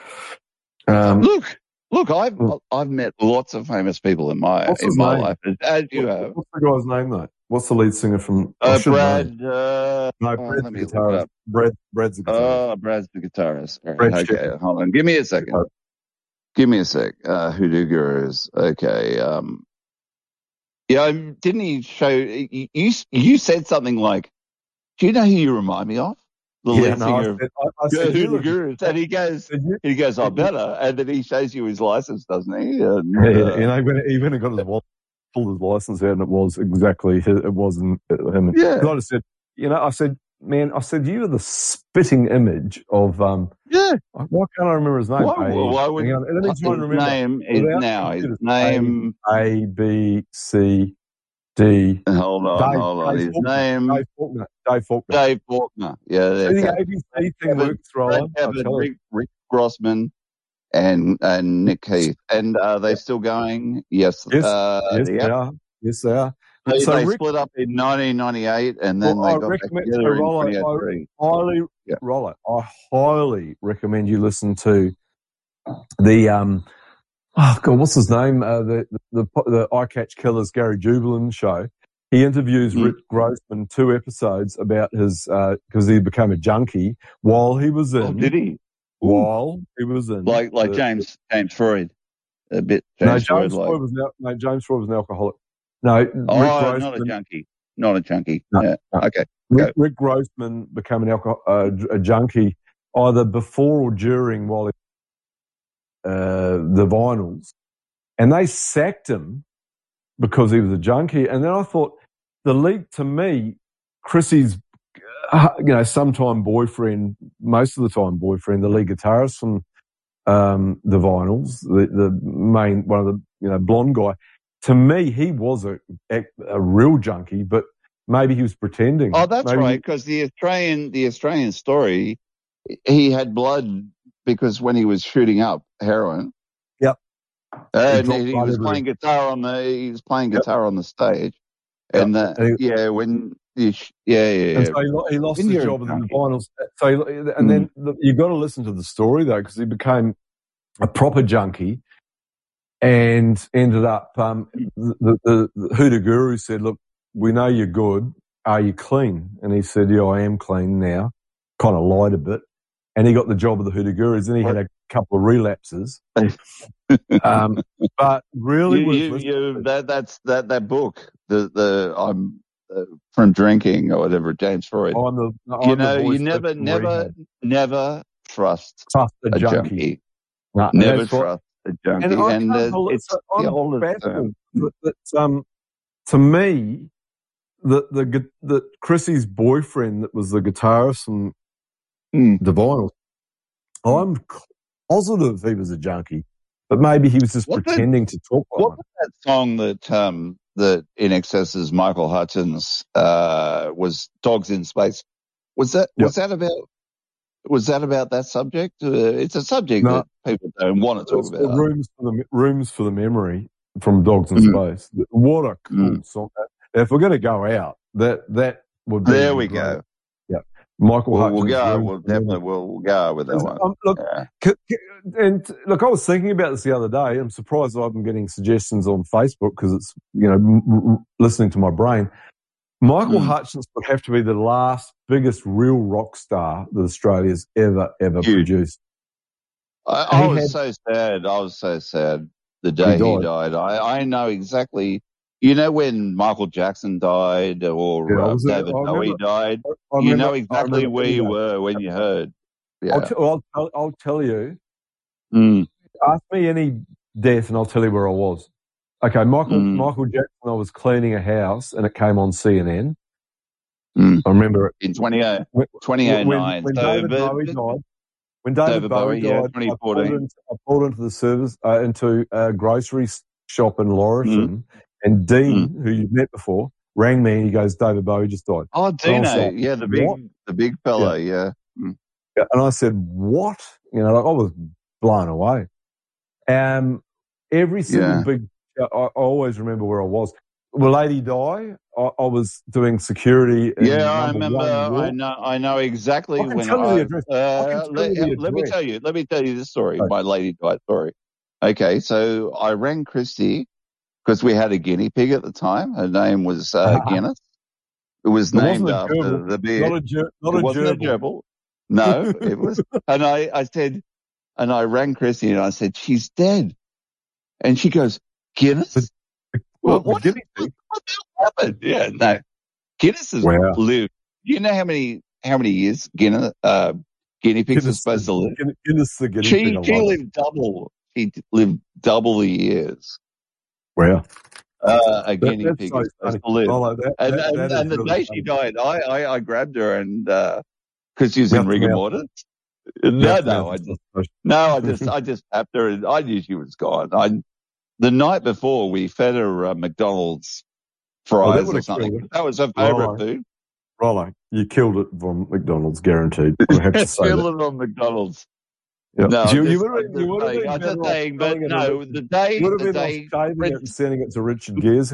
Um, Look, look, I've, mm. I've met lots of famous people in my, what's in his my name? life, as you What, have. what's the guy's name, though? What's the lead singer from? I Uh, should know. Brad, uh, No, oh, Brad's let the me look it guitarist. up. Brad, Brad's the guitarist. Oh, Brad's the guitarist. All Brad right, okay, Shepherd. hold on. Give me a second. Give me a sec. Uh, Hoodoo Gurus. Okay, um, yeah, um, didn't he show, you, you, you said something like, do you know who you remind me of? The Yeah, lead no, I singer of said, I, I said, you Hoodoo look. Gurus. And he goes, Said you, he goes, I said you, better. And then he shows you his license, doesn't he? And, yeah, yeah, uh, you know, when he went and got his wallet, pulled his license out, and it was exactly his, it wasn't him. yeah, I just said, you know, I said, man, I said you are the spitting image of um. yeah. Why can't I remember his name? Why, A, why would, hang on, let me try and his remember. name is Without now, his computers, name, A, A, B, C, D. hold on, Dave, hold on, Dave his Faulkner. name, Dave Faulkner. Dave Faulkner. Dave Faulkner. Yeah, See there you the go. A B C Brad thing Kevin, works, Brad Roland. I Kevin, tell you. Rick, Rick Grossman, and, and Nick Keith. And are they still going? Yes. Yes, Uh, yes, yeah. they are. Yes, they are. They, So they Rick, split up in nineteen ninety-eight and then well, they I got back recommend. So together in Rollo, twenty oh three. I highly, Yeah. Rollo, I highly recommend you listen to the um. Oh God, what's his name? Uh, the the the, the Eye Catch Killers Gary Jubilin show. he interviews Mm. Rick Grossman two episodes about his, because he became a junkie while he was in. Oh, did he? While he was in. Like like the- James James Freud, a bit. No, James James Freud, Freud like. was an, al- no, James Freud was an alcoholic. No, Rick Oh, Grossman. not a junkie. Not a junkie. No, yeah. no. Okay. Rick, Rick Grossman became an alcohol, uh, a junkie either before or during while he, uh, the vinyls, and they sacked him because he was a junkie. And then I thought the lead to me, Chrissy's, uh, you know, sometime boyfriend, most of the time boyfriend, the lead guitarist from um, the vinyls, the, the main one of the you know blonde guy. To me, he was a a real junkie, but maybe he was pretending. Oh, that's maybe right. Because the Australian, the Australian story, he had blood because when he was shooting up heroin, Yep. and dropped he, blood was everywhere. playing guitar on the, he was playing Yep. guitar on the stage, and Yep. uh, And he- yeah, when you, sh- yeah, yeah, yeah. And so he, lo- he lost When his you're a job in the junkie. vinyls. So, he, and then the, you got to listen to the story though, because he became a proper junkie, and ended up. Um, the, the, the Hoodoo Guru said, "Look, we know you're good. Are you clean?" And he said, "Yeah, I am clean now." Kind of lied a bit, and he got the job of the Hoodoo Gurus. Then he had a couple of relapses. um, but really, You, worth you, listening you, to. that that's that that book, the the I'm uh, from drinking or whatever, James Freud. I'm the, I'm you the know, voice you never, from never, rehab. never trust Trust a a junkie. junkie. No, and Never that's what- trust a junkie, And I and, can't uh, believe, it's so the I'm oldest baffled term. that, that, um, to me, the the gu- that Chrissy's boyfriend that was the guitarist from Mm. the Vinyls, I'm positive he was a junkie, but maybe he was just What the- pretending to talk like What one. was that song that um that In Excess's Michael Hutchins uh was Dogs in Space? Was that Yep. was that about was that about that subject? Uh, it's a subject No. that people don't want to talk It's the about. rooms for the rooms for the memory from Dogs in Mm. Space. What a cool Mm. song! If we're going to go out, that that would be There we great. go. Yeah, Michael We'll, Hutchins. we'll go. Rooms We'll for the Memory. definitely we'll, we'll go with that one. Um, look, Yeah. c- c- and look, I was thinking about this the other day. I'm surprised I've been getting suggestions on Facebook because it's you know m- m- listening to my brain. Michael Mm. Hutchins would have to be the last biggest real rock star that Australia's ever ever Huge. produced. I, I He was had- so sad. I was so sad the day he died. died. I, I know exactly. You know when Michael Jackson died or Yeah, I uh, was there. David I Bowie remember- died, I you remember- know I exactly remember where you every day. were when you heard. Yeah. I'll, t- I'll, I'll, I'll tell you. Mm. Ask me any death, and I'll tell you where I was. Okay, Michael Mm. Michael Jackson. I was cleaning a house, and it came on C N N. Mm. I remember it. In twenty oh When, nine. when, when So, David but- Bowie died, when David, David Bowie, Bowie, yeah, died, I twenty pulled, fourteen. into, I pulled into the service uh, into a grocery s- shop in Laurisham, and Dean, who you've met before, rang me and he goes, "David Bowie just died." Oh, And I was Dino, like, yeah, the big, "What?" the big fella, yeah. Mm. Yeah, and I said, "What?" You know, like I was blown away. Um, every single Yeah. big, I, I always remember where I was. Will Lady Di? I, I was doing security. In Yeah, I number remember. one York. I know. I know exactly I can when tell you I. the address. I can Uh, tell let, you the let me address. tell you. Let me tell you this story. Right. My lady died story. Okay, so I rang Christy because we had a guinea pig at the time. Her name was uh, Guinness. It was It wasn't named a after gerbil. the beer. Not a ger- not it a wasn't gerbil. a gerbil. No, it was. And I, I said, and I rang Christy and I said, she's dead. And she goes, Guinness? Well, Well, what, the guinea pig. what the hell happened? Yeah, no. Guinness has Wow. lived. Do you know how many how many years Guinness, uh, guinea pigs are Guinness, supposed to live? Guinness, Guinness the guinea She pig. I she love it. lived double. She lived double the years. Wow. Uh, a That, guinea that's pig so is supposed funny. to live. Lolo, that, And that, and, that is and the really day funny. she died, I, I, I grabbed her and because she was in Mouth to rigor mouth. mortis. No, Mouth to no, mouth I is just not no, I just I just tapped her and I knew she was gone. I the night before we fed her uh, McDonald's Oh, that fries would or have something. killed it. That was her favourite Rolo, food. Rolo, you killed it from McDonald's, guaranteed. I have to say Feel that. it on McDonald's. Yeah. No, you, I'm you just, would have I'm been, you just would have saying, been I'm better just off saying, but selling it to no, Richard. the day, You would have the been off day, shaving it Prince, and sending it to Richard Gere's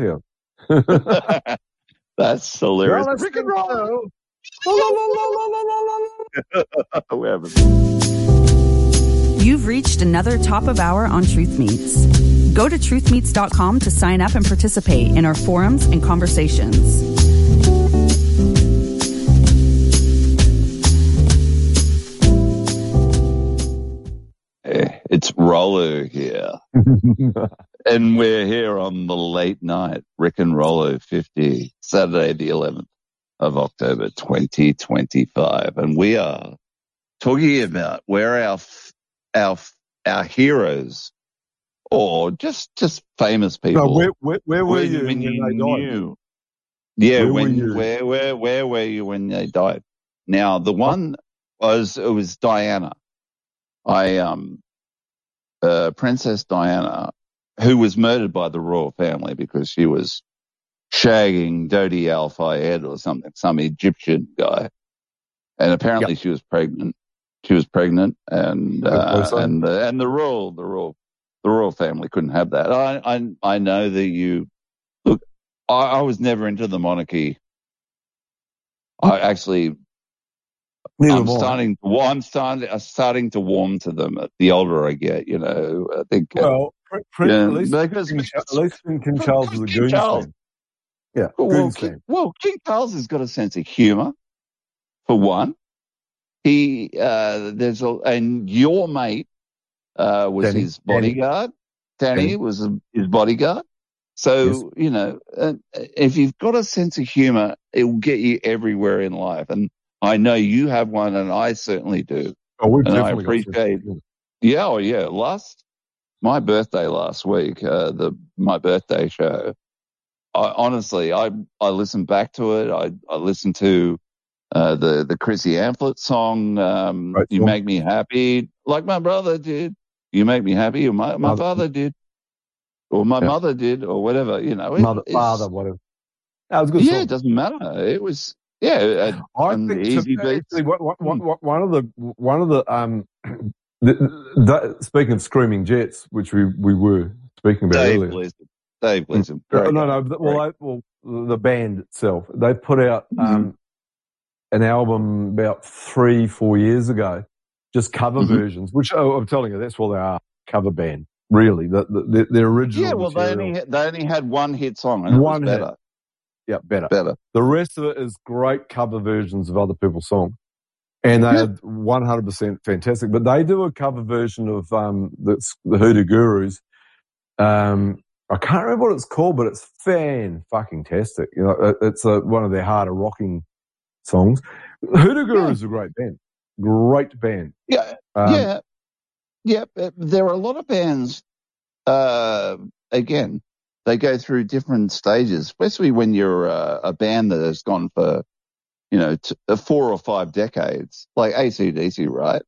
house. that's You're hilarious. Rick listening and roll. to... La, la, la, la, la, la, la, la. We haven't. You've reached another top of hour on Truth Meets. Go to truth meets dot com to sign up and participate in our forums and conversations. It's Rollo here. And we're here on the late night Rick and Rollo fifty, Saturday the eleventh of October twenty twenty-five. And we are talking about where our our our heroes, or just just famous people. No, where, where, where were when, you when when you they knew? died? Yeah, Where were when you? where where where were you when they died? Now the one was it was Diana. I um uh Princess Diana, who was murdered by the royal family because she was shagging Dodi Al Fayed or something, some Egyptian guy, and apparently Yep. she was pregnant. She was pregnant, and uh, so. and the and the royal the royal the royal family couldn't have that. I I I know that you look. I, I was never into the monarchy. I actually. Neither I'm am I. starting. Well, I'm starting. I'm starting to warm to them. The older I get, you know, I think. Uh, Well, Pr- Pr- yeah, at least because, King, Cha- because at least King Charles was a King Goons Charles. fan. Yeah, Well, Goons King, fan. well, King Charles has got a sense of humour. For one, he uh, there's a and your mate uh, was Danny. his bodyguard. Danny, Danny. was a, his bodyguard. So Yes. you know, uh, if you've got a sense of humour, it will get you everywhere in life. And I know you have one, and I certainly do. Oh, we've And I definitely got appreciate. some. Yeah, oh yeah. Last my birthday last week, uh, the my birthday show. I, honestly, I I listened back to it. I I listened to uh, the the Chrissy Amphlett song. Um, Right, you song. make me happy, like my brother did. You make me happy, or my my Mother- father did, or my Yeah. mother did, or whatever. You know, it, Mother, it's- father, whatever. That was a good yeah, song. it doesn't matter. It was yeah, uh, I and think the easy to, beats. actually, what, what, Hmm. what, one of the one of the um, the, the, speaking of Screaming Jets, which we, we were speaking about Dave earlier. Gleason. Dave Gleason. No, Great no, guy. no. but- Well, I, well, the band itself, they put out Mm-hmm. um, an album about three, four years ago, just cover Mhm. versions. Which oh, I'm telling you, that's what they are, cover band. Really, the the, the, the original Yeah, well, they material. only they only had one hit song, and One it was hit. better. Yeah, better. Better. The rest of it is great cover versions of other people's songs. And they Yeah. are one hundred percent fantastic. But they do a cover version of um, the, the Hoodoo Gurus. Um, I can't remember what it's called, but it's fan-fucking-tastic. You know, it- it's a, one of their harder rocking songs. Hoodoo Gurus is a great band. Great band. Yeah, Um, yeah, yeah. but There are a lot of bands. Uh, again, they go through different stages, especially when you're uh, a band that has gone for, you know, t- uh, four or five decades, like A C D C, right?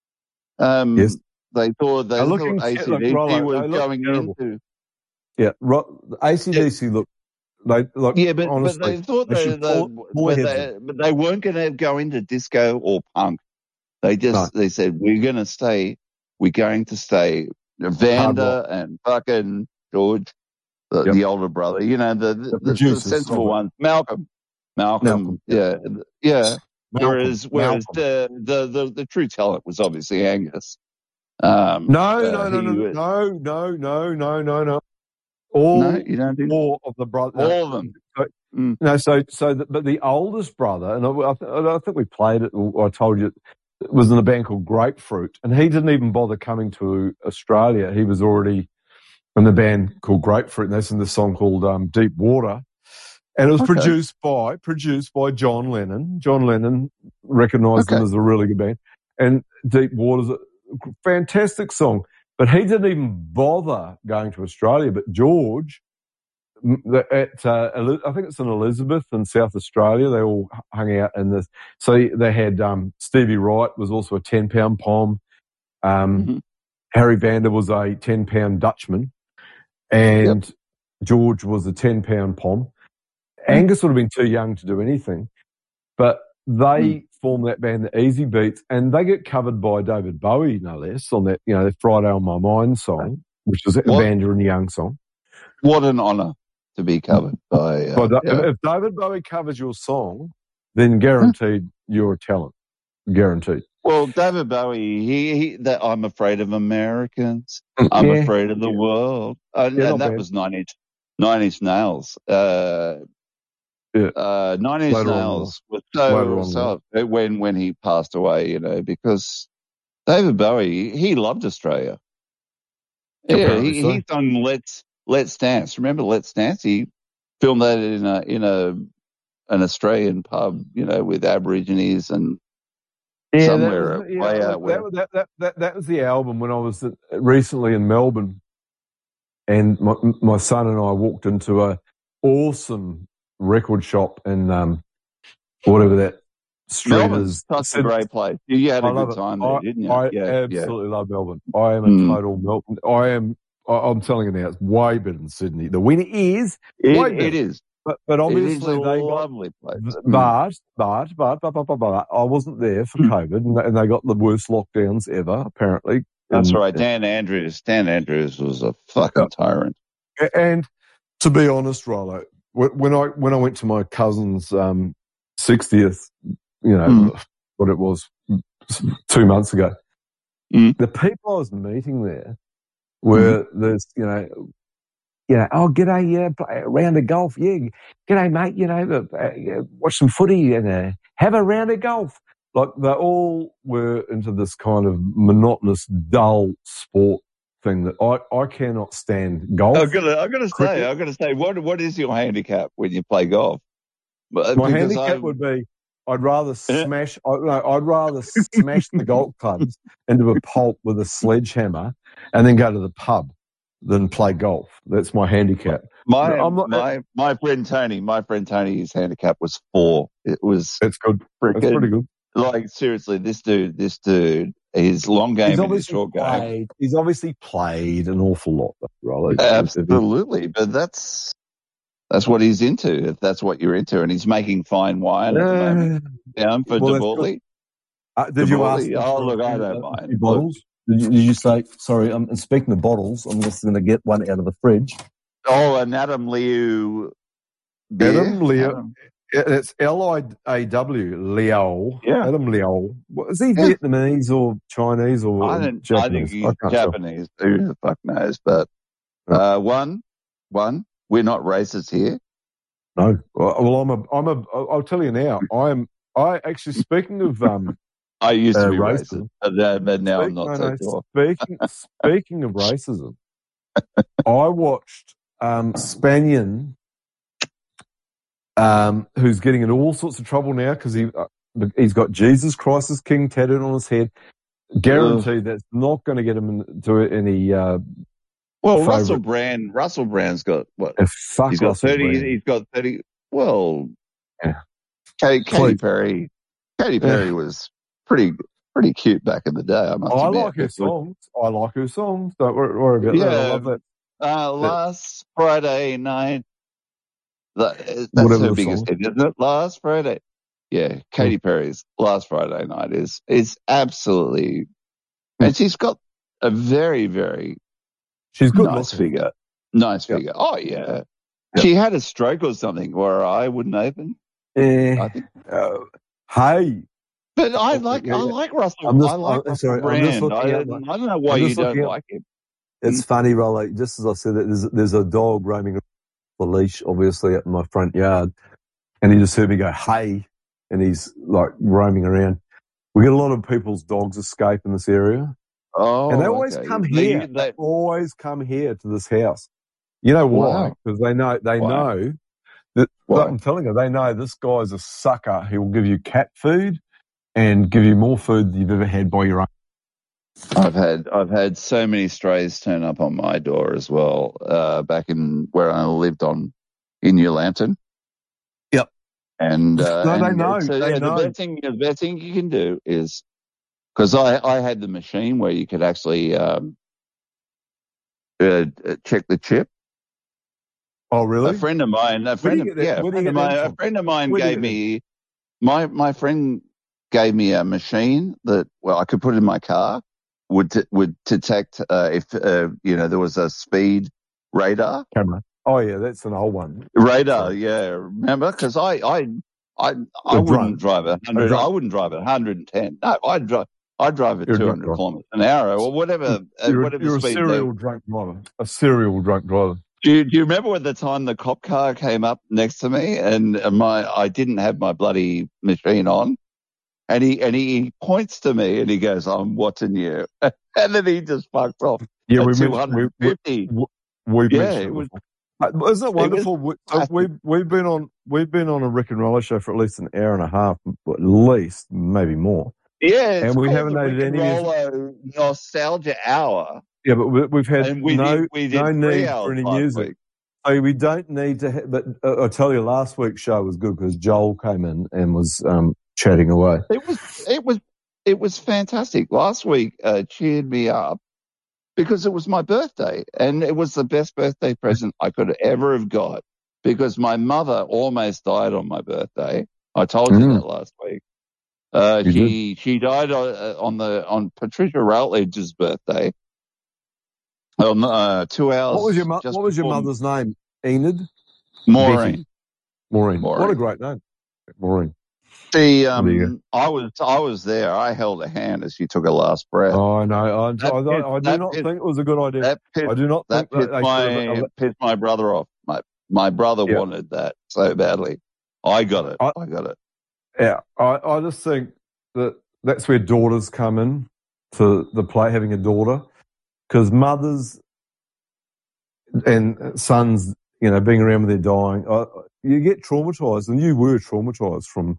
Um, Yes. They thought they They're thought looking A shit C like D C Rollo. was They look going terrible. into. Yeah, ro- A C D C look, they look, Yeah, but honestly, but they thought they they, should they, pull, pull but, their heads they but they weren't going to go into disco or punk. They just they said we're going to stay. We're going to stay. Hard Vanda and fucking George, the, Yep. the older brother. You know the the, The the, the producers sensible of it. ones. Malcolm, Malcolm. Malcolm, Yeah, yeah. Malcolm, Whereas whereas Malcolm. the, the the the true talent was obviously Angus. Um, No, uh, no, no, he no, was- no, no, no, no, no, no. All No, you don't think- four of the brothers. all of them. So, Mm. No, so so, the, but the oldest brother, and I, I, th- I think we played it. Or I told you, it was in a band called Grapefruit, and he didn't even bother coming to Australia. He was already in the band called Grapefruit, and that's in the song called um, Deep Water. And it was Okay. produced by produced by John Lennon. John Lennon recognised them Okay. as a really good band, and Deep Water's a fantastic song. But he didn't even bother going to Australia. But George, m- the- at uh, Eli- I think it's in Elizabeth in South Australia, they all h- hung out in this. So they had um, Stevie Wright was also a ten pound pom. Um, Mhm. Harry Vander was a ten pound Dutchman, and George was a ten pound pom. Angus would have been too young to do anything, but they formed that band, the Easy Beats, and they get covered by David Bowie, no less, on that, you know, the Friday on My Mind song, which is a What? Vander and Young song. What an honour to be covered by. Uh, By Da- yeah. If David Bowie covers your song, then guaranteed you're a talent. Guaranteed. Well, David Bowie, he, he that I'm afraid of Americans. I'm Yeah. afraid of the world. Uh, Yeah, not and that bad. was Nine Inch, Nine Inch Nails. Uh, Yeah. uh, Nine Inch Later on in Nails was Later so, on in so when when he passed away, you know, because David Bowie, he loved Australia. Yeah, Apparently he so. he sung Let's Let's Dance. Remember Let's Dance? He filmed that in a in a an Australian pub, you know, with Aborigines and Yeah, somewhere that was yeah, way out look, where. that, was- that, that, that, that was the album when I was uh, recently in Melbourne, and my my son and I walked into a awesome record shop in um, whatever that street Melbourne's is. such a great place. You, you had a I love good it. time there, I, didn't you? I Yeah, absolutely love Melbourne. I am a Mm. total Melbourne. I am. I, I'm telling you now, it's way better than Sydney. The winner is yeah. way It, better. it is. But, but It is obviously a they got, lovely place. Mm. but, but, but, but, but, but, but, I wasn't there for COVID, and they, and they got the worst lockdowns ever, apparently. That's And- right. Dan Andrews. Dan Andrews was a fucking tyrant. And to be honest, Rollo, wh- when I when I went to my cousin's um, sixtieth, you know, Mm. what it was two months ago, Mm. the people I was meeting there were there's you know, you know, oh g'day, yeah, play a round of golf, yeah, g'day mate, you know, uh, uh, yeah, watch some footy and uh, have a round of golf. Like they all were into this kind of monotonous, dull sport thing that I, I cannot stand. Golf. I've got to, I've got to say, cricket. I've got to say, what what is your handicap when you play golf? But- My because handicap I- would be I'd rather smash I, no, I'd rather smash the golf clubs into a pulp with a sledgehammer and then go to the pub than play golf. That's my handicap. My I'm not- my my friend Tony, my friend Tony's handicap was four. It was It's good. That's freaking pretty good. like seriously. This dude, this dude, his long game He's and his obviously short game. played. He's obviously played an awful lot, though, Rollo. Absolutely, but that's that's what he's into. If that's what you're into, and he's making fine wine at the moment. Down for well, that's Deborley. Uh, did you ask? Deborley? them Oh, for look, a I few- don't a mind. few bottles? Did you, did you say sorry? Um, and speaking of bottles, I'm just going to get one out of the fridge. Oh, an Adam Liu beer. Adam Leo. Adam. It's L I A W, Leo. Yeah. Adam Leo. What, is he Yeah. Vietnamese or Chinese or I, don't, I think Japanese? he's can't tell. Japanese. Who the fuck knows? But uh, one, one, we're not racist here. No. Well, well, I'm a, I'm a, I'll tell you now, I'm, I actually, speaking of, um, I used to Uh, be racism. racist, but, uh, but now I'm Speak- not no, so no, sure. Speaking, speaking of racism, I watched um, Spanian, um, who's getting into all sorts of trouble now because he uh, he's got Jesus Christ as King tattooed on his head. Guaranteed that's not going to get him into any. Uh, Well, favourite- Russell Brand, Russell Brand's got what? Uh, fuck he's got Russell thirty. Brand. He's got thirty. Well, Yeah. Katy, Katy Please. Perry. Katy Perry was pretty pretty cute back in the day. I must I admit. like her songs. I like her songs. Don't worry, worry about that. I Yeah. love that. Uh, last Friday night. That, that's Whatever her the biggest song. hit, isn't it? Last Friday. Yeah, Katy Perry's Last Friday Night is is absolutely, and she's got a very very She's good nice looking. figure. Nice Yep. figure. Oh yeah. Yep. She had a stroke or something where her eye wouldn't open. Eh, I think. uh, hey, But I like yeah, I yeah. like Russell. I'm just- I like I'm Russell sorry, I'm just Brand. looking I, at my- I don't know why I'm you just don't looking at- like him. It's funny, Rollo. Just as I said, that there's there's a dog roaming the leash, obviously, at my front yard, and he just heard me go, "Hey," and he's like roaming around. We get a lot of people's dogs escape in this area, Oh, and they always okay. come They- here. they- They always come here to this house. You know why? Wow. Because they know they Why? know that. Why? I'm telling you, they know this guy's a sucker. He will give you cat food and give you more food than you've ever had by your own. I've had I've had so many strays turn up on my door as well. Uh, back in where I lived on in New Lantern. Yep. And uh, No, they and know, So, they yeah, know. The best thing the best thing you can do is because I I had the machine where you could actually um, uh, uh, check the chip. Oh, really? A friend of mine, a Where do friend you of get that- yeah, a where do you friend of get that mine, a from? friend of mine Where do you gave get that me my my friend gave me a machine that well I could put in my car would t- would detect uh, if uh, you know there was a speed radar Camera. Oh, yeah, that's an old one. radar. Yeah, remember because I I I I You're wouldn't drunk. drive at You're one hundred. drunk. I wouldn't drive at one hundred ten. No, I'd drive. I'd drive at You're a two drunk hundred driver. kilometres an hour or whatever. Uh, You're, whatever you're a speed. serial They, drunk driver. A serial drunk driver. do, you, do you remember at the time the cop car came up next to me and my I didn't have my bloody machine on, and he and he points to me and he goes, "I'm watching you," and then he just fucked off. Yeah, at we two mentioned we, hundred fifty. we, we Yeah, mentioned it it was. before. Uh, Isn't it wonderful? We, so classic. we've we've been on we've been on a Rick and Roller show for at least an hour and a half, at least maybe more. Yeah, it's And we called haven't the added Rick and any. Roller Nostalgia Hour, Yeah, but we, we've had and we no did we did no three need hours for any last music. week. So we don't need to. Ha- but uh, I tell you, last week's show was good because Joel came in and was um, chatting away. It was it was it was fantastic. Last week uh, cheered me up because it was my birthday, and it was the best birthday present I could ever have got because my mother almost died on my birthday. I told you Mm. that last week. Uh, You she she died uh, on the on Patricia Routledge's birthday. On uh, two hours. What was your mo- just What was your before mother's name? Enid. Maureen. Betty? Maureen. What a Maureen. great name, Maureen. See, There you go. um, I was I was there. I held her hand as she took her last breath. Oh no, I, That I, I, pissed- I do that not pissed- think it was a good idea. That pissed, I do not that think that pissed they my should have. pissed my brother off. My my brother Yeah. wanted that so badly. I got it. I- I got it. Yeah, I, I just think that that's where daughters come in to the play, having a daughter, because mothers and sons, you know, being around when they're dying, uh, you get traumatized, and you were traumatized from.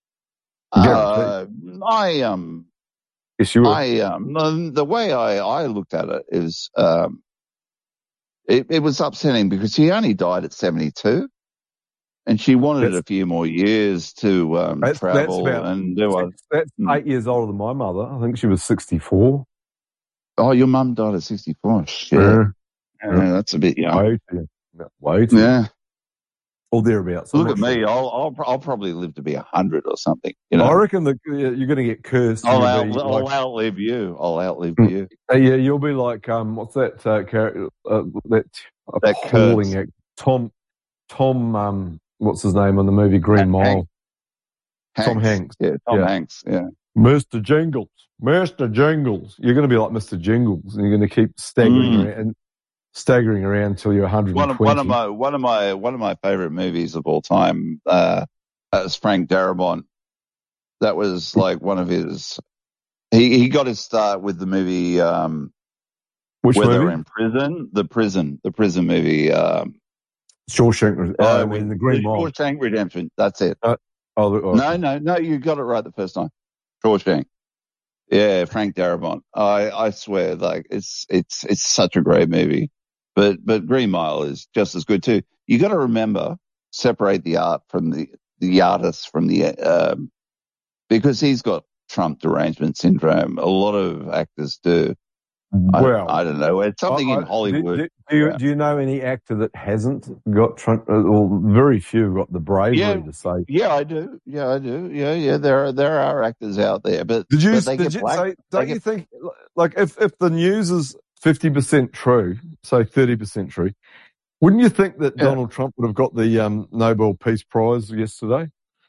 Uh, I um yes, you were. I um the, the way I I looked at it is um it, it was upsetting because she only died at seventy-two. And she wanted That's- a few more years to um, That's, that's travel about. and do it. That's Mm. eight years older than my mother. I think she was sixty-four. Oh, your mum died at sixty-four. Shit. Yeah. Yeah, that's a bit young. Way too, way too. Yeah. Or thereabouts. I'm Look not at sure. me. I'll, I'll I'll probably live to be a hundred or something. You know. I reckon that uh, you're going to get cursed. I'll, You'll out, be I'll like- outlive you. I'll outlive Mm. you. Uh, yeah, you'll be like um, what's that uh, character? Uh, that That appalling curse. act, Tom. Tom. Um, what's his name on the movie Green Mile? Hank. Tom Hanks. Yeah, Tom Yeah. Hanks. Yeah. Mister Jingles, Mister Jingles. You're going to be like Mister Jingles, and you're going to keep staggering Mm. around, staggering around until you're one hundred One twenty. of, one of my one of my one of my favorite movies of all time. Uh, is Frank Darabont. That was like one of his. He he got his start with the movie. Um, Which where they movie? were in prison. The prison. The prison movie. Um, Shawshank. uh, Oh, with in the Green the Mile. Shawshank Redemption. That's it. Uh, oh, oh, No, no, no. You got it right the first time. Shawshank. Yeah, Frank Darabont. I, I swear, like it's it's it's such a great movie. But but Green Mile is just as good too. You got to remember separate the art from the the artist from the um, because he's got Trump derangement syndrome. A lot of actors do. I, Well, I don't know. It's something I- I- in Hollywood. Do, do, do you, Yeah. do you know any actor that hasn't got Trump? uh, Well, very few got the bravery Yeah. to say. Yeah, I do. Yeah, I do. Yeah, yeah. There are there are actors out there, but Did you? but they Did get you black. say? they Don't get- you think? Like, if if the news is fifty percent true, say thirty percent true, wouldn't you think that Yeah. Donald Trump would have got the um, Nobel Peace Prize yesterday?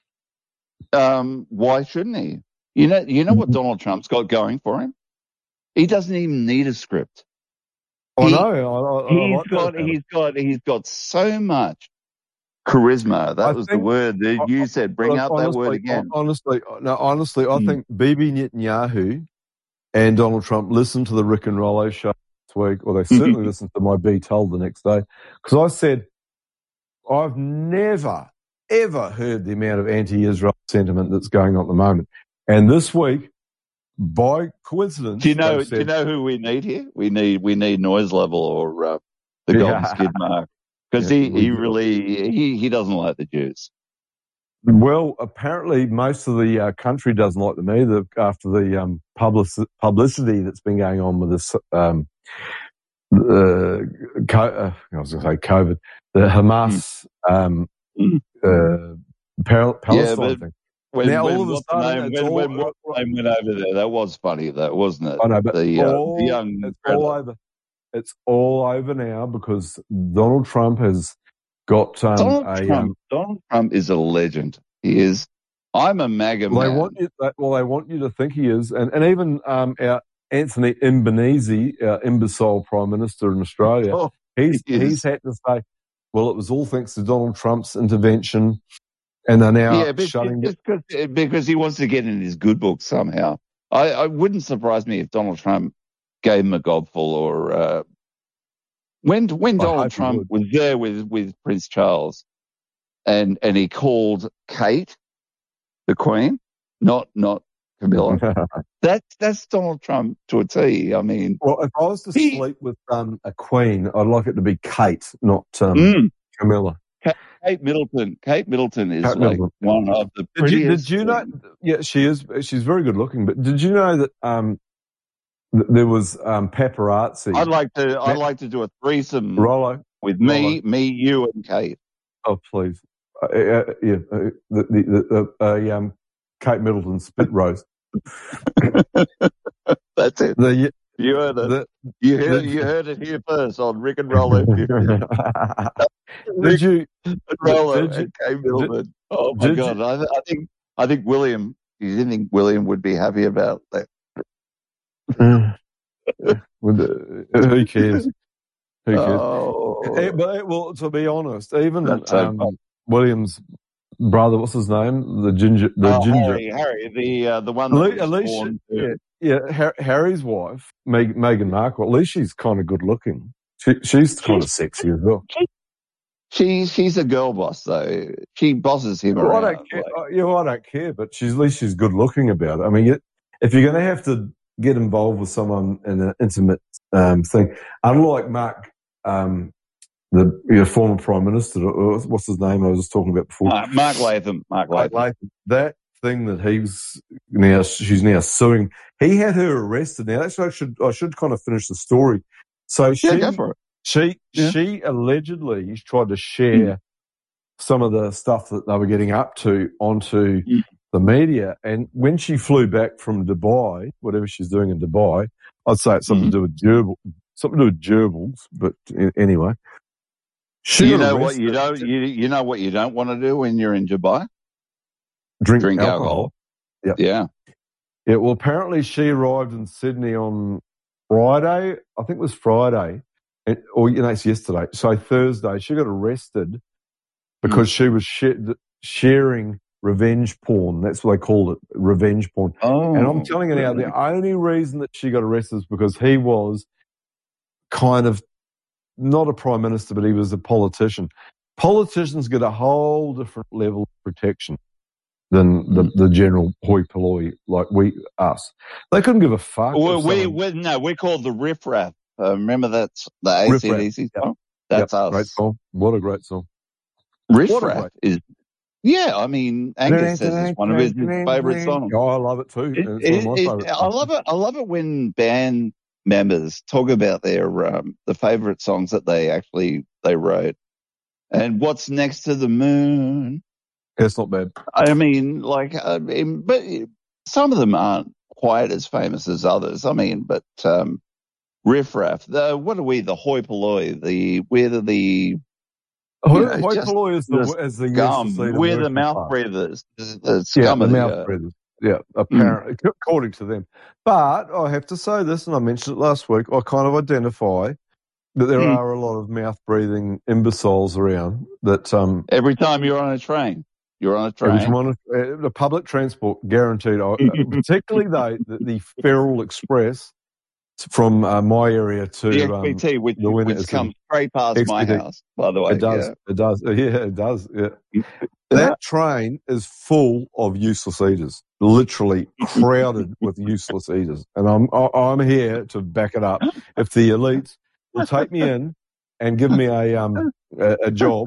Um, why shouldn't he? You know, you know what Mm-hmm. Donald Trump's got going for him? He doesn't even need a script. I He- know. I, I, I He's like that got, about him. he's got, he's got so much charisma. That I was the think- word that you said. Bring Look, out that word honestly- again. Honestly, no, honestly, I Hmm. think Bibi Netanyahu and Donald Trump listened to the Rick and Rollo show this week, or they certainly listened to my Be Told the next day, because I said, I've never, ever heard the amount of anti-Israel sentiment that's going on at the moment. And this week, by coincidence, Do you know? they've Do you said, know who we need here? We need we need Noise Level or uh, the Golden Yeah. Skid Mark because Yeah, he we he do. really he he doesn't like the Jews. well, apparently most of the uh, country doesn't like them either after the um, public, publicity that's been going on with this, um, uh, co- uh, I was going to say COVID, the Hamas um, Mm. uh, Pal- Palestine Yeah, but thing. When, Now, when, all of a what's the sudden, name- it's when, all- when what's the name went over there, that was funny, though, wasn't it? I know, but the, uh, all, the young it's all brother. over. It's all over now because Donald Trump has got um, Donald a Trump. um, Donald Trump is a legend. He is. I'm a MAGA Well, they man. want you. Well, they want you to think he is, and and even um, our Anthony Albanese, our imbecile Prime Minister in Australia, Oh, he's he is. he's had to say, well, it was all thanks to Donald Trump's intervention, and they're now Yeah, but shutting just it. because, because he wants to get in his good book somehow. I, I wouldn't surprise me if Donald Trump gave him a gobful or uh, when when I Donald hope he Trump would. was there with, with Prince Charles and and he called Kate the Queen, not not Camilla. that's that's Donald Trump to a T. I mean, Well, if I was to he, sleep with um, a queen, I'd like it to be Kate, not um, mm, Camilla. Kate, Kate Middleton. Kate Middleton is Kate like Middleton. one of the Did you, prettiest. did you know? things. Yeah, she is. She's very good looking. But did you know that um, th- there was um, paparazzi? I'd like to. I'd like to do a threesome Rollo with Rollo. me, me, you, and Kate. Oh, please. Uh, uh, yeah, uh, the the, the uh, um, Kate Middleton spit roast. That's it. The, You heard it. the, you heard. the, You heard it here first on Rick and Rollo. did Rick you? and Rollo Did you? and Kate Did, Middleton. Oh my did God! you? I, I think. I think William. You didn't think William would be happy about that? With the, who cares? Who cares? Oh, Eh, but, eh, well, to be honest, even that's so um, fun. William's brother, what's his name? The ginger, the Oh, ginger. Harry, Harry, the uh, the one that Ale- was Alicia, born yeah, to. yeah. Har- Harry's wife, Meg- Meghan Markle. At least she's kind of good looking. She, she's kind of sexy as well. She she's a girl boss though. She bosses him Well, I around. don't care. like- uh, Yeah, well, I don't care. But she's at least she's good looking about it. I mean, you, if you're going to have to get involved with someone in an intimate um, thing, unlike Mark, um, the your former prime minister, uh, what's his name? I was just talking about before. Uh, Mark Latham. Mark Mark Latham. Latham. That thing that he's now, she's now suing. He had her arrested. Now, actually, I should I should kind of finish the story. So she Yeah, go for it. she Yeah. she allegedly tried to share Mm. some of the stuff that they were getting up to onto Mm. the media. And when she flew back from Dubai, whatever she's doing in Dubai, I'd say it's something Mm. to do with gerbil, something to do with gerbils. But uh, anyway, she You got know what you arrested. don't. You you know what you don't want to do when you're in Dubai? drink, Drink alcohol. alcohol. Yep. Yeah. Yeah, well, apparently she arrived in Sydney on Friday. I think it was Friday, and, or you know, it's yesterday. So Thursday, she got arrested because she was sh- sharing revenge porn. That's what they called it, revenge porn. Oh. And I'm telling you now, the only reason that she got arrested is because he was kind of not a prime minister, but he was a politician. Politicians get a whole different level of protection than the, the general hoi polloi like we us. They couldn't give a fuck. Well, if we someone- we no, we're called the Riff Raff. Uh, remember that's the A Riff C Raff. D C Yep. song. That's Yep, us. great song. What a great song. Riff What a Raff great- is. Yeah, I mean, Angus says it's one of his favourite songs. Oh, I love it too. It- It's one of my it- it- favourite I songs. love it. I love it when band members talk about their um, the favourite songs that they actually they wrote. And what's next to the moon? It's not bad. I mean, like, I mean, but some of them aren't quite as famous as others. I mean, but um, Riff Raff, the what are we? The hoi polloi, the we're the, the Hoi, you know, hoi just- polloi is the, just as the scum. used to say the We're the working mouth class. breathers. The, the Yeah, scum the of the mouth earth. breathers. Yeah, apparently, according to them. But I have to say this, and I mentioned it last week, I kind of identify that there Mm. are a lot of mouth-breathing imbeciles around that... Um, Every time you're on a train, you're on a train. every time on a, uh, the public transport, guaranteed, uh, particularly though, the, the Feral Express from uh, my area to... the um, X P T, which, the winner which is comes straight past my X P T. house, by the way. It does. Yeah. It does. Yeah, it does. Yeah. Yeah. That train is full of useless eaters, literally crowded with useless eaters. And I'm I- I'm here to back it up. If the elites will take me in and give me a um a, a job,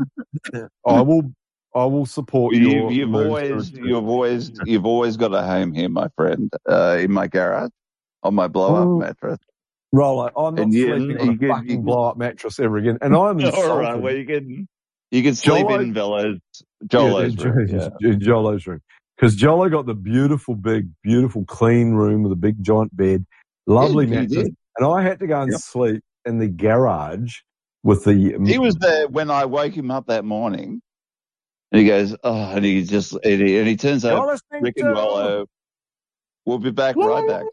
I will I will support You, your you've move always, to- you've always, you've always got a home here, my friend, uh, in my garage, on my blow-up Oh. mattress. Rollo, I'm not And you- sleeping on you a get- fucking you- blow up mattress ever again. And I'm insulted. All right, well you can, you can sleep Jolo- in Velo's, Jolo's yeah, room. Jo- Yeah. Jolo's room. Because Jolo got the beautiful, big, beautiful, clean room with a big, giant bed, lovely Yeah, he mattress. did. And I had to go and Yep. sleep in the garage with the... He was there when I woke him up that morning. And he goes, oh, and he just, and he, and he turns You're over listening Rick and to- Rollo. We'll be back right back.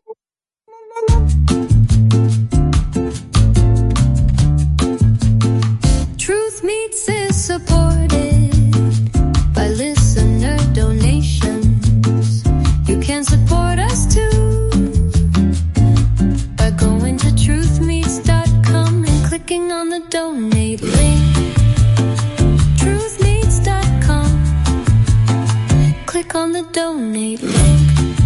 Truth Meets is supported by listener donations. You can support us too by going to truth meets dot com and clicking on the donate link. truth meets dot com. Click on the donate link.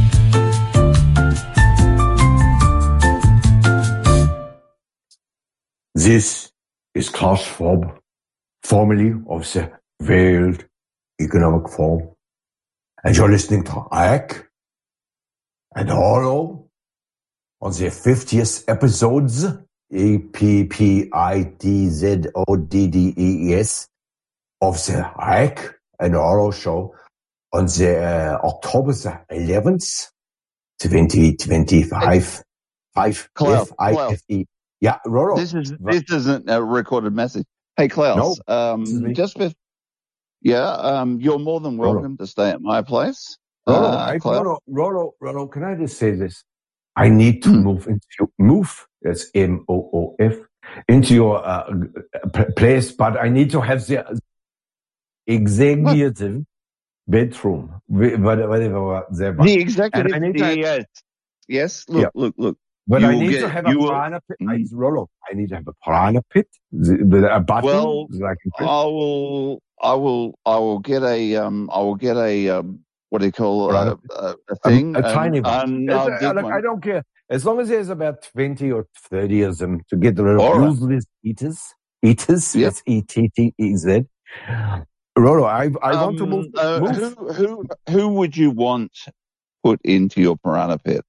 This is Klaus Schwab, formerly of the World Economic Forum. And you're listening to Ike and Hollow on the fiftieth episodes, E P P I D Z O D D E S, of the Ike and Hollow show on the uh, October the eleventh, twenty twenty-five. Five Klaus, F I F E. Yeah, Roro. This is this isn't a recorded message. Hey, Klaus. No, um, this is me. just for yeah, um, you're more than welcome to stay at my place. Rolo, Uh, I, Klaus. Rolo, Rolo, Rolo, can I just say this? I need to move into move. That's M O O F into your uh, p- place, but I need to have the executive bedroom, wh- whatever there. The executive, And I need to have- yes, yes. Look, Yeah. look, look. But You I will need get- to have you a will- piranha pit. I, Rolo, I need to have a piranha pit the- with a button. Well, that I can press. I will, I will, I will get a, um, I will get a, um, what do you call a, Right. a, a thing? A, a um, tiny one. um, It's no, a- big look, one. I don't care. As long as there's about twenty or thirty of them to get rid of All right. useless eaters. Eaters. Yep. That's E T T E Z. Rolo, I, I want to Um, move. uh, move. Who, who, who would you want put into your piranha pit?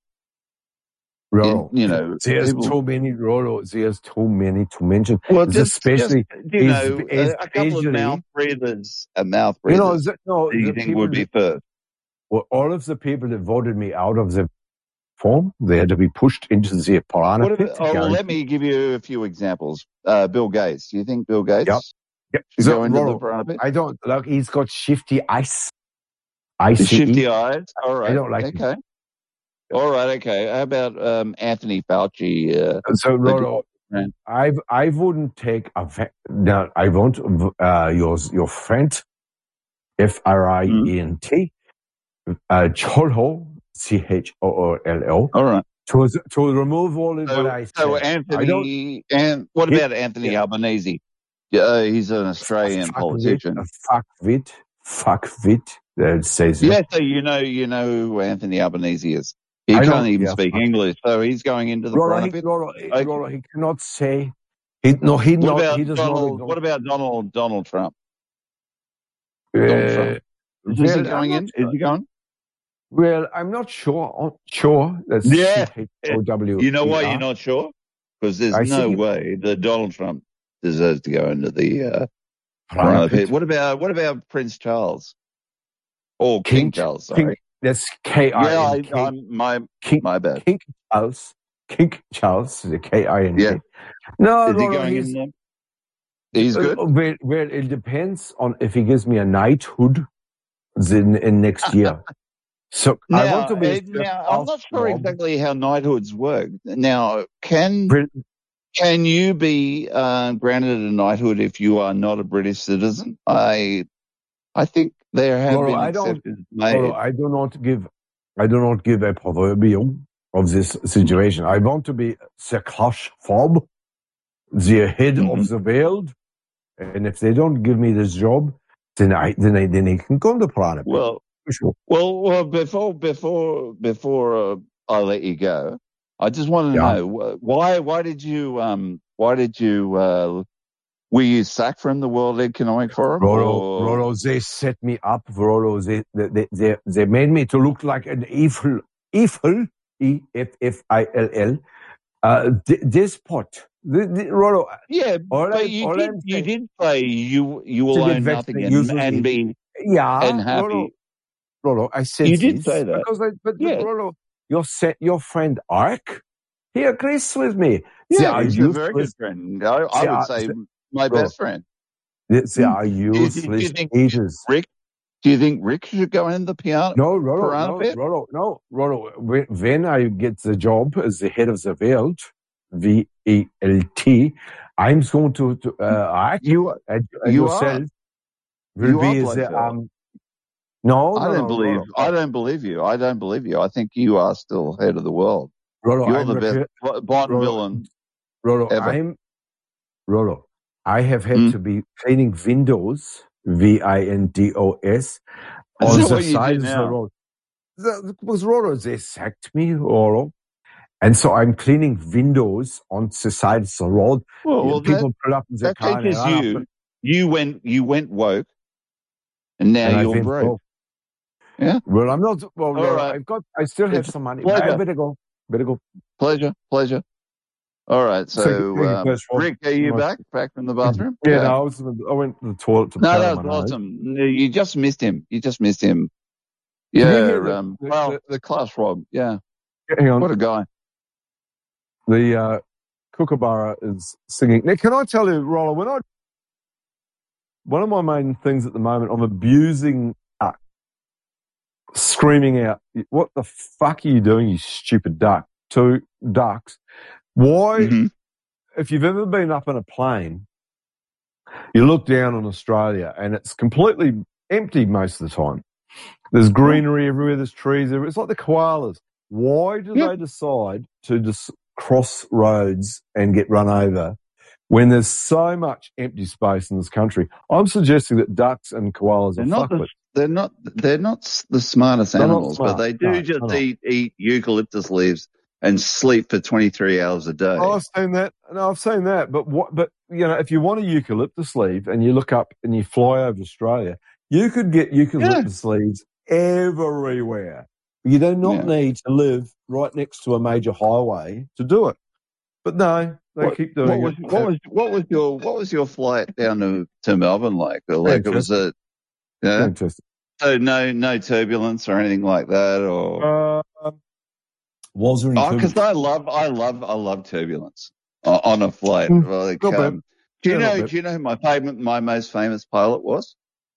Rolo, You know, there's people- too many, Rolo. There's too many to mention. Well, It's just, especially, just, you know, es- a, a couple of especially- mouth breathers, a mouth You breathers. know, the, no, do you the think people would be first? Well, all of the people that voted me out of the form, they had to be pushed into the piranha What pit. about, oh, well, let me give you a few examples. Uh, Bill Gates. Do you think Bill Gates Yep. Yep. should So, go into Rolo, the piranha pit? I don't like. He's got shifty eyes. I The see. shifty eyes. All right. I don't like him. Okay. All right. Okay. How about um, Anthony Fauci? Uh, So, Rolo, man. I I wouldn't take a va- no. I won't. Uh, your your friend, F R I E N T, uh, Cholho, C H O O L O. All right. To to remove all of So, what I said. so I don't. Anthony, and what Yeah. about Anthony Albanese? Yeah, uh, he's an Australian Fuck politician. Wit, fuck wit, fuck wit. That says Yeah, so you know, you know who Anthony Albanese is. He I can't know, even yeah, speak fuck. English, so he's going into the Rolo, piranha he, pit. Rolo, Okay. Rolo, he cannot say. He no, he What not. about He does Donald? not. What about Donald? Donald Trump? Uh, Donald Trump. Is well, he I'm going not in? Is he going? Well, I'm not sure. Oh, sure, that's Yeah. C H O W. You know why you're not sure? Because there's I no see. way that Donald Trump deserves to go into the uh, Piranha piranha pit. pit. What about what about Prince Charles or King, King Charles? Sorry. King, that's K I Yeah, I, N K. I'm my King, my bad. King Charles. King Charles, the K I N K. Yeah. No, Is he Rolo, going he's, in there? He's uh, good. well, well, it depends on if he gives me a knighthood in, in next year. So I Now, want to be. uh, now I'm not sure exactly how knighthoods work. Now, can Brit- can you be uh, granted a knighthood if you are not a British citizen? I I think there have Rolo, been I don't. exceptions made. Rolo, I do not give. I do not give a proverbial of this situation. I want to be the Klaus Schwab, the head Mm-hmm. of the world, and if they don't give me this job, then I then I then I can come to Piranha Pit. Well, For sure. well, well. Before before before uh, I let you go, I just want to Yeah. know wh- why why did you um why did you uh, were you sacked from the World Economic Forum? Rolo, or- Rolo, they set me up. Rolo, they they they they made me to look like an evil, evil, E F F I L L, uh, d- despot. The, the, Rolo, Yeah, all but I- you all did I'm you saying- did say you you will To get own vexed nothing and and, useless and is- be yeah, and happy. Rolo, Rolo, I said You did this say that. because I, but, but Yeah. Rolo, your se- your friend Ark, he agrees with me. They Yeah, are he's a very good useless. friend. I, I They would are- say they- my Bro. best friend. It's Hmm. our Do you, do you useless think eaters. Rick? Do you think Rick should go in the piano? No, Rollo, Piranha no, Pit? Rollo, no, Rollo. When when I get the job as the head of the Welt, V E L T, I'm going to, to uh, act You are. and, and You yourself are. will You are be the Blofeld. um. No, I no, don't no, believe. Rollo. I don't believe you. I don't believe you. I think you are still head of the world. Rollo, You're I'm the not best here. Bo- Bond Rollo, villain Rollo, ever. I'm Rollo. I have had Hmm? to be cleaning windows, V I N D O S, Is on that the what you do sides of the now? road. That was Rollo. They sacked me, Rollo. And so I'm cleaning windows on the side of the road. Well, well, that People pull up in their that car and they teaches run up you. and, You went. You went woke, and now and I you're went, broke. oh, Yeah. well, I'm not, well, All no, right. I've got, I still have It's some money. I pleasure. better go. Better go. Pleasure. Pleasure. All right. Thank you, So, thank you, um, Coach Rob. Rick, are you Nice. back? Back from the bathroom? Yeah, Yeah. no, I was, I went to the toilet to No, powder that my was nose. awesome. No, You just missed him. You just missed him. Can you hear Yeah. the, Um. the, Well, the, the class Rob. Yeah. the hang on, What a guy. the, uh, Kookaburra is singing. Now, can I tell you, Rollo, when I, one of my main things at the moment, I'm abusing duck, screaming out, what the fuck are you doing, you stupid duck? To ducks. Why, Mm-hmm. if you've ever been up in a plane, you look down on Australia and it's completely empty most of the time. There's greenery everywhere, there's trees everywhere. It's like the koalas. Why do Yep. they decide to just cross roads and get run over when there's so much empty space in this country? I'm suggesting that ducks and koalas They're are not the. fucklets. They're not. They're not s- the smartest They're not animals, but smart. they do No, just they're not. eat eat eucalyptus leaves and sleep for twenty-three hours a day. Oh, I've seen that. No, I've seen that. But what? But you know, if you want a eucalyptus leaf and you look up and you fly over Australia, you could get eucalyptus leaves everywhere. You do not Yeah. need to live right next to a major highway to do it. But no, they What, keep what doing was it. what was what was your what was your flight down to, to Melbourne like? Or like it was a yeah. Fantastic. So no no turbulence or anything like that, or Uh, was there any oh, because turbulence? I love I love I love turbulence o- on a flight. Mm, Like, not bad. um, do you Yeah, not know bad. do you know who my favorite my most famous pilot was?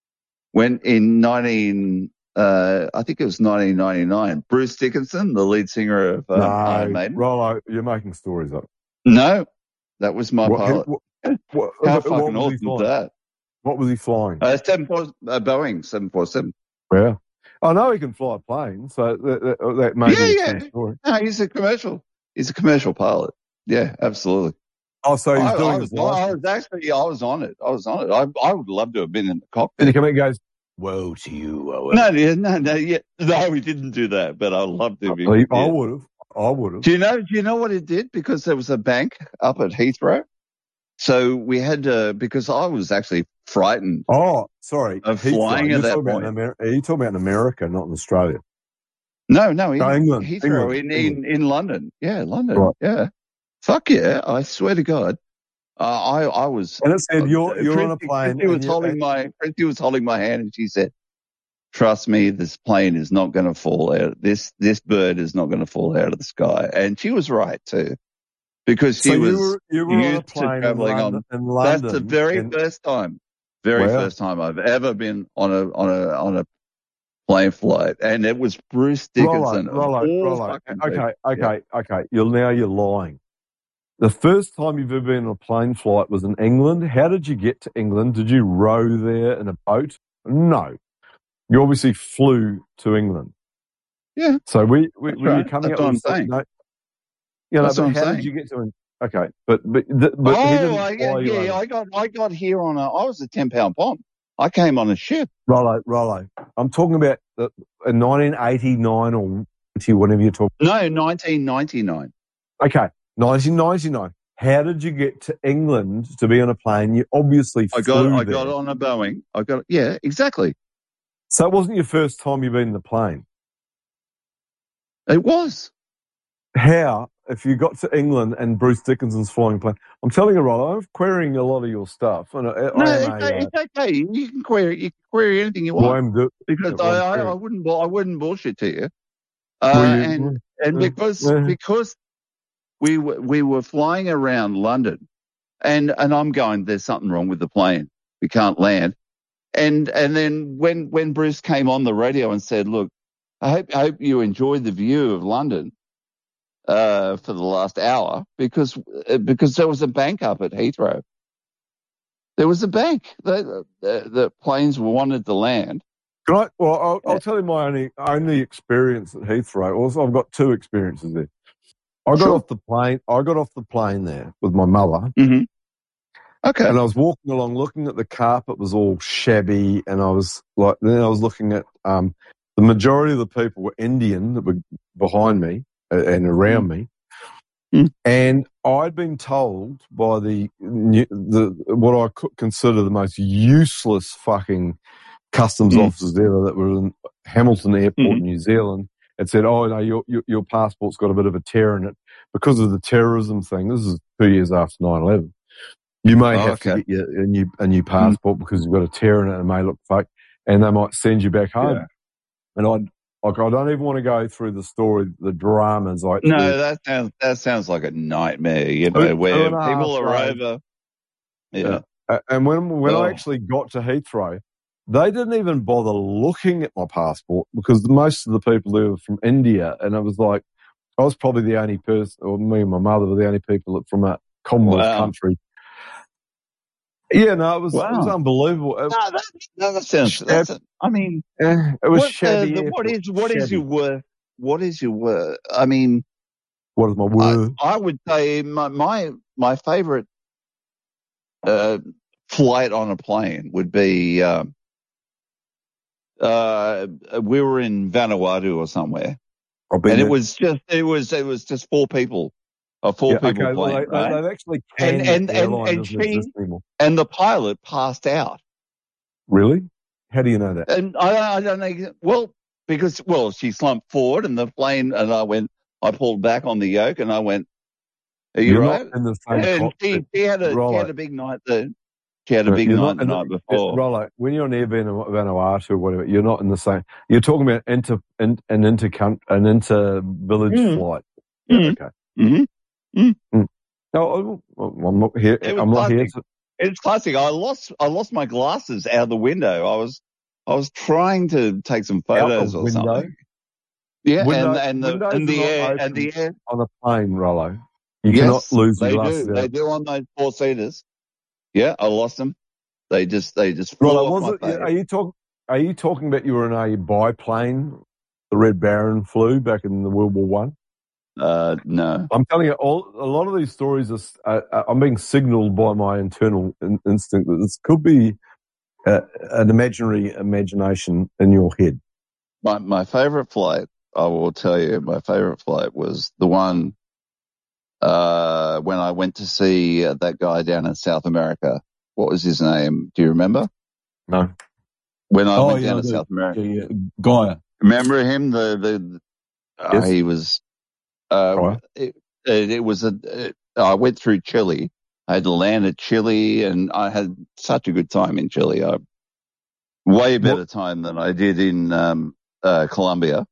When in nineteen uh, I think it was nineteen ninety-nine, Bruce Dickinson, the lead singer of um, Iron No, Maiden. Rollo, you're making stories up. No, that was my What, he, pilot. what, what, How what fucking was he awesome is flying? that? What was he flying? Uh, seven four, uh, Boeing seven forty-seven. Yeah. I know he can fly a plane, so that, that, that may Yeah, be a yeah. true story. No, he's a commercial. He's a commercial pilot. Yeah, absolutely. Oh, so he's I, doing I his was, I license. was actually, I was on it. I was on it. I, I would love to have been in the And he cockpit. come in and goes, woe to you, Owen. No, yeah, no, no, yeah, no. We didn't do that, but I'd love to. If I, we I did. would have. I would have. Do you know? Do you know what it did? Because there was a bank up at Heathrow, so we had to. Because I was actually frightened Oh, sorry. of Heathrow. flying You're at that talking, about in point. Amer- you're talking about in America, not in Australia. No, no, in No, England. Heathrow, England. in, England. in in London. Yeah, London. Right. Yeah, fuck yeah! I swear to God. Uh, I I was. And it said, you're, you're on a Christy, plane. Christy was and you, holding and, my Christy was holding my hand, and she said, "Trust me, this plane is not going to fall out. This this bird is not going to fall out of the sky." And she was right too, because she so you was were, you were on a used to plane in traveling London. on. In That's the London very in, first time, very wow. first time I've ever been on a on a on a plane flight, and it was Bruce Dickinson. Rollo, of Rollo, all Rollo. fucking Okay, people. okay, okay. You're now you're lying. The first time you've ever been on a plane flight was in England. How did you get to England? Did you row there in a boat? No. You obviously flew to England. Yeah. So we, we That's were right. you coming That's up what I'm with saying. no, you know, That's but what I'm how did saying. you get to England? Okay, but but the, but Oh, he didn't I, fly you yeah, over. I got I got here on a. I was a ten pound bomb. I came on a ship. Rollo, Rollo. I'm talking about the, in nineteen eighty-nine or whatever you're talking. No, nineteen ninety-nine. Okay, nineteen ninety-nine. How did you get to England to be on a plane? You obviously I got flew I there. got on a Boeing. I got yeah, exactly. So it wasn't your first time you've been in the plane. It was. How, if you got to England and Bruce Dickinson's flying a plane? I'm telling you, Rollo, I'm querying a lot of your stuff. And I, No, I am it's, a, uh, it's okay. You can query you can query anything you well, want I'm do, because well, I, I'm I, I querying. wouldn't bu- I wouldn't bullshit to you. Well, Uh, you- and and uh, because uh, because we were, we were flying around London, and and I'm going. There's something wrong with the plane. we can't land. And and then when when Bruce came on the radio and said, look, I hope I hope you enjoyed the view of London uh, for the last hour because because there was a bank up at Heathrow. There was a bank. The, the, the planes wanted to land. Can I? Well, I'll, I'll tell you my only only experience at Heathrow. Also, I've got two experiences there. I got Sure. off the plane. I got off the plane there with my mother. Mm-hmm. Okay. And I was walking along, looking at the carpet was all shabby, and I was like, then I was looking at um, the majority of the people were Indian that were behind me and around me. Mm. And I'd been told by the the what I could consider the most useless fucking customs Mm. officers ever that were in Hamilton Airport, Mhm. in New Zealand, and said, "Oh no, your, your your passport's got a bit of a tear in it because of the terrorism thing." This is two years after nine eleven. You may Oh, have okay. to get your, a new a new passport because you've got a tear in it and it may look fake, and they might send you back home. Yeah. And I'd like I don't even want to go through the story, the dramas. Like No, that sounds that sounds like a nightmare. You know, Two- where two and a half people are days. over. Yeah. Yeah. Uh, and when when Oh. I actually got to Heathrow, they didn't even bother looking at my passport because most of the people there were from India, and it was like I was probably the only person, or me and my mother were the only people that from a Commonwealth Wow. country. Yeah, no, it was it was Wow. unbelievable. It, No, that, no, that sounds. That's. A, I mean, eh, it was what, uh, shabby. the, what airport. is what is Shabby. your worth? What is your worth? I mean, What is my I, word? I would say my my my favorite uh, flight on a plane would be. Um, uh, we were in Vanuatu or somewhere, I've been and it there. was just it was it was just four people, a four Yeah, people okay, well, plane, they, right? they, they've actually And canned and that and airline and doesn't she exist anymore. and the pilot passed out. Really? How do you know that? And I, I don't know. Well, because well, she slumped forward, and the plane, and I went. I pulled back on the yoke, and I went. Are you You're right? not in the same And she, cockpit, she had a she Rollo. had a big night. The she had a Uh, big You're night not the in night the, before. Rollo, when you're on Air Vanu- Vanuatu or whatever, you're not in the same. You're talking about inter, in, an inter an inter village Mm. flight. Yeah, Mm. okay. Mm-hmm. Mm. No, I- I'm not here. It was I'm not here. classic. To, It's classic. I lost I lost my glasses out the window. I was I was trying to take some out the photos or window. something. Yeah, Window, and and the windows and are the not air and open the air. on a plane, Rollo. You cannot Yes, lose your they glasses do. They out. do on those four seaters. Yeah, I lost them. They just they just flew Rollo, off was my it? face. Are you talking? Are you talking about you were in a biplane? The Red Baron flew back in the World War One. Uh, no. I'm telling you, all a lot of these stories are. Uh, I'm being signalled by my internal in, instinct that this could be uh, an imaginary imagination in your head. My my favorite flight, I will tell you, my favorite flight was the one uh, when I went to see uh, that guy down in South America. What was his name? Do you remember? No. When I Oh, went yeah, down I to do. South America. Yeah, yeah. Gaia. Remember him? The the uh, Yes. he was. Uh, Right. it, it, it was a. It, I went through Chile. I had to land at Chile, and I had such a good time in Chile. I way better What- time than I did in um, uh, Colombia.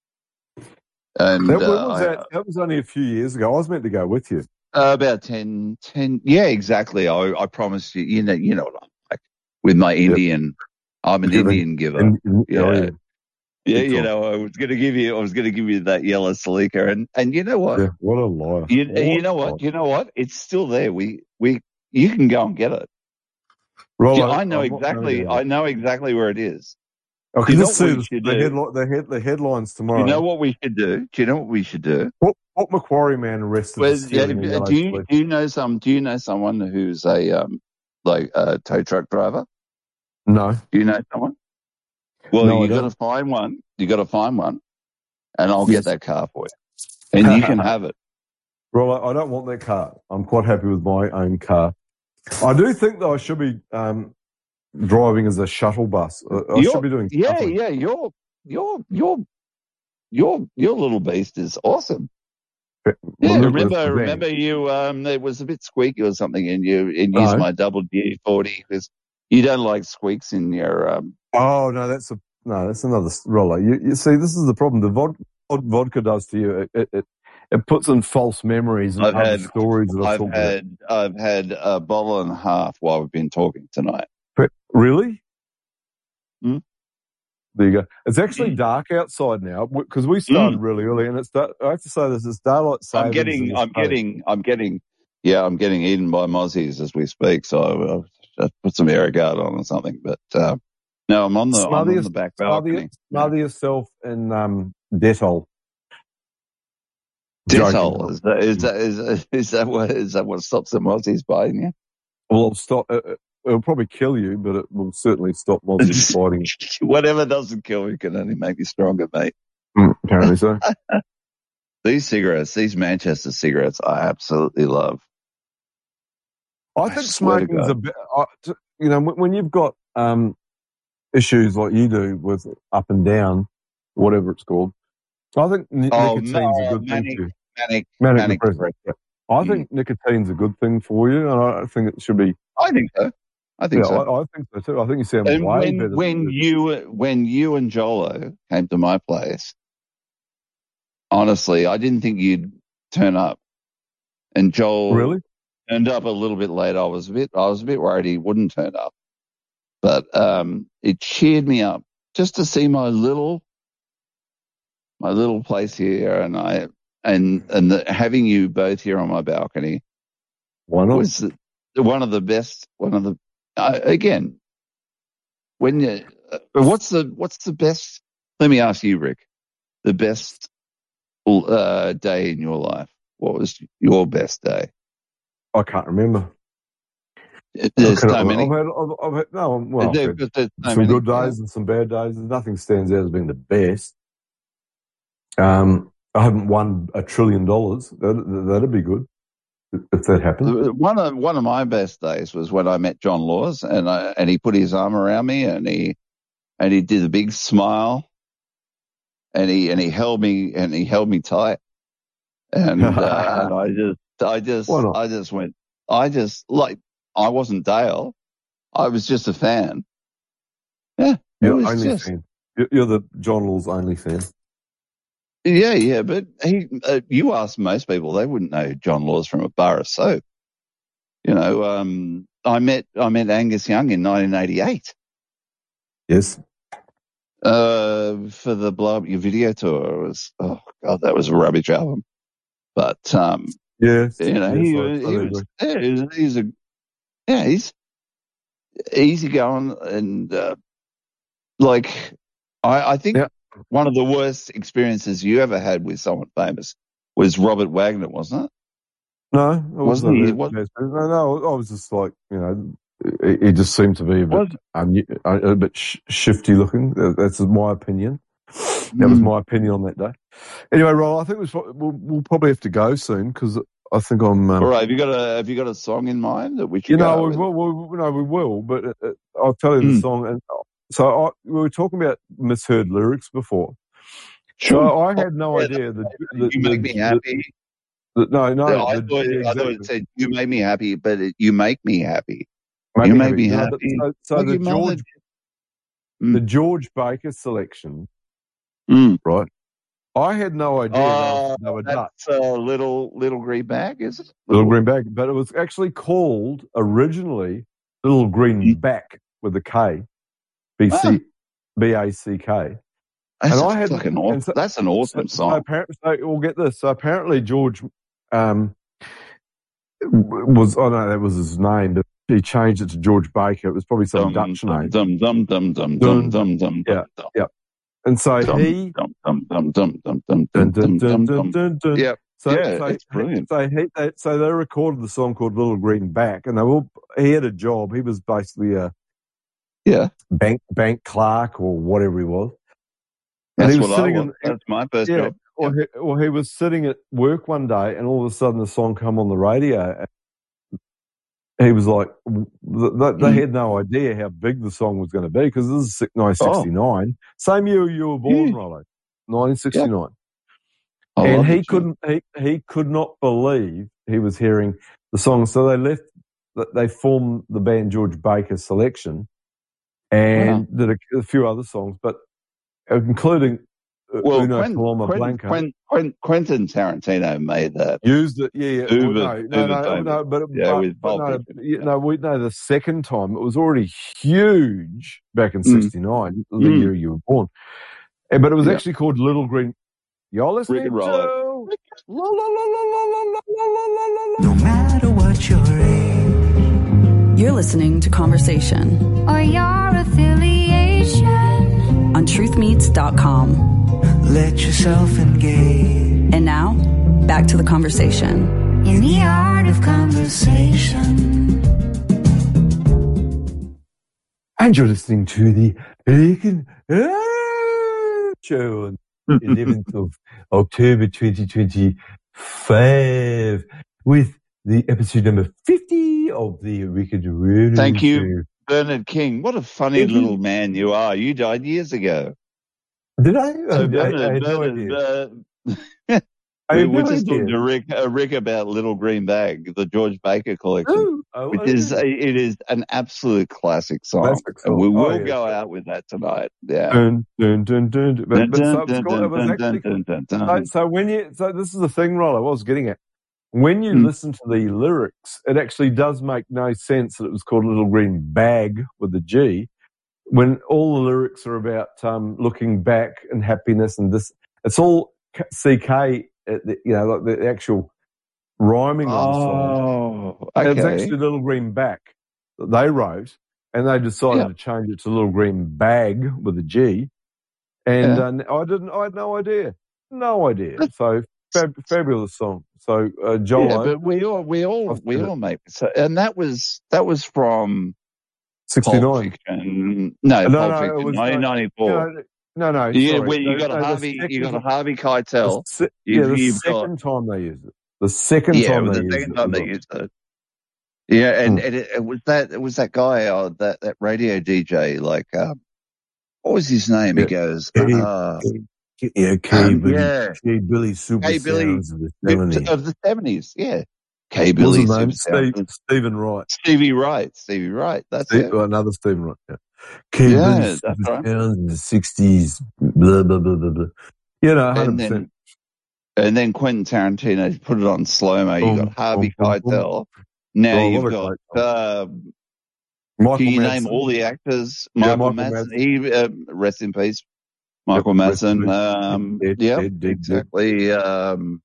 And That, when uh, was I, that? That was only a few years ago. I was meant to go with you. Uh, about ten, ten, yeah, exactly. I, I promised you, you know, you know what I'm like with my Indian. I'm an Giving. Indian giver. In, in, yeah. oh, yeah. yeah, Big you time. know, I was going to give you, I was going to give you that yellow Celica, and and you know what? Yeah, what a liar. You, What you know a what? You know what? It's still there. We we you can go and get it. Rollo, I know I'm not exactly. going down I know exactly where it is. there. I can You know just what see we the, should the, do? headli- the, head, the headlines tomorrow. You know what we should do? Do you know what we should do? What, what Macquarie man arrested Well, for stealing yeah, a yellow do you slip? do you know some? Do you know someone who's a um like a tow truck driver? No. Do you know someone? Well, No, I you got to don't. find one. You got to find one, and I'll Yes. get that car for you, and you can have it. Rollo, I don't want that car. I'm quite happy with my own car. I do think that I should be um, driving as a shuttle bus. I, I You're- should be doing yeah, shuttling. yeah. Your your your your your little beast is awesome. Yeah, Well, look, remember, that's the remember thing. you. Um, it was a bit squeaky or something, and you and No. used my double G forty because you don't like squeaks in your. Um, Oh no, that's a no. That's another s- Rollo. You, you see, this is the problem. The vod, what vodka does to you, it, it, it, it puts in false memories and I've other had, stories that I've I've talked had, I've had a bottle and a half while we've been talking tonight. about. Really? Mm. There you go. It's actually dark outside now because we started Mm. really early, and it's. Da- I have to say this: it's daylight savings. I'm getting, in I'm Australia. getting, I'm getting, yeah, I'm getting eaten by mozzies as we speak. So I'll just put some air guard on or something. But uh, no, I'm on the, I'm Smother, on your- the back smother, balcony. smother yourself in um, Dettol. Dettol, Joking. is that is that is, is that what is that what stops the mozzies biting you? Well, it'll stop. Uh, uh, it'll probably kill you, but it will certainly stop mozzies biting. Whatever doesn't kill you can only make you stronger, mate. Mm, apparently so. These cigarettes, these Manchester cigarettes, I absolutely love. I I think swear to smoking's God. a bit. Uh, t- you know, when, when you've got um, issues like you do with up and down, whatever it's called, I think ni- Oh, nicotine's no, a good manic, thing for you. manic, Manic manic depressive. depression. Yeah. I Mm. think nicotine's a good thing for you, and I think it should be. I think so. I think Yeah, so. I, I think so too. I think you sound And way when better. when than you when you and Jolo came to my place, honestly, I didn't think you'd turn up. And Joel Really? turned up a little bit late. I was a bit I was a bit worried he wouldn't turn up, but um, it cheered me up just to see my little my little place here, and I and and the, having you both here on my balcony. Why not? Was the, one of the best. One of the uh, again. When you, uh, what's the what's the best? Let me ask you, Rick. The best uh, day in your life. What was your best day? I can't remember. There's I so I've, many. I've had, I've, I've had, no, well, I've There- had but there's so some many, good yeah. days and some bad days. Nothing stands out as being the best. Um, I haven't won a trillion dollars. That, that'd be good if that happened. One of one of my best days was when I met John Laws, and I, and he put his arm around me, and he and he did a big smile, and he and he held me and he held me tight, and uh, and I just I just Why not? I just went I just like I wasn't Dale, I was just a fan. Yeah, it You're was only just fan. You're, you're the John Law's only fan. yeah yeah. But he, uh, you ask most people, they wouldn't know John Laws from a bar of soap. You know, um, I met I met Angus Young in nineteen eighty-eight. Yes. Uh, for the Blow Up Your Video tour. It was, oh God, that was a rubbish album. But, um, Yes. you know, yes, he, I was- he totally was, agree. yeah, he's, he's a, yeah, he's easygoing and, uh, like, I, I think Yeah. one of the worst experiences you ever had with someone famous was Robert Wagner, wasn't it? No, it Wasn't wasn't. he? a Was- bad- no, no, I was just like, you know, he he just seemed to be a bit, Was- un- a a bit sh- shifty looking. That- That's my opinion. That was Mm. my opinion on that day. Anyway, Ron, I think it was, we'll, we'll probably have to go soon because I think I'm. Um, All right. Have you got a, have you got a song in mind that we should You go know, we with? will. We, no, we will. But uh, uh, I'll tell you the Mm. song. And so I, we were talking about misheard lyrics before. Sure. So I had no Yeah, idea that the, you the, make me the- happy. the- no, no, I, the, thought, I thought exactly. it said, you make me happy, but it, you make me happy. Make you me make happy. me No, happy. but so, so Like the your mother George, did. the George Baker selection, Mm. right? I had no idea they Oh, were, they were Dutch. that's a little, little green bag, is it? Little Green Bag, but it was actually called originally Little Green Mm. Back with a K, B C, B A C K. That's And a I had fucking awesome, and so- that's an awesome so, song. So apparently, so we'll get this. So apparently, George um, was. Oh no, that was his name. But he changed it to George Baker. It was probably some Dum, Dutch dum, name. dum, dum, dum, dum, Dun, dum, dum, dum, yeah, dum, yeah. And so dum, he. dum, dum, dum, dum, dum, dum, Dun, dum, dun, dum, dun, dum, dun, dum. dun, dun. Yeah, So, yeah, so, it's brilliant. So he, they, so they recorded the song called Little Green Back, and they all. He had a job. He was basically a Yeah, bank bank clerk or whatever he was. And that's he was what I sitting want. in. That's my first Yeah. job. Well, he, well, he was sitting at work one day, and all of a sudden the song come on the radio. And he was like, th- th- they Mm. had no idea how big the song was going to be because this is nineteen sixty-nine, same year you were born, Yeah. Rollo, nineteen sixty-nine. I And love he the tune. couldn't, he, he could not believe he was hearing the song. So they left, they formed the band George Baker Selection and Wow. did a, a few other songs, but including Well, Uno Quentin, Paloma Quentin, Blanca. Quentin, Quentin, Quentin Tarantino made that. Used it, yeah, yeah. Uber, Well, no, no, Uber no, famous. no, but, yeah, but, with but Pulp no, Fiction. you know, we know the second time it was already huge back in Mm. sixty-nine, the Mm. year you were born. Eh, But it was Yeah. actually called Little Green. You're Rick listening and Rollo. to. La, la, la, la, la, la, la, la, la, la, la. No matter what your age, You're listening to Conversation Or your affiliation. on truth meets dot com. let yourself engage. And now, back to the conversation. In the art of conversation. And you're listening to the Rick and Rolo Show on the eleventh of October twenty twenty-five with the episode number fifty of the Rick and Rolo Thank you, Show. Bernard King. What a funny Thank you. little man you are. You died years ago. Did I? I, I, Bernard, I had no Bernard, idea. uh, I we had were no just talking idea. to Rick, uh, Rick about Little Green Bag, the George Baker collection, Oh, oh, which okay. is a, it is an absolute classic song, Classic and we song. will Oh, yeah. go out with that tonight. Yeah. Dun, dun, dun, dun, dun. But, Dun, but so it dun, was, called, dun, it was dun, actually dun, dun, dun, So, dun. so when you, so this is the thing, Rollo, I was getting at. When you Mm. listen to the lyrics, it actually does make no sense that it was called Little Green Bag with a G, when all the lyrics are about um, looking back and happiness and this. It's all C K, uh, the- you know, like the actual rhyming of the song. Oh, And it's okay. actually Little Green Back that they wrote, and they decided Yeah. to change it to Little Green Bag with a G. And Yeah. uh, I didn't, I had no idea, no idea. So fab- fabulous song. So uh, Jolo, Yeah, but we all, we all, I've we said it. all make so, and that was that was from Pulp sixty-nine. Fiction. No, No, Pulp no, it Fiction, was nineteen no, ninety-four. no, no, no. Yeah, Sorry, well, you no, got no, a the Harvey, you got a second, Harvey the Keitel. se- You've, yeah, the you've got second time they used it. The second yeah, it time was they the used second it. time was they on- used it. Yeah, and, Hmm. and it, it was that it was that guy, uh, that that radio D J, like, um, what was his name? Yeah. He goes, K, uh, K, yeah, K um, Billy, yeah, K Billy Super K Billy Sounds of the seventies. of the seventies. Yeah, K What was Billy his Super name? Steve, Sound. Stephen Wright. Stevie Wright, Stevie Wright. That's Steve, it. oh, another Stephen Wright. Yeah. K Billy Yeah, Super that's right. Sounds in the sixties. Blah blah blah blah blah. You know, And hundred then percent. and then Quentin Tarantino put it on slow mo. You Boom, got Harvey boom, boom, boom. Keitel. Now Oh, you've what a got. great song. Uh, Michael can you name Madsen. all the actors? Yeah, Michael Michael Madsen. Madsen. He uh, rest in peace. Michael Yep, rest in Madsen. peace. Um, Dead, yeah, dead, dead, dead. exactly. Um,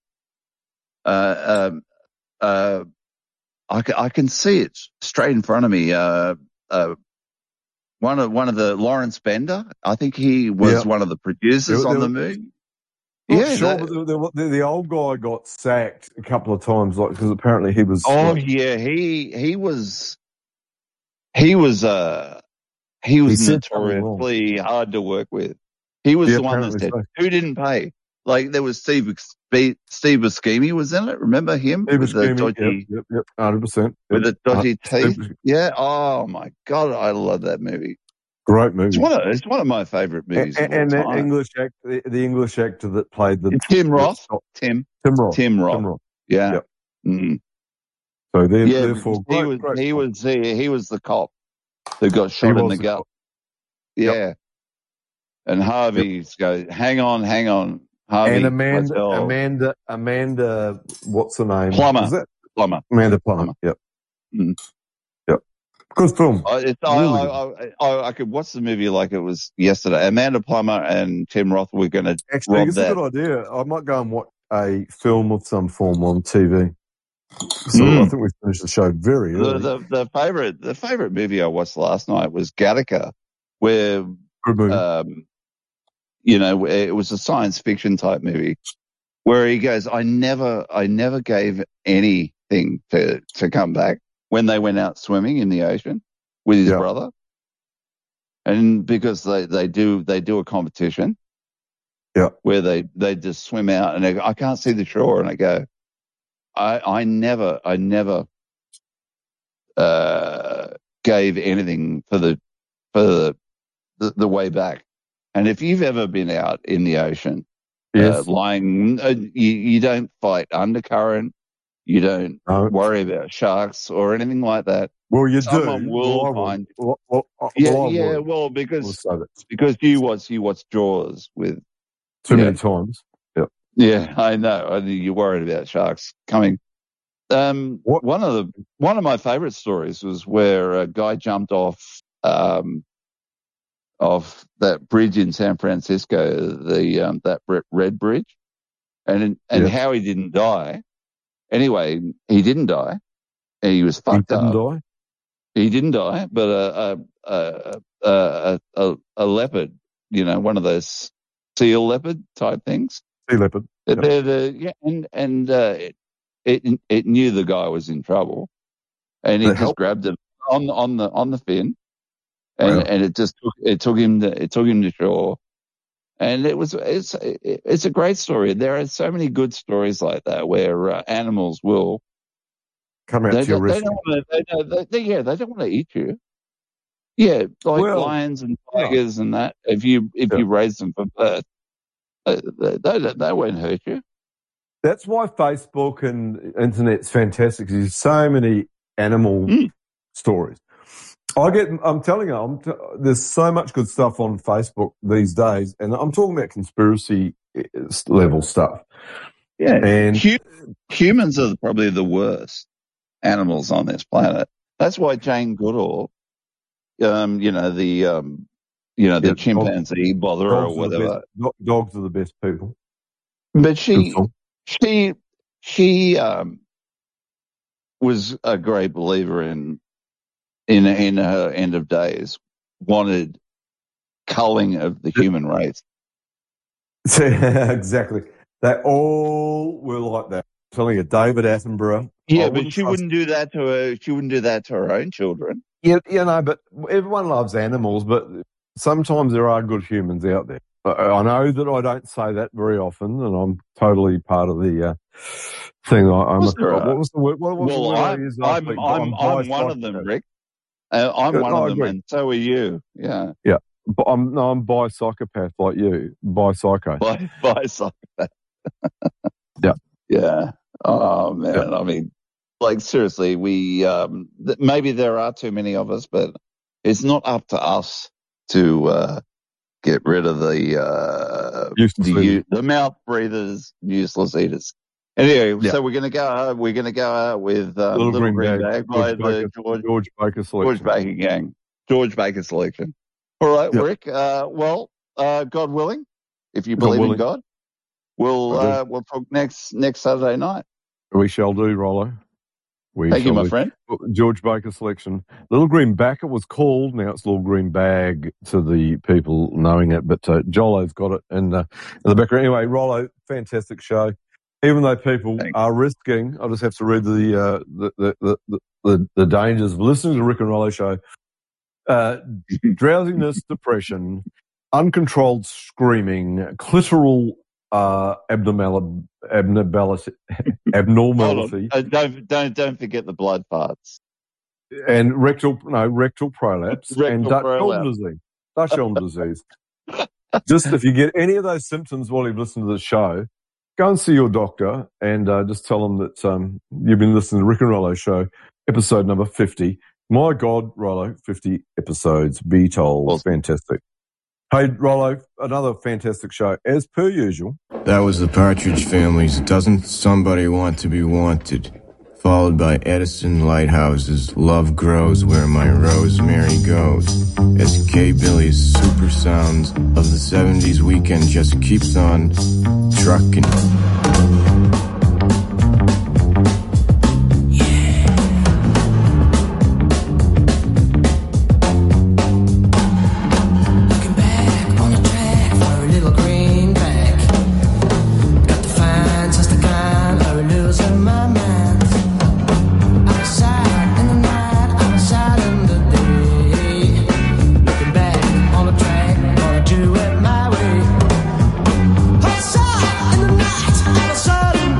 uh, um, uh, I, ca- I can see it straight in front of me. Uh, uh, one of one of the Lawrence Bender. I think he was Yep. one of the producers There- on there- the movie. Not Yeah. sure, that- but the, the, the, the old guy got sacked a couple of times, like because apparently he was. oh like, yeah, he he was he was uh he was He said something wrong. notoriously hard to work with. He was Yeah, the one that apparently said so. who didn't pay. Like there was Steve Buscemi- Steve Buscemi was in it. Remember him He with was the scheming. dodgy Yep, yep, yep, hundred percent. with the dodgy teeth? Steve- Yeah. Oh my god, I love that movie. Great It's movie. one of it's one of my favorite movies And, of all and that time. English act, the, the English actor that played the It's Tim the Roth. Scot- Tim Tim Roth. Tim Roth. Tim Roth. Yeah. Yep. Mm. So there, Yeah. therefore, He great, was great he song. was he, he was the cop who got He shot in was the the gut. cop. Yeah. And Harvey's goes, hang on, hang on. Harvey And Amanda, Keitel. Amanda, Amanda, what's the name? Plummer. Was that Plummer. Amanda Plummer? Plummer. Yep. Mm. Yep. Good film. I, it's, I, Really I, I, I, I could watch the movie like it was yesterday. Amanda Plummer and Tim Roth were going to Actually, rob it's a that. good idea. I might go and watch a film of some form on T V. So Mm. I think we finished the show very The, early. the the favorite the favorite movie I watched last night was Gattaca, where Good movie. um, you know, it was a science fiction type movie where he goes, I never, I never gave anything to, to come back when they went out swimming in the ocean with his Yeah. brother. And because they, they do, they do a competition Yeah. where they, they just swim out and they go, I can't see the shore. And I go, I, I never, I never, uh, gave anything for the, for the, the, the way back. And if you've ever been out in the ocean, Yes. uh, lying, uh, you, you don't fight undercurrent, you don't No. worry about sharks or anything like that. Well, you Someone do. will well, I find. would. Well, well, I- Yeah, well, I yeah. would. Well, We'll because say that. because you watch you watch Jaws with too Yeah. many times. Yep. Yeah, I know. I, you're worried about sharks coming. Um, one of the one of my favourite stories was where a guy jumped off um, off that bridge in San Francisco, the um, that red bridge, and and Yeah. how he didn't die. Anyway, he didn't die. He was fucked He didn't up. die? He didn't die, but a a a a, a, a leopard, you know, one of those seal leopard type things. Sea leopard. Yep. They're the yeah, and and uh, it, it it knew the guy was in trouble, and it That just helped? grabbed him on on the on the fin, and Wow. and it just took it took him to it took him to shore, and it was it's it's a great story. There are so many good stories like that where uh, animals will come out they to your don't, they rescue. don't want to they don't, they, they, yeah they don't want to eat you. Yeah, like Well, lions and tigers and that. If you if Yeah. you raise them for birth, they, they, they, they won't hurt you. That's why Facebook and internet's fantastic. 'Cause there's so many animal Mm. stories. I get. I'm telling you, I'm t- there's so much good stuff on Facebook these days, and I'm talking about conspiracy eh, level stuff. Yeah, And Hu- humans are probably the worst animals on this planet. That's why Jane Goodall, um, you know the um, you know the Yeah, chimpanzee botherer or dogs are the whatever. best. do- Dogs are the best people. But Good she song. she she um was a great believer in in in her end of days. Wanted culling of the human race. Exactly. They all were like that. I'm telling you, David Attenborough. I Yeah, but wouldn't she trust- wouldn't do that to her. She wouldn't do that to her own children. Yeah, you know, but everyone loves animals, but sometimes there are good humans out there. I I know that I don't say that very often, and I'm totally part of the uh, thing. I, I'm course a, there are. what was the word? What was the Well, word I I'm used last I'm week? I'm, I'm one of them, bisexual. Rick. Uh, I'm Yeah, one no, of I them, agree. and so are you. Yeah, Yeah, but I'm no, I'm bi psychopath like you, bi psycho. by by psychopath. Yeah, Yeah. Oh man, Yeah. I mean, like seriously, we um, th- maybe there are too many of us, but it's not up to us to uh, get rid of the uh, Useless the eaters. u- the mouth breathers, useless eaters. Anyway, Yeah. so we're gonna go. Uh, we're gonna go out with um, Little, Little Green, Green Bag, Bag by George the Baker, George George Baker George selection. Baker Gang, George Baker selection. All right, Yep. Rick. Uh, well, uh, God willing, if you God believe in willing. God, we'll I do. uh, we'll talk next next Saturday night. We shall do, Rollo. We Thank you, shall my do. friend. George Baker selection. Little Green Back, it was called. Now it's Little Green Bag to the people knowing it, but uh, Jolo's got it in, uh, in the background. Anyway, Rollo, fantastic show. Even though people Thanks. are risking, I just have to read the, uh, the, the, the, the, the, the dangers of listening to the Rick and Rollo show. Uh, drowsiness, depression, uncontrolled screaming, clitoral uh, abnormal, abnormality, Hold abnormality. on. Uh, don't don't don't forget the blood parts. And rectal, no, rectal prolapse Rectal and Dutch prolapse. elm disease. Dutch elm disease. Just if you get any of those symptoms while you've listened to the show, go and see your doctor and uh, just tell them that um, you've been listening to Rick and Rollo show, episode number fifty. My God, Rollo, fifty episodes. Be told. Awesome. Fantastic. Hey, Rollo, another fantastic show, as per usual. That was the Partridge Family's Doesn't Somebody Want to Be Wanted, followed by Edison Lighthouse's Love Grows Where My Rosemary Goes, as K. Billy's super sounds of the seventies weekend just keeps on trucking. On the track for a little greenback. Got the fine since the kind of losing my mind. Outside in the night, outside in the day. Looking back on the track, gonna do it my way. Outside in the night, outside in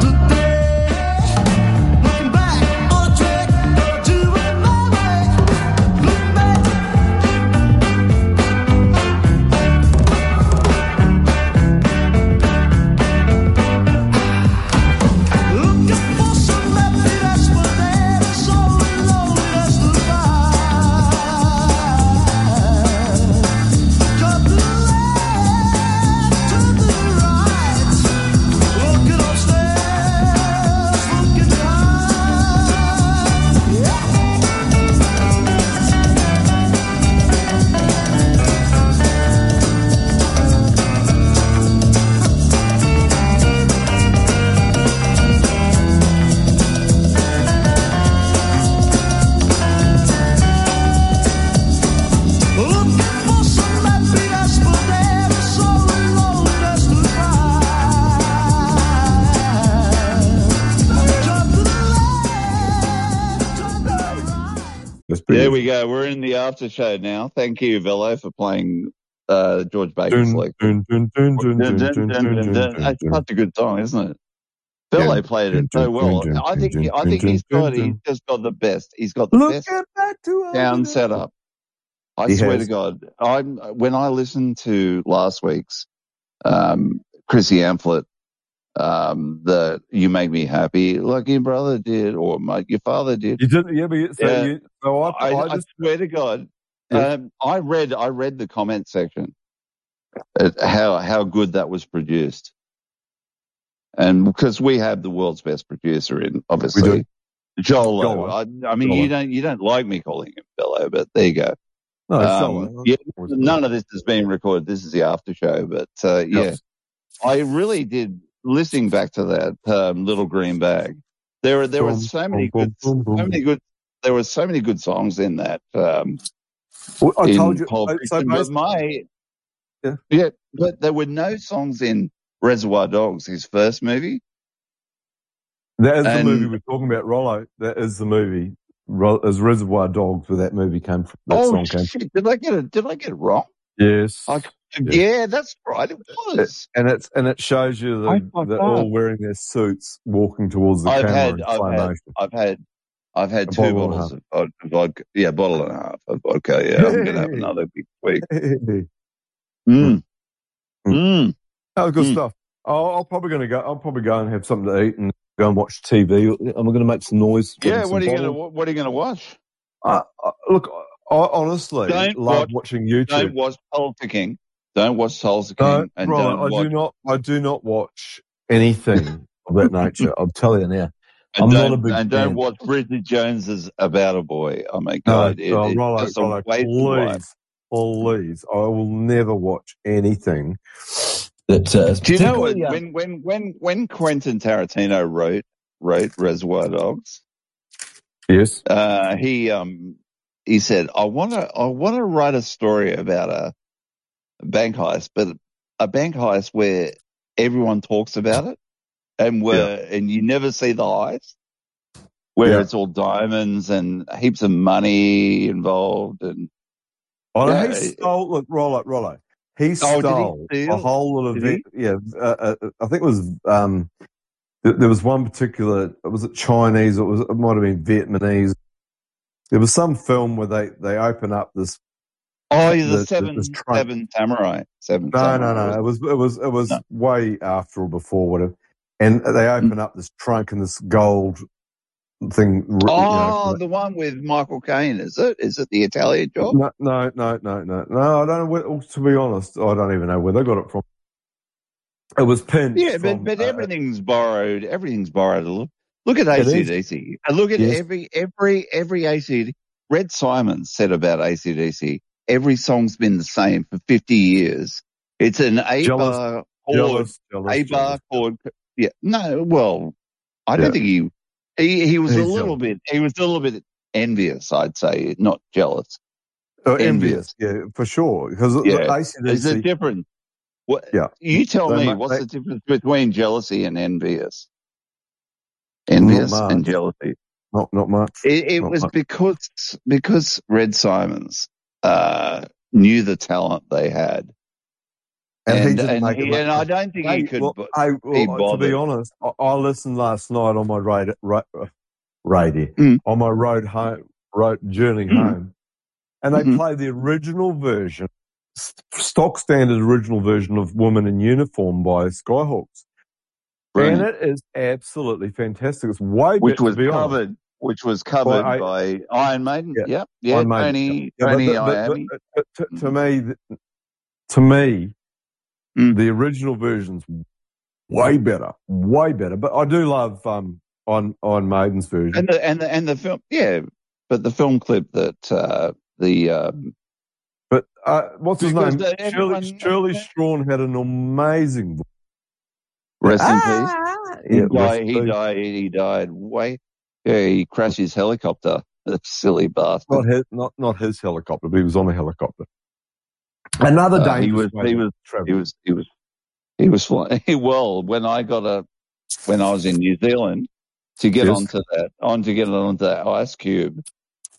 There we go. We're in the after show now. Thank you, Velo, for playing uh, George Baker's Dun, like. dun, dun, dun, dun, dun, dun, dun, dun, That's dun. such a good song, isn't it? Velo Yeah. played it Dun, so well. dun, dun, I think. dun, I dun, think he's dun, got. dun, He's dun. just got the best. He's got the Look best at that to sound setup. I He swear has. to God, I'm when I listened to last week's um, Chrissy Amphlett, um, the "You Make Me Happy" like your brother did, or my, your father did. You didn't, yeah, but you, so Yeah. you, so I, I, I I just, swear to God, Yes. um, I read I read the comment section at how how good that was produced, and because we have the world's best producer in, obviously, Jolo. Jolo. I, I mean, Jolo. you don't you don't like me calling him Bello, but there you go. No, it's Um, Jolo. yeah, Always none of this has been recorded. This is the after show, but uh, yeah, Yes. I really did listening back to that um, Little Green Bag. There were there were Boom, so many boom, good, boom, boom, so many good. There were so many good songs in that. Um, Well, I in told you. Pulp So, so Fiction, but basically, my Yeah. yeah, but there were no songs in Reservoir Dogs, his first movie. that is the And movie we're talking about, Rollo. That is the movie. Ro- Is Reservoir Dogs, where that movie came from. That oh song came from. shit, did I get it? Did I get it wrong? Yes. I, Yeah. yeah, that's right. It was. And it's and it shows you I the thought they're that. all wearing their suits, walking towards the I've camera had, in I've slow had, motion. I've had, I've had A two bottle and a bottles of vod- vodka. Yeah, bottle and a half of vodka. Yeah, I'm gonna have another big week. Mm. Mm. Oh, good Mm. stuff. Oh, I'm probably going to go. I'm probably going to have something to eat and go and watch T V. I'm going to make some noise. Yeah, some what are you gonna bottles. What are you gonna watch? Uh, uh, look, I honestly Don't love watch. watching YouTube. Don't watch Tulsa King. Don't watch Tulsa No, King, and right, don't I watch do not. I do not watch anything of that nature. I'll tell you now. and I'm not a don't big and don't fan. watch Bridget Jones's About a Boy. Oh my No, God, it, oh, it's Rollo, just a Rollo, waste of life. please, please. I will never watch anything that. Uh, Do you know what, particularly, um, when when when when Quentin Tarantino wrote wrote Reservoir Dogs? Yes. Uh, he um he said, I want to I want to write a story about a, a bank heist, but a bank heist where everyone talks about it and where and you never see the heist, where Yeah. it's all diamonds and heaps of money involved and Oh, yeah, he it- stole. Look, Rollo, Rollo. He Oh, did he stole steal? a whole lot of Did he? it. Yeah, uh, uh, I think it was. Um, th- there was one particular. Was it Chinese? Or it was. It might have been Vietnamese. There was some film where they they open up this. Oh, the, the, the, seven this trunk. seven samurai. Seven No, samurai. no, no. It was it was it was No. way after or before whatever. And they open up this trunk and this gold thing. You Oh, know, the one with Michael Caine, is it? Is it the Italian job? no, no, no, no, no, no. I don't know. Where, to be honest, I don't even know where they got it from. It was pinched Yeah, but from. but uh, everything's borrowed. Everything's borrowed. Look, look at It is. A C D C. And look at Yes. every every every A C D C. Red Simon said about A C D C. Every song's been the same for fifty years. It's an eight Jealous, bar chord, jealous, jealous, eight bar jealous. chord. Yeah, no, well, I don't Yeah. think he he he was a He's little jealous. bit. He was a little bit envious. I'd say, not jealous. Oh, Envious. envious, yeah, for sure. Because Yeah, A C D there's a C, difference. What yeah, you tell they, me? ma- What's they, the difference between jealousy and envious? not Envious much, and jealousy. not not much, It, it not was much. because because Red Simons uh, knew the talent they had, And he and didn't and make it he, much. and I don't think he Hey, could well, bo- I, be well, to be bothered. honest, I, I listened last night on my road, ra- uh, radio, Mm. on my road home, road journey Mm. home, and they Mhm. played the original version, st- stock standard original version of "Woman in Uniform" by Skyhawks, Brilliant. and it is absolutely fantastic. It's way Which better, to was be honest. covered, which was By covered I, by Iron Maiden. yeah, Yep, yeah, Iron Maiden. Tony, Yeah, but, Tony but, but, but, Iommi. but to, to Mhm. me, th- to me, Mm. the original version's way better, way better. But I do love um on on Maiden's version. And the and the and the film, yeah, but the film clip that uh, the um, But uh, what's his because name? the, Shirley, everyone Shirley Strawn had an amazing voice. rest in peace. Ah, He yeah, rest died. in He peace. died. He died. Way. Yeah, he crashed his helicopter. That silly bastard. Not his, not not his helicopter, but he was on a helicopter. Another Uh, he dangerous was. way He to was. travel. He was. He was. He was flying. Well, when I got a, when I was in New Zealand to get Yes. onto that, on to get onto that Ice Cube,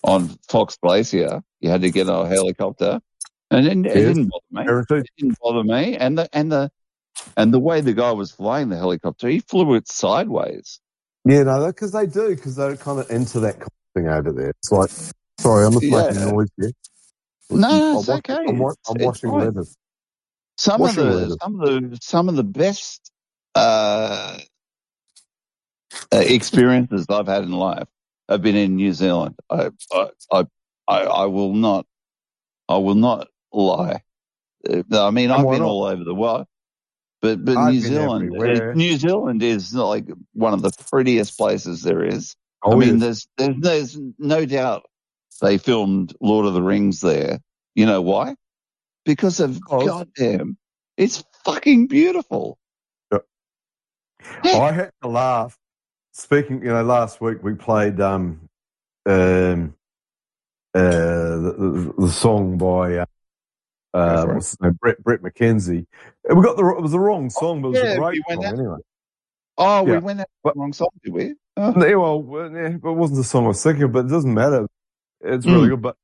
on Fox Glacier. You had to get a helicopter, and it, it Yes. didn't bother me. It didn't bother me. And the and the and the way the guy was flying the helicopter, he flew it sideways. Yeah, no, because they do, because they're kind of into that kind of thing over there. It's like, sorry, I'm just Yeah. making noise here. No, I'm it's washing, okay. I'm, wa- It's, I'm it's washing fine. leather. Some Washing of the leather. some of the some of the best uh, uh, experiences I've had in life have been in New Zealand. I I I, I, I will not I will not lie. Uh, I mean, And I've why been not? all over the world, but but I've New been Zealand, uh, everywhere. New Zealand is like one of the prettiest places there is. Oh, I mean, yes. there's there's there's no doubt they filmed Lord of the Rings there. You know why? Because of Because- goddamn, it's fucking beautiful. I had to laugh. Speaking, you know, last week we played um, um, uh, the, the, the song by uh, uh, for it. what's his name? Brett Brett McKenzie. And we got the it was the wrong song, but it was Yeah, a we great went song out- anyway. Oh, we Yeah. went out But- the wrong song, did we? Oh. Yeah, well, well, yeah, it wasn't the song I was thinking of, but it doesn't matter. It's really Mm. good. But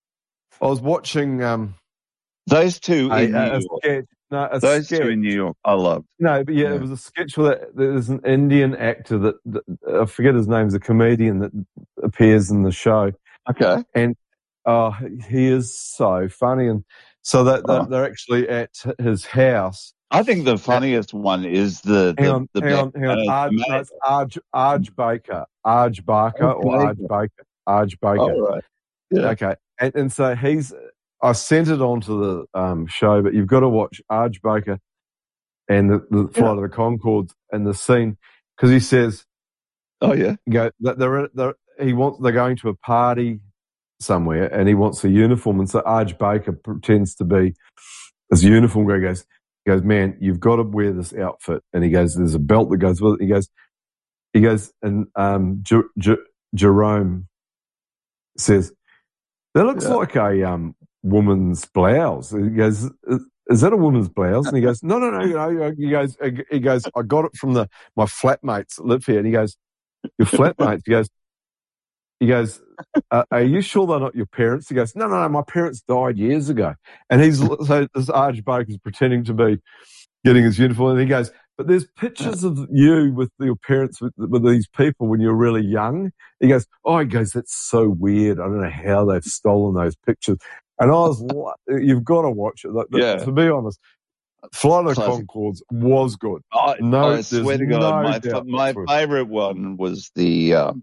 I was watching um, Those two a, in New a, a York. sketch. No, a Those sketch. two in New York, I loved. No, but yeah, Yeah. it was a sketch where there's an Indian actor that, that I forget his name, is a comedian that appears in the show, Okay. and uh, he is so funny. And so that they're, Oh. they're actually at his house. I think the funniest one is the Hang the, on, the hang on, hang on. uh, Arj, the no, it's Arj, Arj Baker, Arj Barker, Arj or Arj Baker. Baker, Arj Baker. All right. Yeah. Okay, and, and so he's. I sent it onto the um, show, but you've got to watch Arj Baker and the, the Flight of the Conchords and the scene, because he says, Oh yeah. you go, that they're, they're, he wants, they're going to a party somewhere and he wants a uniform. And so Arj Baker pretends to be his uniform guy. He goes, he goes, man, you've got to wear this outfit. And he goes, there's a belt that goes with it. He goes, he goes, and um, J- J- Jerome says, that looks Yeah. like a um, woman's blouse. He goes, is, is that a woman's blouse? And he goes, no, no, no. You know, he goes, he goes, I got it from the my flatmates that live here. And he goes, your flatmates? He goes, he goes, uh, are you sure they're not your parents? He goes, no, no, no. My parents died years ago. And he's so this Arj Baker's pretending to be getting his uniform, and he goes, but there's pictures of you with your parents with, with these people when you're really young. He goes, oh, he goes, that's so weird. I don't know how they've stolen those pictures. And I was like, you've got to watch it. Like, Yeah. To be honest, Flight of the Classic. Conchords was good. I, No, I swear to there's God, no my doubt my that's favorite one was the um,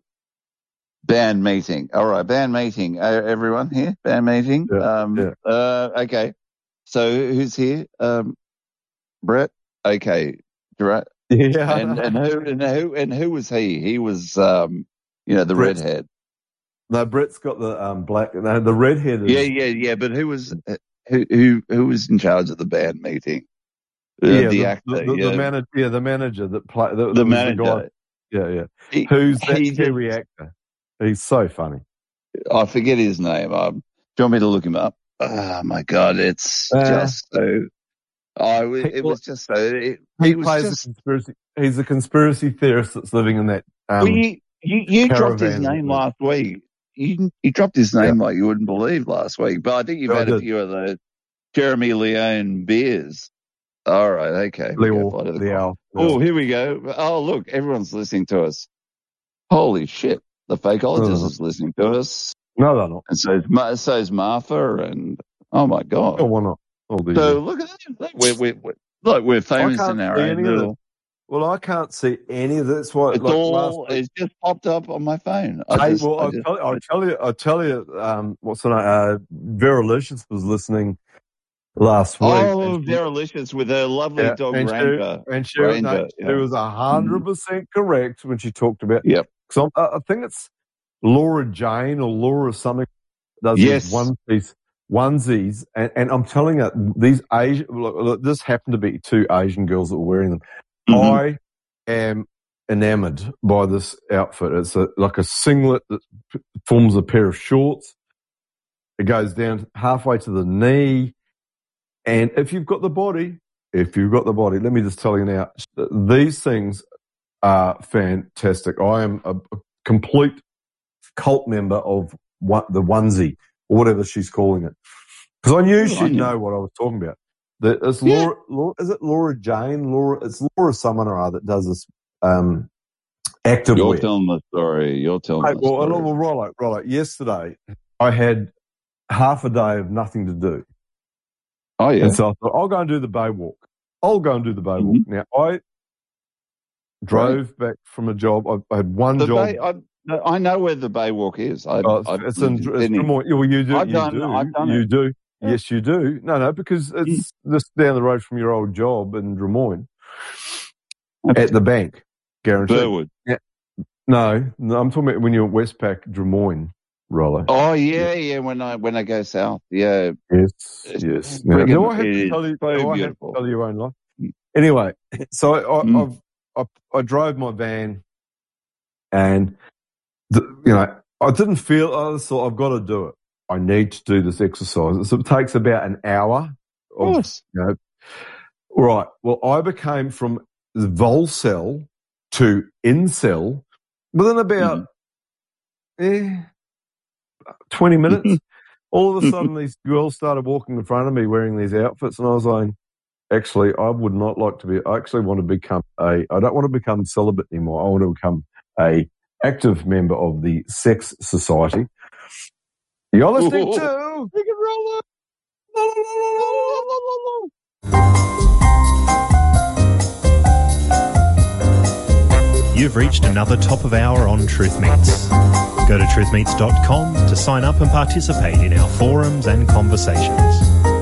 band meeting. All right, band meeting. Uh, everyone here, band meeting. Yeah, um, yeah. Uh, okay. So who's here? Um, Brett. Okay, Gerard. Yeah. And and who and who and who was he? He was um, you know, the Brett's- redhead. No, Brett's got the um, black. No, the redhead is. Yeah, yeah, yeah. But who was who who who was in charge of the band meeting? Uh, yeah, the, the, actor. the, the, yeah. the manager. Yeah, the manager that play. The, The that was manager. The guy. Yeah, yeah. He- Who's that he did- Kiwi actor? He's so funny. I forget his name. Um, do you want me to look him up? Oh my God, it's Uh, just so. I it, he- was just so. It, He it was plays just. a conspiracy. He's a conspiracy theorist that's living in that. Um, well, you you, you dropped his caravan, name isn't it? last week. You you dropped his name like you wouldn't believe last week. But I think you've I had a did. few of the Jeremy Leone beers. All right, okay. we'll Leo, go fly to the Leo, Oh, here we go. Oh, look, everyone's listening to us. Holy shit. The fakeologist Oh. is listening to us. No, they're not. And so is, Ma- so is Martha. And oh, my God. Oh, why not? Oh, there So you go. look at that. Look, we're, we're, we're, look, we're famous can't in our see own any of little. Well, I can't see any of this. What It's like all, last week. it's just popped up on my phone. I Hey, just, well, I I'll, just, tell, I'll tell you. I'll tell you. Um, what's the name? Uh, Vera Lucius was listening last week. oh, and she- Veralicious with her lovely yeah, dog and she, Ranger. and she, Ranger, no, yeah. she was a hundred percent correct when she talked about. Yep. So I, I think it's Laura Jane or Laura something does Yes. these one piece onesies, and, and I'm telling you, these Asian. Look, look, this happened to be two Asian girls that were wearing them. Mhm. I am enamored by this outfit. It's a, like a singlet that p- forms a pair of shorts. It goes down halfway to the knee, and if you've got the body, if you've got the body, let me just tell you now, these things are fantastic. I am a, a complete cult member of one, the onesie or whatever she's calling it. Because I knew Oh, I she'd knew. know what I was talking about. The, it's Yeah. Laura, Laura, is it Laura Jane? Laura, it's Laura someone or other that does this um, active You're wear. telling the story. You're telling Hey, the well, story. well, right, right. Yesterday, I had half a day of nothing to do. Oh, yeah. And so I thought, I'll go and do the bay walk. I'll go and do the bay walk. Mm-hmm. Now, I drove back from a job. I, I had one The job. Bay, I, I know where the Bay Walk is. I, Oh, it's, I've it's in, lived in it's Sydney. Drummoyne. Well, you do. I've you done- do. I've done you it. do. Yes, you do. No, no, because it's just down the road from your old job in Drummoyne at the bank, guaranteed. Burwood. Yeah. No, no, I'm talking about when you're at Westpac, Drummoyne, Rollo. Oh, yeah, yeah, when I when I go south. Yeah. Yes, It's yes. Now, friggin- do I have it to is tell you? so do I have to beautiful. tell you your own life? Anyway, so I, I, Mm. I've, I, I drove my van, and the, you know, I didn't feel. I just thought I've got to do it. I need to do this exercise. So it takes about an hour. Of, course. You know, right. Well, I became from Volcel to Incel within about eh, twenty minutes. All of a sudden, these girls started walking in front of me wearing these outfits, and I was like, actually, I would not like to be. I actually want to become a. I don't want to become celibate anymore. I want to become a active member of the sex society. You're listening Ooh. to We can roll it. You've reached another top of hour on Truth Meets. Go to truth meets dot com to sign up and participate in our forums and conversations.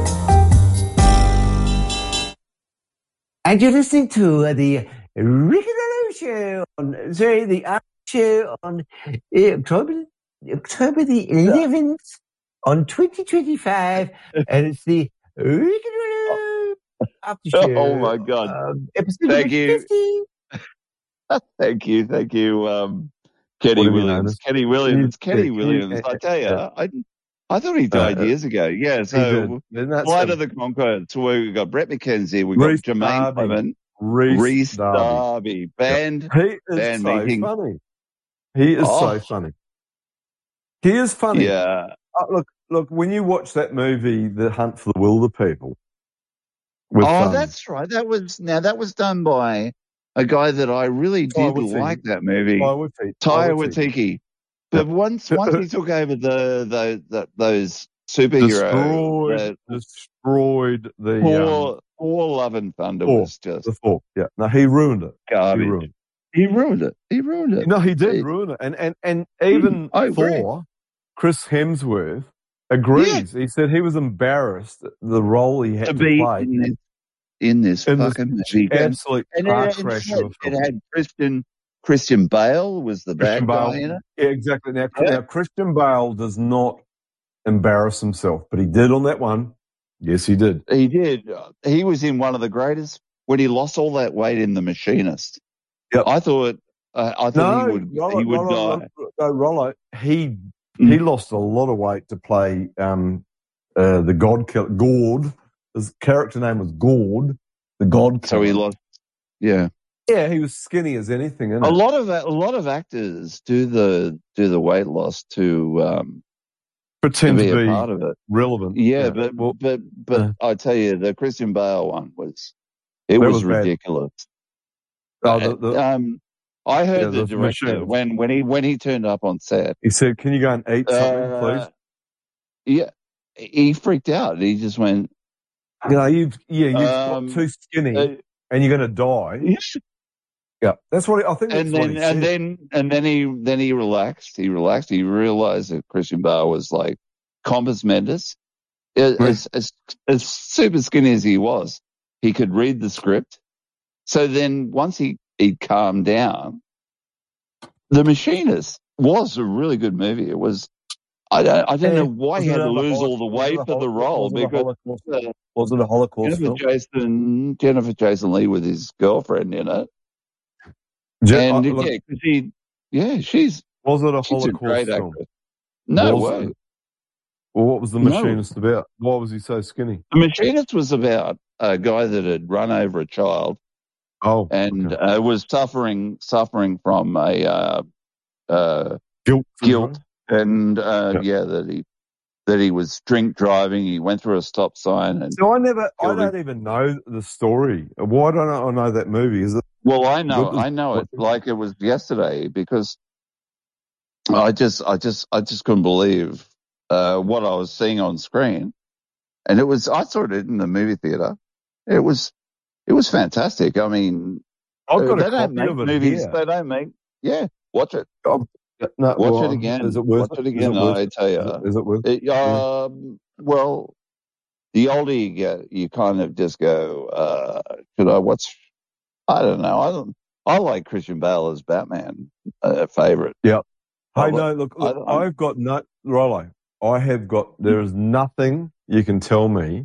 And you're listening to uh, the Rick and Rollo Show on, sorry, the Art Show on uh, October, October the eleventh on twenty twenty-five, and it's the Rick and Rollo After Show. Oh, my God. Um, episode Thank number you. fifty. Thank you. Thank you, um, Kenny What have you Williams. noticed? Kenny Williams. Yeah, Kenny Kenny- Williams. I tell you, yeah. I, I thought he died Uh, years ago. Yeah, He so did. And that's Flight a- of the Conchords. So we've got Brett McKenzie, we've got Reece Jermaine Darby. Clement, Reece, Reece Darby. Darby, band, He is band so meeting. funny. He is Oh. so funny. He is funny. Yeah. Uh, look, look. When you watch that movie, The Hunt for the Wilder People, with, oh, um, that's right. That was now that was done by a guy that I really Taika did Waititi. like that movie, Taika Waititi. Taika Taika Waititi. Waititi. But once once he took over the the, the those superhero, destroyed, the destroyed the Thor, um, Thor Love and Thunder Thor, was just the Thor. Yeah, no, he ruined it. garbage. He ruined it. He ruined it. He ruined it. No, he did He- ruin it. And and and even I agree. Thor, Chris Hemsworth, agrees. He said he was embarrassed at the role he had to to, be play. in this, in this In this fucking movie. And- absolute and car it, crash had, of a it film. had Christian Christian Bale was the Christian bad guy Bale. in it. Yeah, exactly. Now, Yeah. now, Christian Bale does not embarrass himself, but he did on that one. Yes, he did. He did. He was in one of the greatest when he lost all that weight in The Machinist. Yep. I thought uh, I thought No, he would Rollo, he would Rollo, die. Rollo, no, Rollo, he Mm. he lost a lot of weight to play um, uh, the God Killer. Gord. His character name was Gord, the God Killer. So he lost. Yeah. Yeah, he was skinny as anything. Isn't A it? lot of a lot of actors do the do the weight loss to um, Pretend to be, to a be part of it. relevant. Yeah, Yeah. but Well, but but uh, I tell you, the Christian Bale one was it That was, was bad. ridiculous. Oh, the- the- um, I heard yeah, the the director machines. when when he when he turned up on set. He said, "Can you go and eat something, Uh, please?" Yeah, he freaked out. He just went. You know, you've yeah, you've Um, got too skinny, uh, and you're going to die. Yeah, that's what he, I think. That's and what then he and said. then and then he then he relaxed. He relaxed. He realized that Christian Bale was like Compass Mendes, as, as as super skinny as he was. He could read the script. So then once he he calmed down, The Machinist was a really good movie. It was. I don't I don't know why Was he it had to another lose holo- all the was weight it a for the holo- role was it a because Holocaust- uh, was it a Holocaust Jennifer film? Jason Jennifer Jason Lee with his girlfriend in it. Je- and I- look, yeah, 'cause he, yeah, she's was it a she's a Holocaust great film? actress. No Was way. it? Well, what was the No. Machinist about? Why was he so skinny? The Machinist was about a guy that had run over a child Oh, and okay. uh, was suffering suffering from a uh, uh, guilt, guilt, and uh, yeah. yeah, that he that he was drink driving. He went through a stop sign, and So I never, I killed don't him. even know the story. Why don't I know that movie? Is it? Well, I know, What is- I know it what- like it was yesterday because I just, I just, I just couldn't believe uh, what I was seeing on screen, and it was. I saw it in the movie theater. It was, it was fantastic. I mean, I've uh, got a they don't copy make of it movies. here. They don't make. Yeah, watch it. Oh, no, Watch well, it again. Is it worth Watch it? it Is again. it worth I it? tell you. Is it, is it worth it? It, um, well, the older you get, you kind of just go, uh, should I watch? I don't know. I don't. I like Christian Bale as Batman, uh, favorite. Yeah. Hey, I no, like- look, I- look I- I've got no, Rollo, I have got, there is nothing you can tell me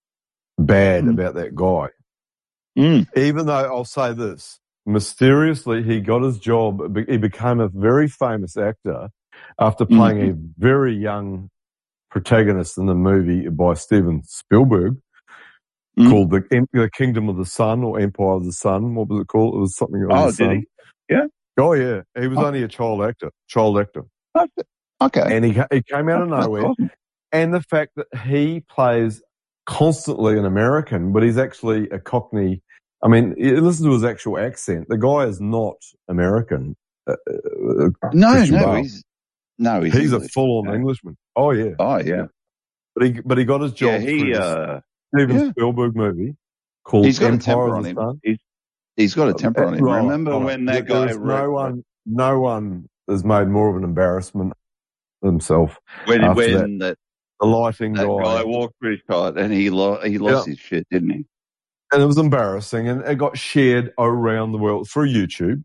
bad Mm. about that guy. Mm. Even though I'll say this, mysteriously he got his job, he became a very famous actor after playing Mhm. a very young protagonist in the movie by Steven Spielberg Mm. called the, Em- the Kingdom of the Sun or Empire of the Sun. What was it called? It was something on Oh, the did sun. he? Yeah. Oh yeah, he was Oh. only a child actor, child actor, Okay. and he he came out of That's nowhere. awesome. And the fact that he plays constantly an American, but he's actually a Cockney. I mean, you listen to his actual accent. The guy is not American. Uh, uh, No, Christian no, Bale. he's no, he's, He's a English. full-on Yeah. Englishman. Oh yeah, Oh yeah. but he but he got his Yeah, job he through this uh, Steven yeah. Spielberg movie called he's got a Empire temper of on the him. Sun. He's he's got a temper on him. Right, Remember right. when that There- guy there's wrote- no one, no one has made more of an embarrassment himself when after when that. that, The lighting that guy. guy walked through his shot and he lo- he lost Yeah. his shit, didn't he? And it was embarrassing, and it got shared around the world through YouTube.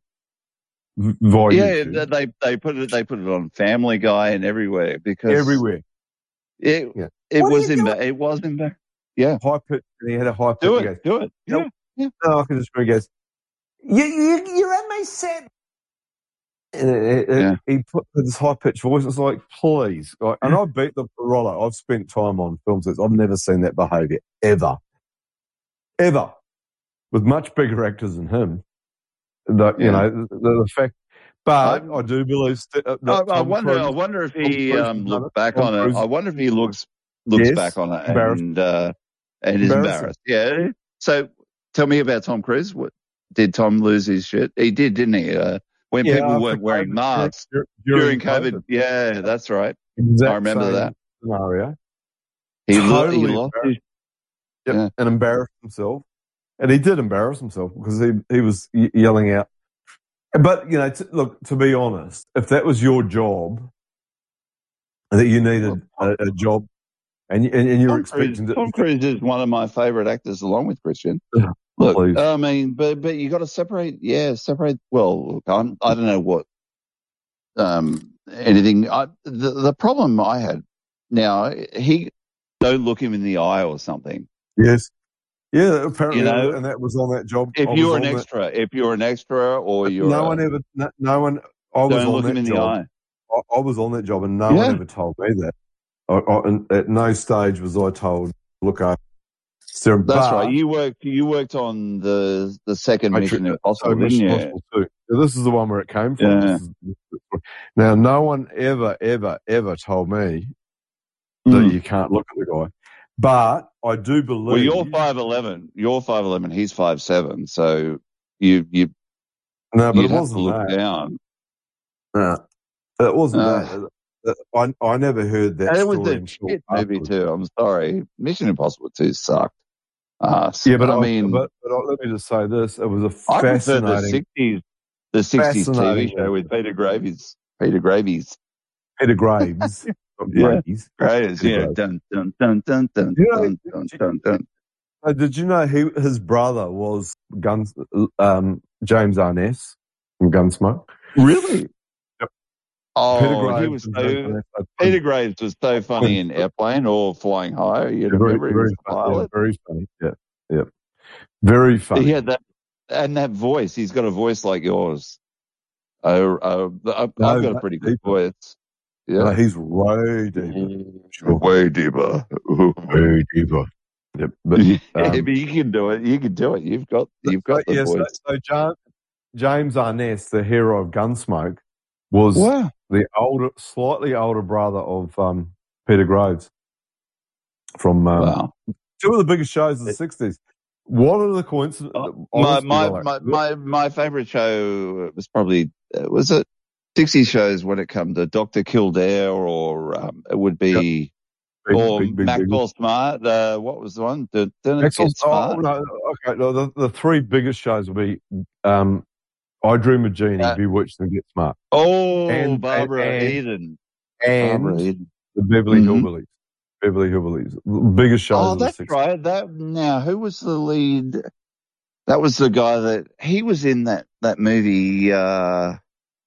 v- Via Yeah, YouTube. they they put it they put it on Family Guy and everywhere because Everywhere. it Yeah. it What are was you in doing? it was in yeah. High pitch, and he had a high pitch. Do He it, goes, do it. you know, Yeah, yeah. No, I can just he goes, you, you, you're at my set. And it- it- Yeah. He put this high pitched voice. It's like, please. Like, and I beat the Rollo. I've spent time on films. I've never seen that behaviour ever, ever, with much bigger actors than him. The, You Yeah. know, the, the fact. But I, do believe st- uh, that I, I Tom wonder. Cruise, I wonder if Tom he Cruise um, has done looked it. back Tom on it. Cruise- I wonder if he looks looks Yes, back on it embarrassed. and uh, and is Embarrassing. embarrassed. Yeah. So tell me about Tom Cruise. What did Tom lose his shit? He did, didn't he? Uh, when Yeah, people after weren't wearing COVID, masks dur- during, during COVID. COVID. Yeah, that's right. Exact I remember same that. scenario. He, lo- Totally he lost his. Yep, Yeah. and embarrassed himself. And he did embarrass himself because he he was y- yelling out. But, you know, t- look, to be honest, if that was your job, and that you needed a, a job, and, you- and, and you were Tom Cruise, expecting to... Tom Cruise is one of my favorite actors, along with Christian. Yeah, Look, please. I mean, but but you got to separate. Yeah, separate. Well, look, I'm, I don't know what um anything. I, the the problem I had now, he don't look him in the eye or something. Yes. Yeah, apparently, You know, and that was on that job. If I was you're an on that- extra, if you're an extra, or you're no a, one ever, no, no one, I was don't on look that him in the job. eye. I, I was on that job, and no Yeah. one ever told me that. I, I, and at no stage was I told, look, I, Sarah, That's but right. You worked. You worked on the the second I Mission tri- Impossible, so didn't Mission you? Impossible too. So this is the one where it came from. Yeah. This is- this is- now, no one ever, ever, ever told me that Mm. you can't look at the guy, but I do believe. Well, you're five eleven. You're five eleven. He's five seven. So you you no, but you'd it have wasn't to look that. down. No, it wasn't Uh, that. I I never heard that And it story. was a until shit movie afterwards. too. I'm sorry. Mission Impossible two sucked. Uh, Yeah, but I I, mean, but, but I- let me just say this: it was a I prefer the fascinating, sixties, the sixties T V fascinating show with Peter Graves. Peter Graves. Peter Graves, not Yeah. Graves. Graves. Peter Yeah. Graves. Dun dun dun dun dun You know, dun dun dun dun. Uh, did you know he his brother was Guns um, James Arness from Gunsmoke? Really? Yep. Oh, Peter he Graves was and so. James Arness are Peter Graves was so funny in twins. Airplane or Flying High. You Very, remember he very was a funny. Yeah, pilot. very funny. Yeah, yeah, very funny. He had that and that voice. He's got a voice like yours. Uh, uh, I've No, I've got a that pretty good deeper. voice. No, Yeah, he's way deeper. Sure. way deeper. Way deeper. Yep. But, yeah, um, but you can do it. You can do it. You've got you've so, got the yeah, so, voice. so John, James Arness, the hero of Gunsmoke, was Wow. the older, slightly older brother of um, Peter Graves from um, Wow. two of the biggest shows of the sixties. What are the coincidences? My my my my, my favourite show was probably uh, was it sixties shows when it come to Doctor Kildare, or um, it would be Big, or big, big, Maxwell Smart. Uh, what was the one? Did, didn't it Maxwell, get Smart? oh, no, okay, no, the, the three biggest shows will be um, I Dream of Jeannie, Uh, Bewitched, and Get Smart. Oh, And- Barbara and- Eden. And Barbara Eden. the Beverly Mhm. Hillbillies. Beverly Hillbillies. The biggest shows Oh, of the that's sixties. right. That now, who was the lead? That was the guy that he was in that that movie. Uh,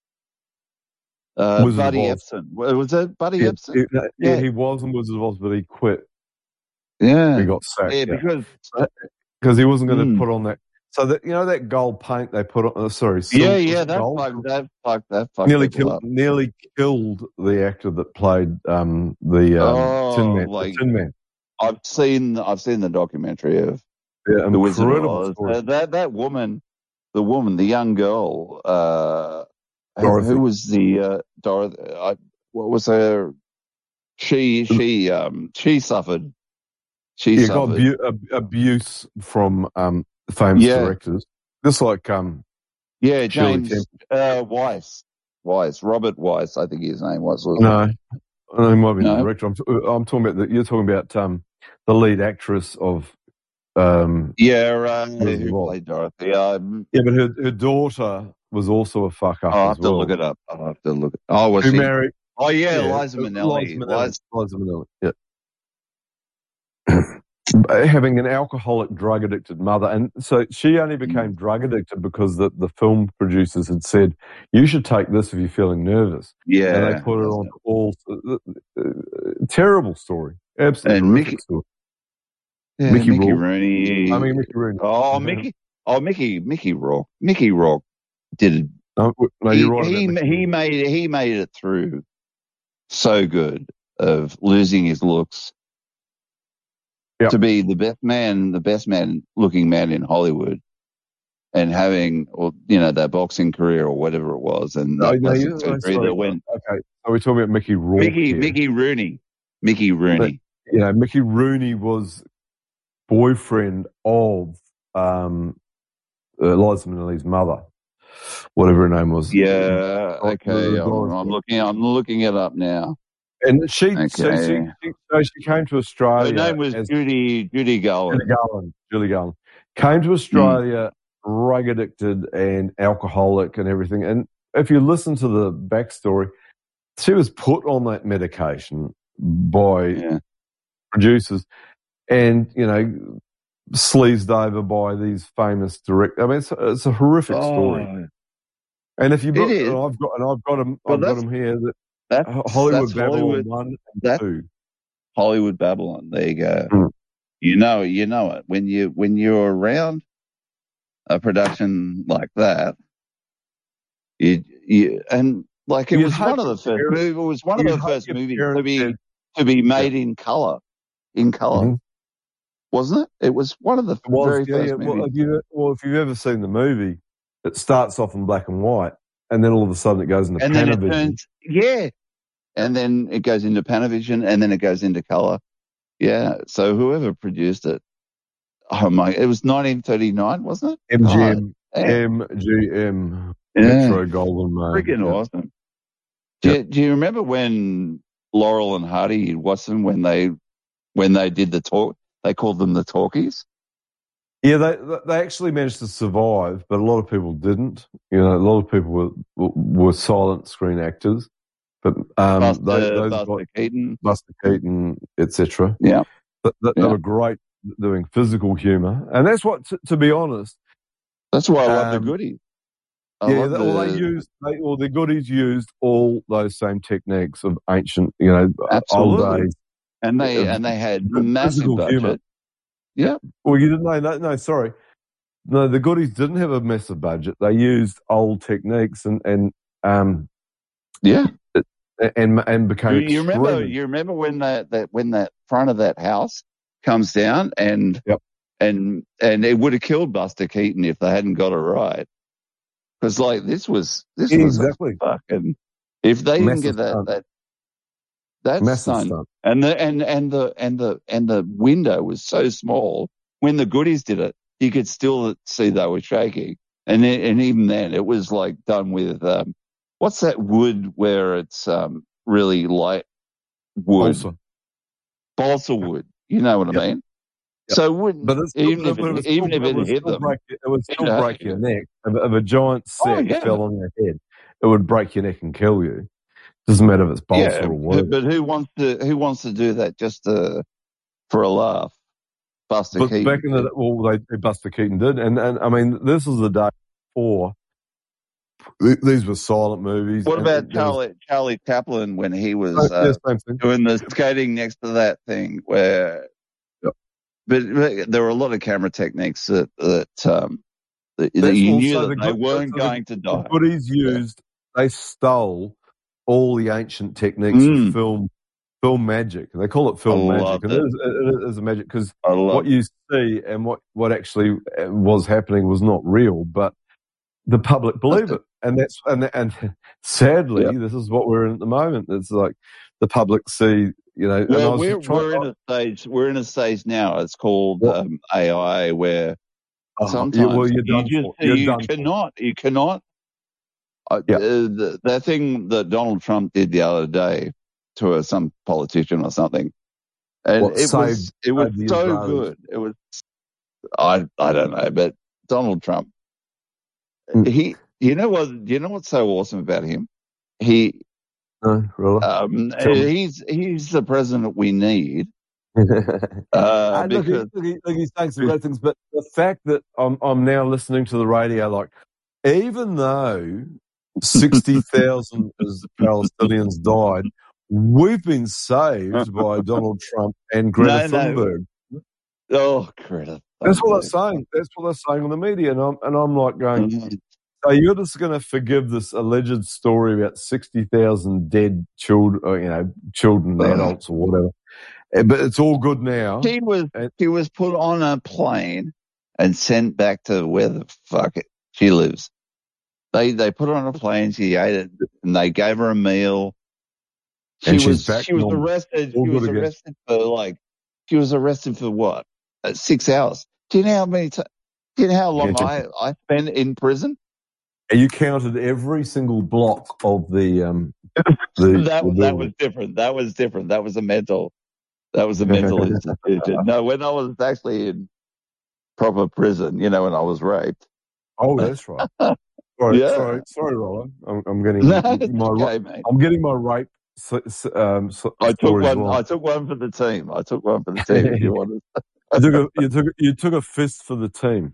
uh, Wizard of Buddy Oz. Epson. Was it Buddy Yeah, Epson? he, no, yeah, Yeah. he was in Wizard of Oz, but he quit. Yeah, He got sacked. yeah, Yeah, because because he wasn't going to Mm. put on that. So that you know that gold paint they put on. Uh, sorry, sil- yeah, was yeah, it that gold? fucked that fucked that fucked nearly people killed, up. nearly killed the actor that played um, the um, Oh, Tin Man. like the Tin Man. I've seen I've seen the documentary of Yeah, the Wizard of incredible Oz. story. Uh, that that woman, the woman, the young girl, uh, who, Dorothy. who was the uh, Dorothy? I, what was her? She she um she suffered. She Yeah, got suffered. abu- ab- abuse from um, famous Yeah. directors, just like um, Yeah, Shirley James uh, Weiss, Weiss, Robert Weiss, I think his name was. was No, no, he might be the No? director. I'm, t- I'm talking about the, you're talking about um, the lead actress of um, Yeah, uh, Wizard of who Oz. played Dorothy? Um, Yeah, but her, her daughter was also a fuck up I'll as have to well. look it up. I'll have to look. Oh, was Who she? married? Oh, yeah, yeah, Liza uh, Minnelli. Liza Minnelli. Liza- Liza Minnelli. Yeah. Having an alcoholic, drug addicted mother, and so she only became drug addicted because the, the film producers had said you should take this if you're feeling nervous. Yeah, and they put it on all uh, uh, terrible story, absolutely And horrific Mickey- story. Yeah, Mickey Mickey, Rourke. Rooney. I mean Mickey Rooney. Oh, Mickey. Oh, Mickey. Mickey Rourke. Mickey Rourke did it. No, no he, you're right. he, about Mickey he Rourke. made he made it through so good of losing his looks Yep. to be the best man, the best man looking man in Hollywood, and having, or you know, that boxing career or whatever it was, and No, that no, plastic you- no, surgery sorry. that went. Okay, are we talking about Mickey Rourke? Mickey here? Mickey Rooney, Mickey Rooney. You know, Mickey Rooney was boyfriend of um, uh, Liza Minnelli's mother, whatever her name was. Yeah, Oh, okay. the- the I'm, Doris I'm looking. I'm looking it up now. And she, so Okay. she, she, so she came to Australia. Her name was as Judy Judy Garland. Julie Garland. Julie Garland came to Australia, drug addicted and alcoholic and everything. And if you listen to the backstory, she was put on that medication by Yeah. producers, and you know, sleazed over by these famous direct. I mean, it's, it's a horrific story. Oh, And if you It look, is. and I've got, and I've got them, Well, I've got that's- them here. That that's Hollywood that's Babylon Hollywood. one and That- two. Hollywood Babylon. There you go. Mm. You know, you know it when you when you're around a production like that. You you and like it You'd was hope one of the your first. parents- It was one of you'd the hope first your movies to parents be had- to be made in color, in color, Mhm. wasn't it? It was one of the It was, very yeah, first yeah. movies. Well, if you, well, if you've ever seen the movie, it starts off in black and white, and then all of a sudden it goes into and then it Panavision. turns, yeah, and then it goes into Panavision, and then it goes into color. Yeah. So whoever produced it, oh my, it was nineteen thirty-nine, wasn't it? M G M, God, yeah. M G M, Yeah. Metro Golden Mayer. Freaking yeah. awesome. Do, Yeah. you, do you remember when Laurel and Hardy Watson, when they when they did the talk, they called them the talkies? Yeah, they they actually managed to survive, but a lot of people didn't. You know, a lot of people were were silent screen actors, but um, Buster, they, those Buster guys, Keaton. Buster Keaton, et cetera. Yeah. But they, they Yeah. were great doing physical humor, and that's what, to, to be honest, That's why I love the Um, goodies. I yeah, love they, well, they the- used, they, well, the goodies used all those same techniques of ancient, you know, Absolutely. old days. and they of and they had physical massive humor. budget. Yeah. Well, you didn't know, no, no, sorry. No, the goodies didn't have a massive budget. They used old techniques and, and, um, Yeah. and, and became You, you remember? extremely- You remember when that, that when that front of that house comes down and Yep. and and it would have killed Buster Keaton if they hadn't got it right. Because like this was this Yeah, was exactly. a fucking If they didn't Massive get that, stunt. that that Massive stunt, stunt. and the and and the and the and the window was so small. When the goodies did it, you could still see they were shaking, and then, and even then, it was like done with um, what's that wood where it's um, really light wood, Balsa. balsa wood. You know what Yep. I mean? Yep. So it wouldn't But it's still, even if but it it, was even still, if it it would hit still them, break it would still you know, break your neck. If, if a giant Oh, set yeah. fell on your head, it would break your neck and kill you. Doesn't matter if it's balsa yeah, or whatever. but who wants to who wants to do that just to, for a laugh? Buster But Keaton. back in the well, they, they Buster Keaton did, and and I mean, this was the day before. th- These were silent movies. What and about there was- Charlie Charlie Chaplin when he was Oh, yeah, uh, same thing. doing the skating next to that thing? Where, Yep. but, but there were a lot of camera techniques that that, um, that, that That's you also knew that the they good- weren't so the- going to the die. goodies used, they stole all the ancient techniques Mm. of film, film magic. They call it film I magic, loved and it. it is, it is a magic because I love what you see and what what actually was happening was not real, but the public believe it, and that's and and sadly, Yeah. this is what we're in at the moment. It's like the public see, you know. and I Well, was we're trying, we're in a stage. We're in a stage now. It's called What? um, A I, where oh, sometimes you, well, you're you done just for. You're you done for. cannot you cannot. Uh, Yeah. the, that thing that Donald Trump did the other day to a, some politician or something, and What, it saved- was it was saved the so Israelis. good. It was I I don't know, but Donald Trump, Mm. he you know what you know what's so awesome about him? He No, really? um Tell me. he's he's the president we need. Uh, Uh, look, he, because look, he, look, he's saying some great things, but the fact that I'm, I'm now listening to the radio, like, even though sixty thousand Palestinians died, we've been saved by Donald Trump and Greta No, no. Thunberg. oh, Greta. That's what they're Thunberg. saying. That's what they're saying on the media, and I'm and I'm like going, Mhm. so you're just going to forgive this alleged story about sixty thousand dead children, or, you know, children, Ugh. adults, or whatever. Eh, But it's all good now. He was And- he was put on a plane and sent back to where the fuck it, she lives. They they put her on a plane. She ate it, and they gave her a meal. She And she's was back she was normal. arrested. All She was good again. arrested for like she was arrested for what? Uh, six hours. Do you know how many? T- do you know how long I I spent in prison? And you counted every single block of the um the, that the was that was different. That was different. That was a mental. That was a mental institution. No, when I was actually in proper prison, you know, when I was raped. Oh, that's right. Sorry, Yeah. sorry, sorry, Rollo. I'm, I'm getting No, it's my okay, mate. I'm getting my rape. s- s- Um, s- I took stories one. wrong. I took one for the team. I took one for the team. If you wanted. You took a you took you took a fist for the team.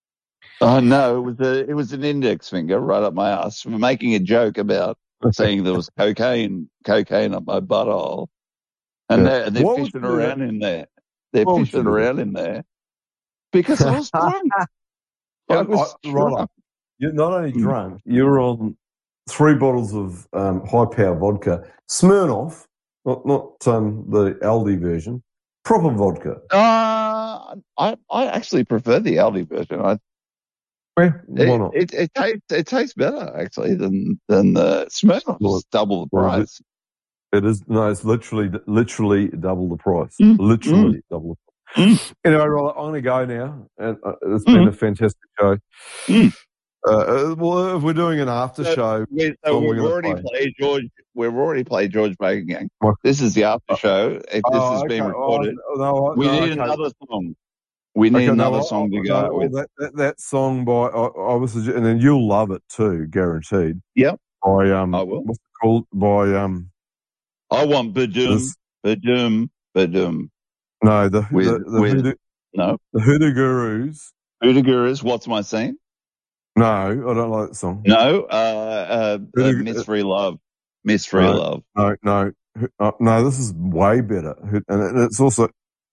Oh no, it was a it was an index finger right up my ass for making a joke about saying there was cocaine cocaine up my butthole, and Yeah. they're, they're What would fishing you do around that? in there. They're Why would you fishing do that? around in there because I was drunk. I And was I- Rollo, drunk. you're not only Mm. drunk, you're on three bottles of um, high power vodka, Smirnoff, not not um, the Aldi version, proper vodka. Uh, I I actually prefer the Aldi version. I Eh, it, why not? it, it tastes it tastes better actually than than the Smirnoff. Well, It's double the well, it- price. It is no, it's literally literally double the price. Mm, Literally double. The Mm. price. Anyway, Rollo, I'm going to go now, and uh, it's been Mm. a fantastic show. Mm. Uh, uh, well, if we're doing an after So, show, we, so song we're we've gonna already play. played George. We've already played George Baker Gang. What? This is the after show. If this Oh, has been okay. recorded, Oh, no, we no, need okay. another song. We need Okay, no, another I- song to I- go no, with. that, that that song by I, I was, sugge- and then you'll love it too, guaranteed. Yep, By um, I will. what's it called? By um, I want Badoom, this, Badoom, Badoom. no, the With the the with Hoodoo, no the Hoodoo Gurus. Hoodoo What's my scene? No, I don't like that song. No, uh, uh, uh Hoodoo- Miss Free Love, Miss Free No. Love. No, no, uh, no. This is way better, and it's also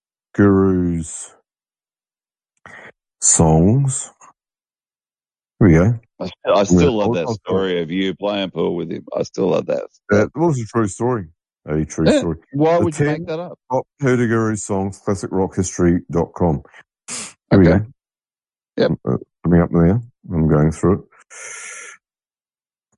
Guru's songs. Here we go. I, I still Yeah, love I'll- that I'll- story of you playing pool with him. I still love that. That was a true story. A true Yeah. story. Why The would you ten make that up? Top Hoodoo Guru songs, classic rock history dot com. Here we Okay. go. Yep. Uh, coming up there. I'm going through it.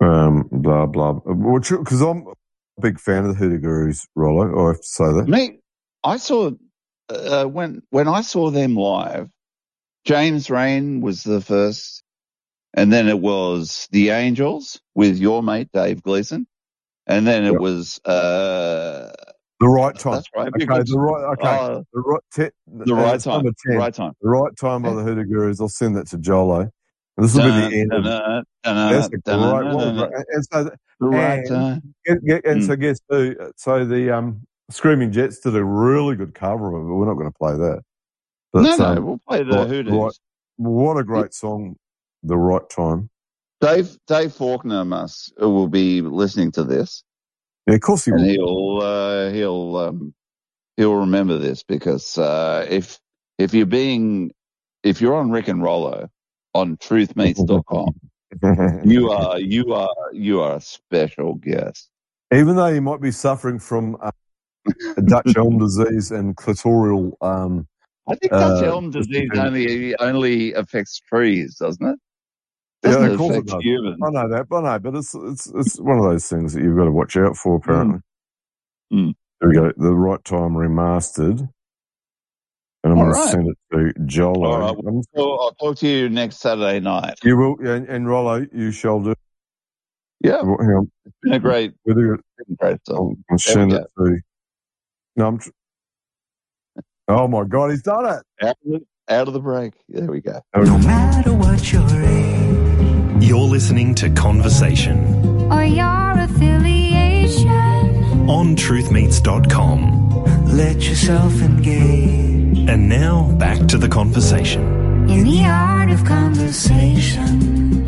Um, blah, blah. Because I'm a big fan of the Hoodoo Gurus, Rollo. I have to say that. Me, I saw, uh, when, when I saw them live, James Rain was the first, and then it was The Angels with your mate, Dave Gleason. And then it Yep. was, uh, The Right Time. that's right. Okay, because- the right, okay. uh, the right, te- the uh, right it's time. number The ten. right time. The Right Time by the Hoodoo Gurus. I'll send that to Jolo. And this will be the end of Dun-dun, That's a great dun-dun, one. dun-dun, And so, The right and, time. get, get, and Mm. so guess who? So the um, Screaming Jets did a really good cover of it, but we're not going to play that. But, No, no, um, we'll play the right, Hoodoos. right, what a great song, The Right Time. Dave Dave Faulkner must will be listening to this, Yeah, of course he and will. he'll uh, he'll um, he'll remember this because uh, if if you're being if you're on Rick and Rollo on truth meats dot com, you are you are you are a special guest. Even though you might be suffering from uh, Dutch elm disease and clitoral, um, I think Dutch uh, elm disease just- only only affects trees, doesn't it? yeah, Doesn't of course it affect does. humans. I know that, but I know, but it's it's it's one of those things that you've got to watch out for. Apparently, Mm. there we go. The Right Time remastered, and I'm All going to right. send it to Jolo. All right. Um, Well, I'll talk to you next Saturday night. You will, yeah, and, and Rollo, you shall do. Yeah, Well, hang on. it's been a great, We'll do it. great I'll, song. I'll There we send it to. No, I'm. Tr- oh my God, he's done it! Out of, the, out of the break. There we go. No matter what your age, You're listening to Conversation Or your affiliation. on truth meats dot com. let yourself engage. And now back to the conversation. In the art of conversation.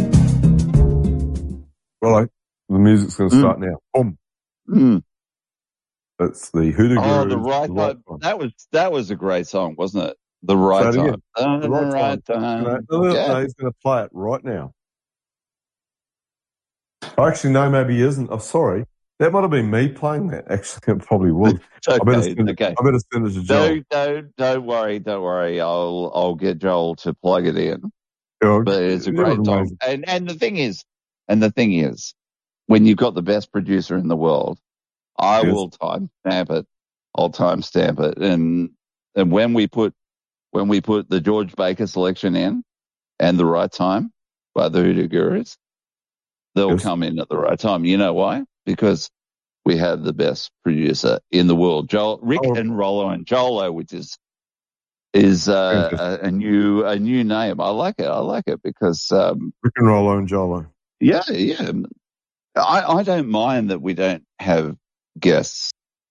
Rollo, the music's going to Mm. start now. Boom. Mm. That's the Hoodoo Oh, Gurus, the right the time. Time. That was that was a great song, wasn't it? The right Say it time. again. Uh, The Right right Time. time. No, no, no, Yeah. no, he's going to play it right now. Actually, no, maybe he isn't. I'm sorry. That might have been me playing that. Actually, it probably was. It's okay. I better It's send it, okay. I better send it to Joel. Don't don't don't worry. Don't worry. I'll I'll get Joel to plug it in. Yeah, But it's a it great was song. amazing. And and the thing is, and the thing is, when you've got the best producer in the world, I Yes. will time stamp it. I'll time stamp it. And and when we put when we put the George Baker selection in and the right time by the Hoodoo Gurus, they'll Yes. come in at the right time. You know why? Because we have the best producer in the world, Joel, Rick Oh. and Rollo and Jolo, which is is uh, Fantastic. a, a new a new name. I like it. I like it because um, Rick and Rollo and Jolo. yeah, yeah. I, I don't mind that we don't have guests,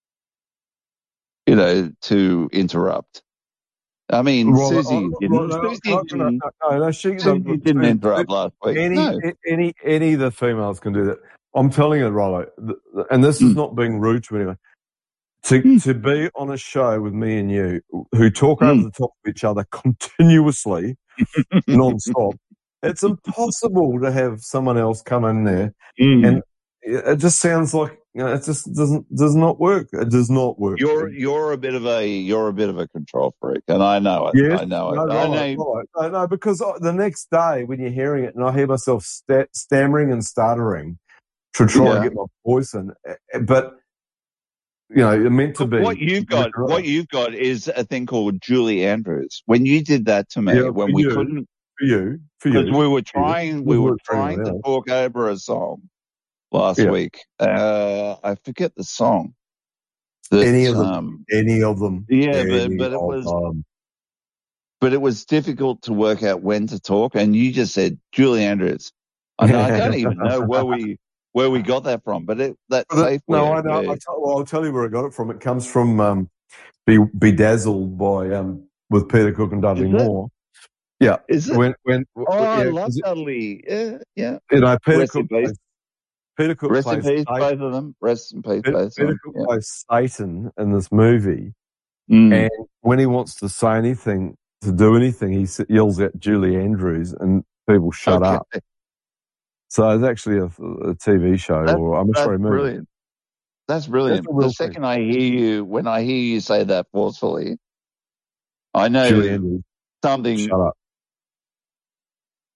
you know, to interrupt. I mean, Rollo- Susie oh, didn't. Rollo- no, Susie no, didn't, no, no, no, she, Susie the- didn't the- interrupt last week. Any, No. any, any of the females can do that. I'm telling you, Rollo, th- th- and this is Mm. not being rude to anyone. To Mm. to be on a show with me and you, who talk Mm. over the top of each other continuously, non-stop, it's impossible to have someone else come in there, Mm. and it it just sounds like, you know, it just doesn't does not work. It does not work. You're you're a bit of a you're a bit of a control freak, and I know it. Yes, I know no, it. I right, know. right. No, no, because I- the next day when you're hearing it, and I hear myself sta- stammering and stuttering to try Yeah. and get my voice in, eh, but you know, you're meant to But be. what you've got, what you've got, is a thing called Julie Andrews. When you did that to me, Yeah, when for we you, couldn't, for you, for because you, we were for you. trying, we Doesn't were work for trying anyone to else. talk over a song last Yeah. week. Uh, I forget the song. That, Any of them, um, any of them, yeah, but any but it of was, them. but it was difficult to work out when to talk. And you just said Julie Andrews. I, know, I don't even know where we where we got that from, but it that But it- safe no, I word. know. where- I tell, well, I'll tell you where I got it from. It comes from um, Be, Bedazzled by um, with Peter Cook and Dudley Is it? Moore. Yeah, Is it? when when Oh, I yeah, love 'cause it- Dudley. Yeah, yeah. you know, Peter Rest in Cook peace. plays, Peter Cook Rest in plays peace, Satan. both of them. Rest in peace, Peter, both of Peter them. Cook Yeah. plays Satan in this movie, Mm. and when he wants to say anything, to do anything, he s- yells at Julie Andrews, and people shut Okay. up. So it's actually a, a T V show, That- or I'm that's sorry, movie. brilliant. That's brilliant. That's a real The second I hear you, when I hear you say that forcefully, I know Julie Andrews, something. shut up.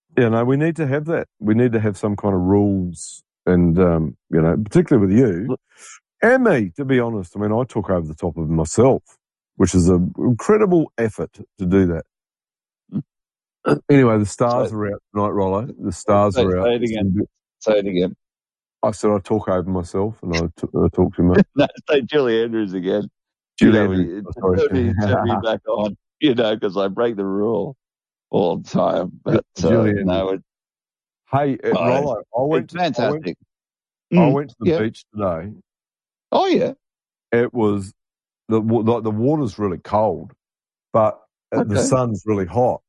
Yeah, no, we need to have that. We need to have some kind of rules, and um, you know, particularly with you and me. To be honest, I mean, I took over the top of myself, which is an incredible effort to do that. Anyway, the stars So- are out tonight, Rollo. The stars Say, are out. say it again. Say it again. I said I talk over myself, and I, t- I talk too much. No, say Julie Andrews again. Julie you know, Andrews, it- sorry. turn me, turn me back on, you know, because I break the rule all the time. But uh, Julie no, it, Hey, uh, Oh, Rollo, I went. it's To, I went. fantastic. I Mm, went to the yeah. beach today. Oh yeah. It was the wa- the, the water's really cold, but uh, the Okay. sun's really hot,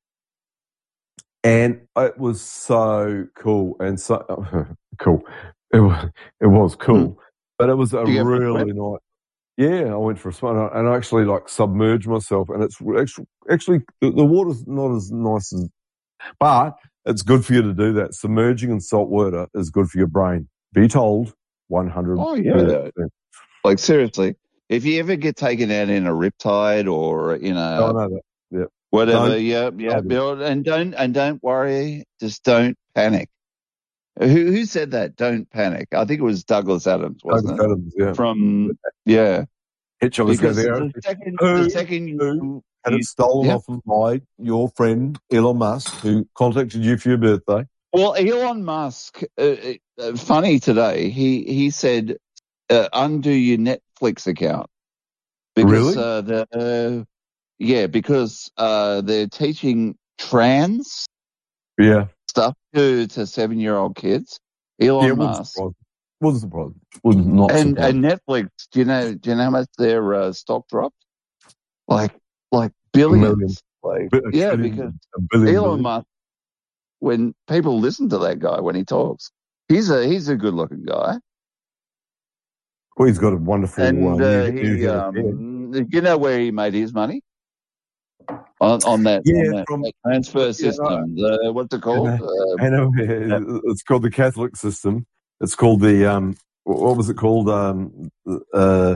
and it was so cool and so cool. It was it was cool, but it was a Did you go for a really swim? nice. Yeah, I went for a swim and I- and I actually like submerged myself, and it's actually actually the, the water's not as nice as, but it's good for you to do that. Submerging in salt water is good for your brain. Be told, one hundred. Oh yeah. Like seriously, if you ever get taken out in a riptide or in a I know that. Yeah. whatever, Don't- yeah, yeah, don't. Bill, and don't and don't worry, just don't panic. Who who said that? Don't panic. I think it was Douglas Adams, wasn't Douglas it? Adams, yeah. From yeah, Hitchhikers go because there. the second Who- the second you, Had you it stolen yeah. off of by your friend Elon Musk, who contacted you for your birthday. Well, Elon Musk, uh, uh, funny today, he, he said, uh, undo your Netflix account. Because, Really? uh, the, uh, yeah, because, uh, they're teaching trans Yeah. stuff to, to seven year old kids. Elon Yeah, it wasn't Musk. surprising. Wasn't surprising. Was not And, surprising. and Netflix, do you know, do you know how much their, uh, stock dropped? Like, like billions. Million. Like, Bi- a yeah, trillion, because a billion, Elon billion. Musk, when people listen to that guy when he talks, he's a, he's a good looking guy. Well, he's got a wonderful And uh, uh, new, new he, head of hair. um, you know where he made his money on, on that, Yeah, on that, from- that transfer yeah, no, system. The, what's it called? I Uh, I know uh, it's called the Catholic system. It's called the um, wh- what was it called? Um, uh,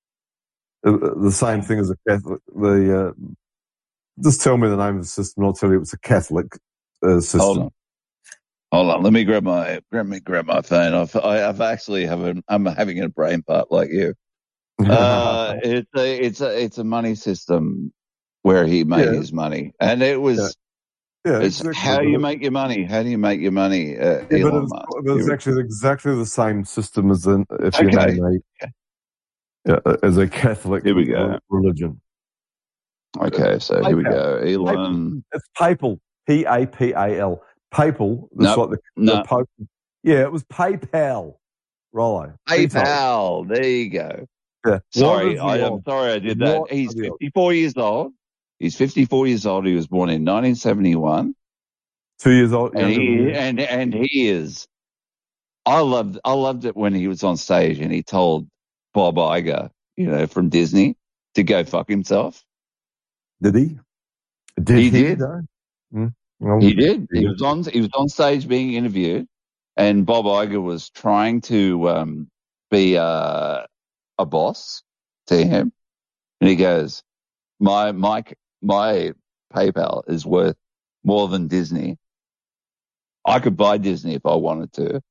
the same thing as a Catholic. The uh, just tell me the name of the system. And I'll tell you it's a Catholic uh, system. hold on, hold on. Let me grab my grab me grab my phone. I've I, I've actually have a, I'm having a brain part like you. Uh, it's a it's a it's a money system where he made Yeah. his money, and it was. Yeah, It's exactly. how But you it- make your money. How do you make your money, uh, Yeah, but Elon it's, Musk? but it's You- actually exactly the same system as an, if you Okay. had a uh, as a Catholic Here we go. religion. Okay, so here we go. PayPal. Elon. It's papal. P A P A L. Papal. That's Nope. like the, No. the Pope. Yeah, it was PayPal. Rollo. PayPal. There you go. Yeah. Sorry, What are the I am odds? sorry I did that. What He's are the odds? fifty-four years old. He's fifty-four years old. He was born in nineteen seventy-one, Two years old. and younger than he you. and and he is. I loved I loved it when he was on stage and he told Bob Iger, you know, from Disney, to go fuck himself. Did he? Did He he? did. though? Hmm? Well, He did. he He did. was on. He was on stage being interviewed, and Bob Iger was trying to um, be uh, a boss to him, and he goes, "My my my PayPal is worth more than Disney. I could buy Disney if I wanted to."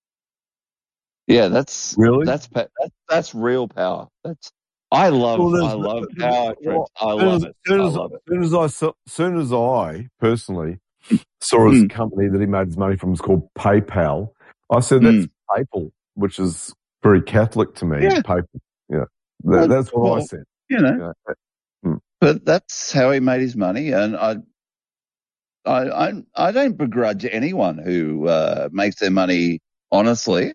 Yeah, that's Really? that's pa- that's, that's real power. That's I love Well, there's- I love power trips. I Soon love as- it. Soon I as, love it. soon as I saw, soon as I personally saw his Mm. company that he made his money from was called PayPal, I said that's papal, which is very Catholic to me. Yeah. Papal. Yeah, That- Well, that's what I well, said. You know. Yeah. But that's how he made his money, and I, I, I, I don't begrudge anyone who uh, makes their money honestly.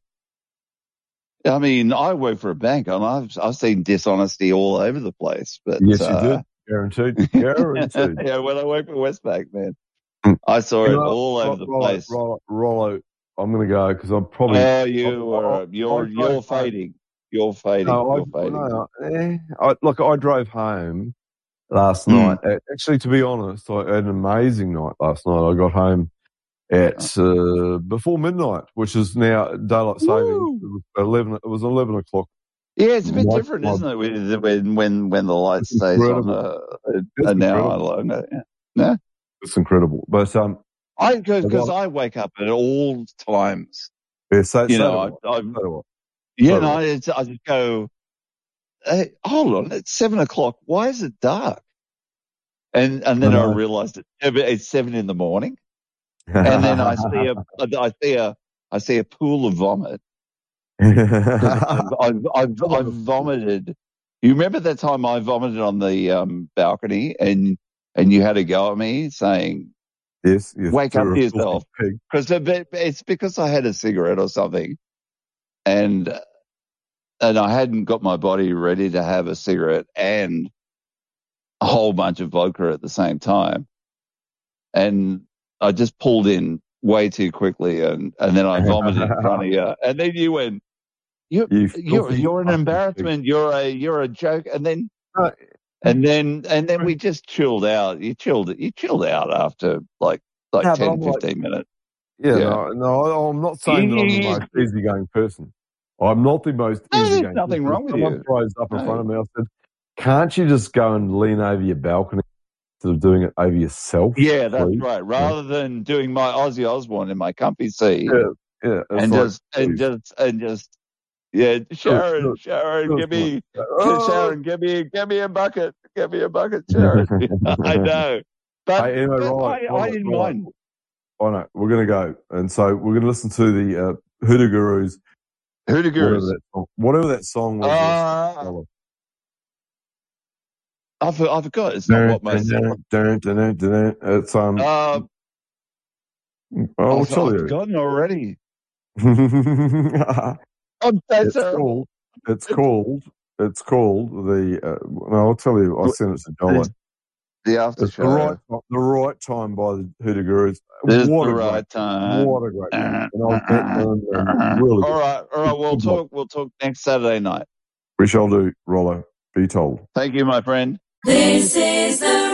I mean, I work for a bank, and I've I've seen dishonesty all over the place. But Yes, uh, you did. Guaranteed. Guaranteed. yeah, when I worked for Westpac, man, Mm. I saw You it know, all over Ro- the Rollo, place. Rollo, Rollo, I'm going to go because I'm probably. Oh, you I- I- are you're I you're drove home. fading. You're fading. No, I, You're fading. no, eh, I, look, I drove home last Mm. night. Uh, Actually, to be honest, I had an amazing night last night. I got home at uh, before midnight, which is now daylight saving. Woo. It was eleven. It was eleven o'clock. Yeah, it's a bit My- different, my- isn't it? With when when when the light It's stays on incredible. a, It's a, an hour incredible. long. Yeah. No? It's incredible. But um, I because I wake up at all times. Yeah, so, You so know, do I, I. I, So do I. yeah, So do no, I. it's, I just go, hey, hold on, it's seven o'clock. Why is it dark? And and then I, I know. realized it, it's seven in the morning. And then I see a, I see a, I see a pool of vomit. Because I've, I've, I've, I've vomited. You remember that time I vomited on the um, balcony and and you had a go at me saying, Yes, yes. wake up you're to a yourself. filthy pig. Because it's because I had a cigarette or something. And and I hadn't got my body ready to have a cigarette and a whole bunch of vodka at the same time. And I just pulled in way too quickly and, and then I vomited in front of you. And then you went, you, You you're, filthy you're an fucking embarrassment. You're a, you're a joke. And then, Uh, and then, and then we just chilled out. You chilled, you chilled out after like, like No, but ten, I'm like, fifteen minutes. yeah, Yeah. no, no, I'm not saying that I'm the most easygoing person. I'm not the most No, there's easygoing nothing person. wrong with Someone you. throws up in No. front of me, I said, can't you just go and lean over your balcony instead of doing it over yourself? Yeah, that's please? right. Rather than doing my Ozzy Osbourne in my comfy seat Yeah, yeah. It's and like, just, and please. just, and just, yeah, Sharon, do it, Sharon, do it, give do it. me, Oh! Sharon, give me, give me a bucket, give me a bucket, Sharon. I know, but, Hey, anyway, but Rollo, I, I Rollo, didn't Rollo. mind. I know. We're going to go. And so we're going to listen to the uh, Hoodoo Gurus. Hoodoo Whatever Gurus. that song, whatever that song was. Uh, I, for, I forgot. It's not what most. It's, um, Uh, I'll I've, tell I've you. forgotten already. it's I'm so terrible. called, it's called, it's called the, uh, no, I'll tell you, I'll send it to Jolly. The after It's show. the right, the right time by the Hoodoo Gurus. This is What the a right great, time. what a great band. And I've met them and really All good. right, all right. We'll Good luck. talk. We'll talk next Saturday night. We shall do, Rollo. Be told. Thank you, my friend. This is the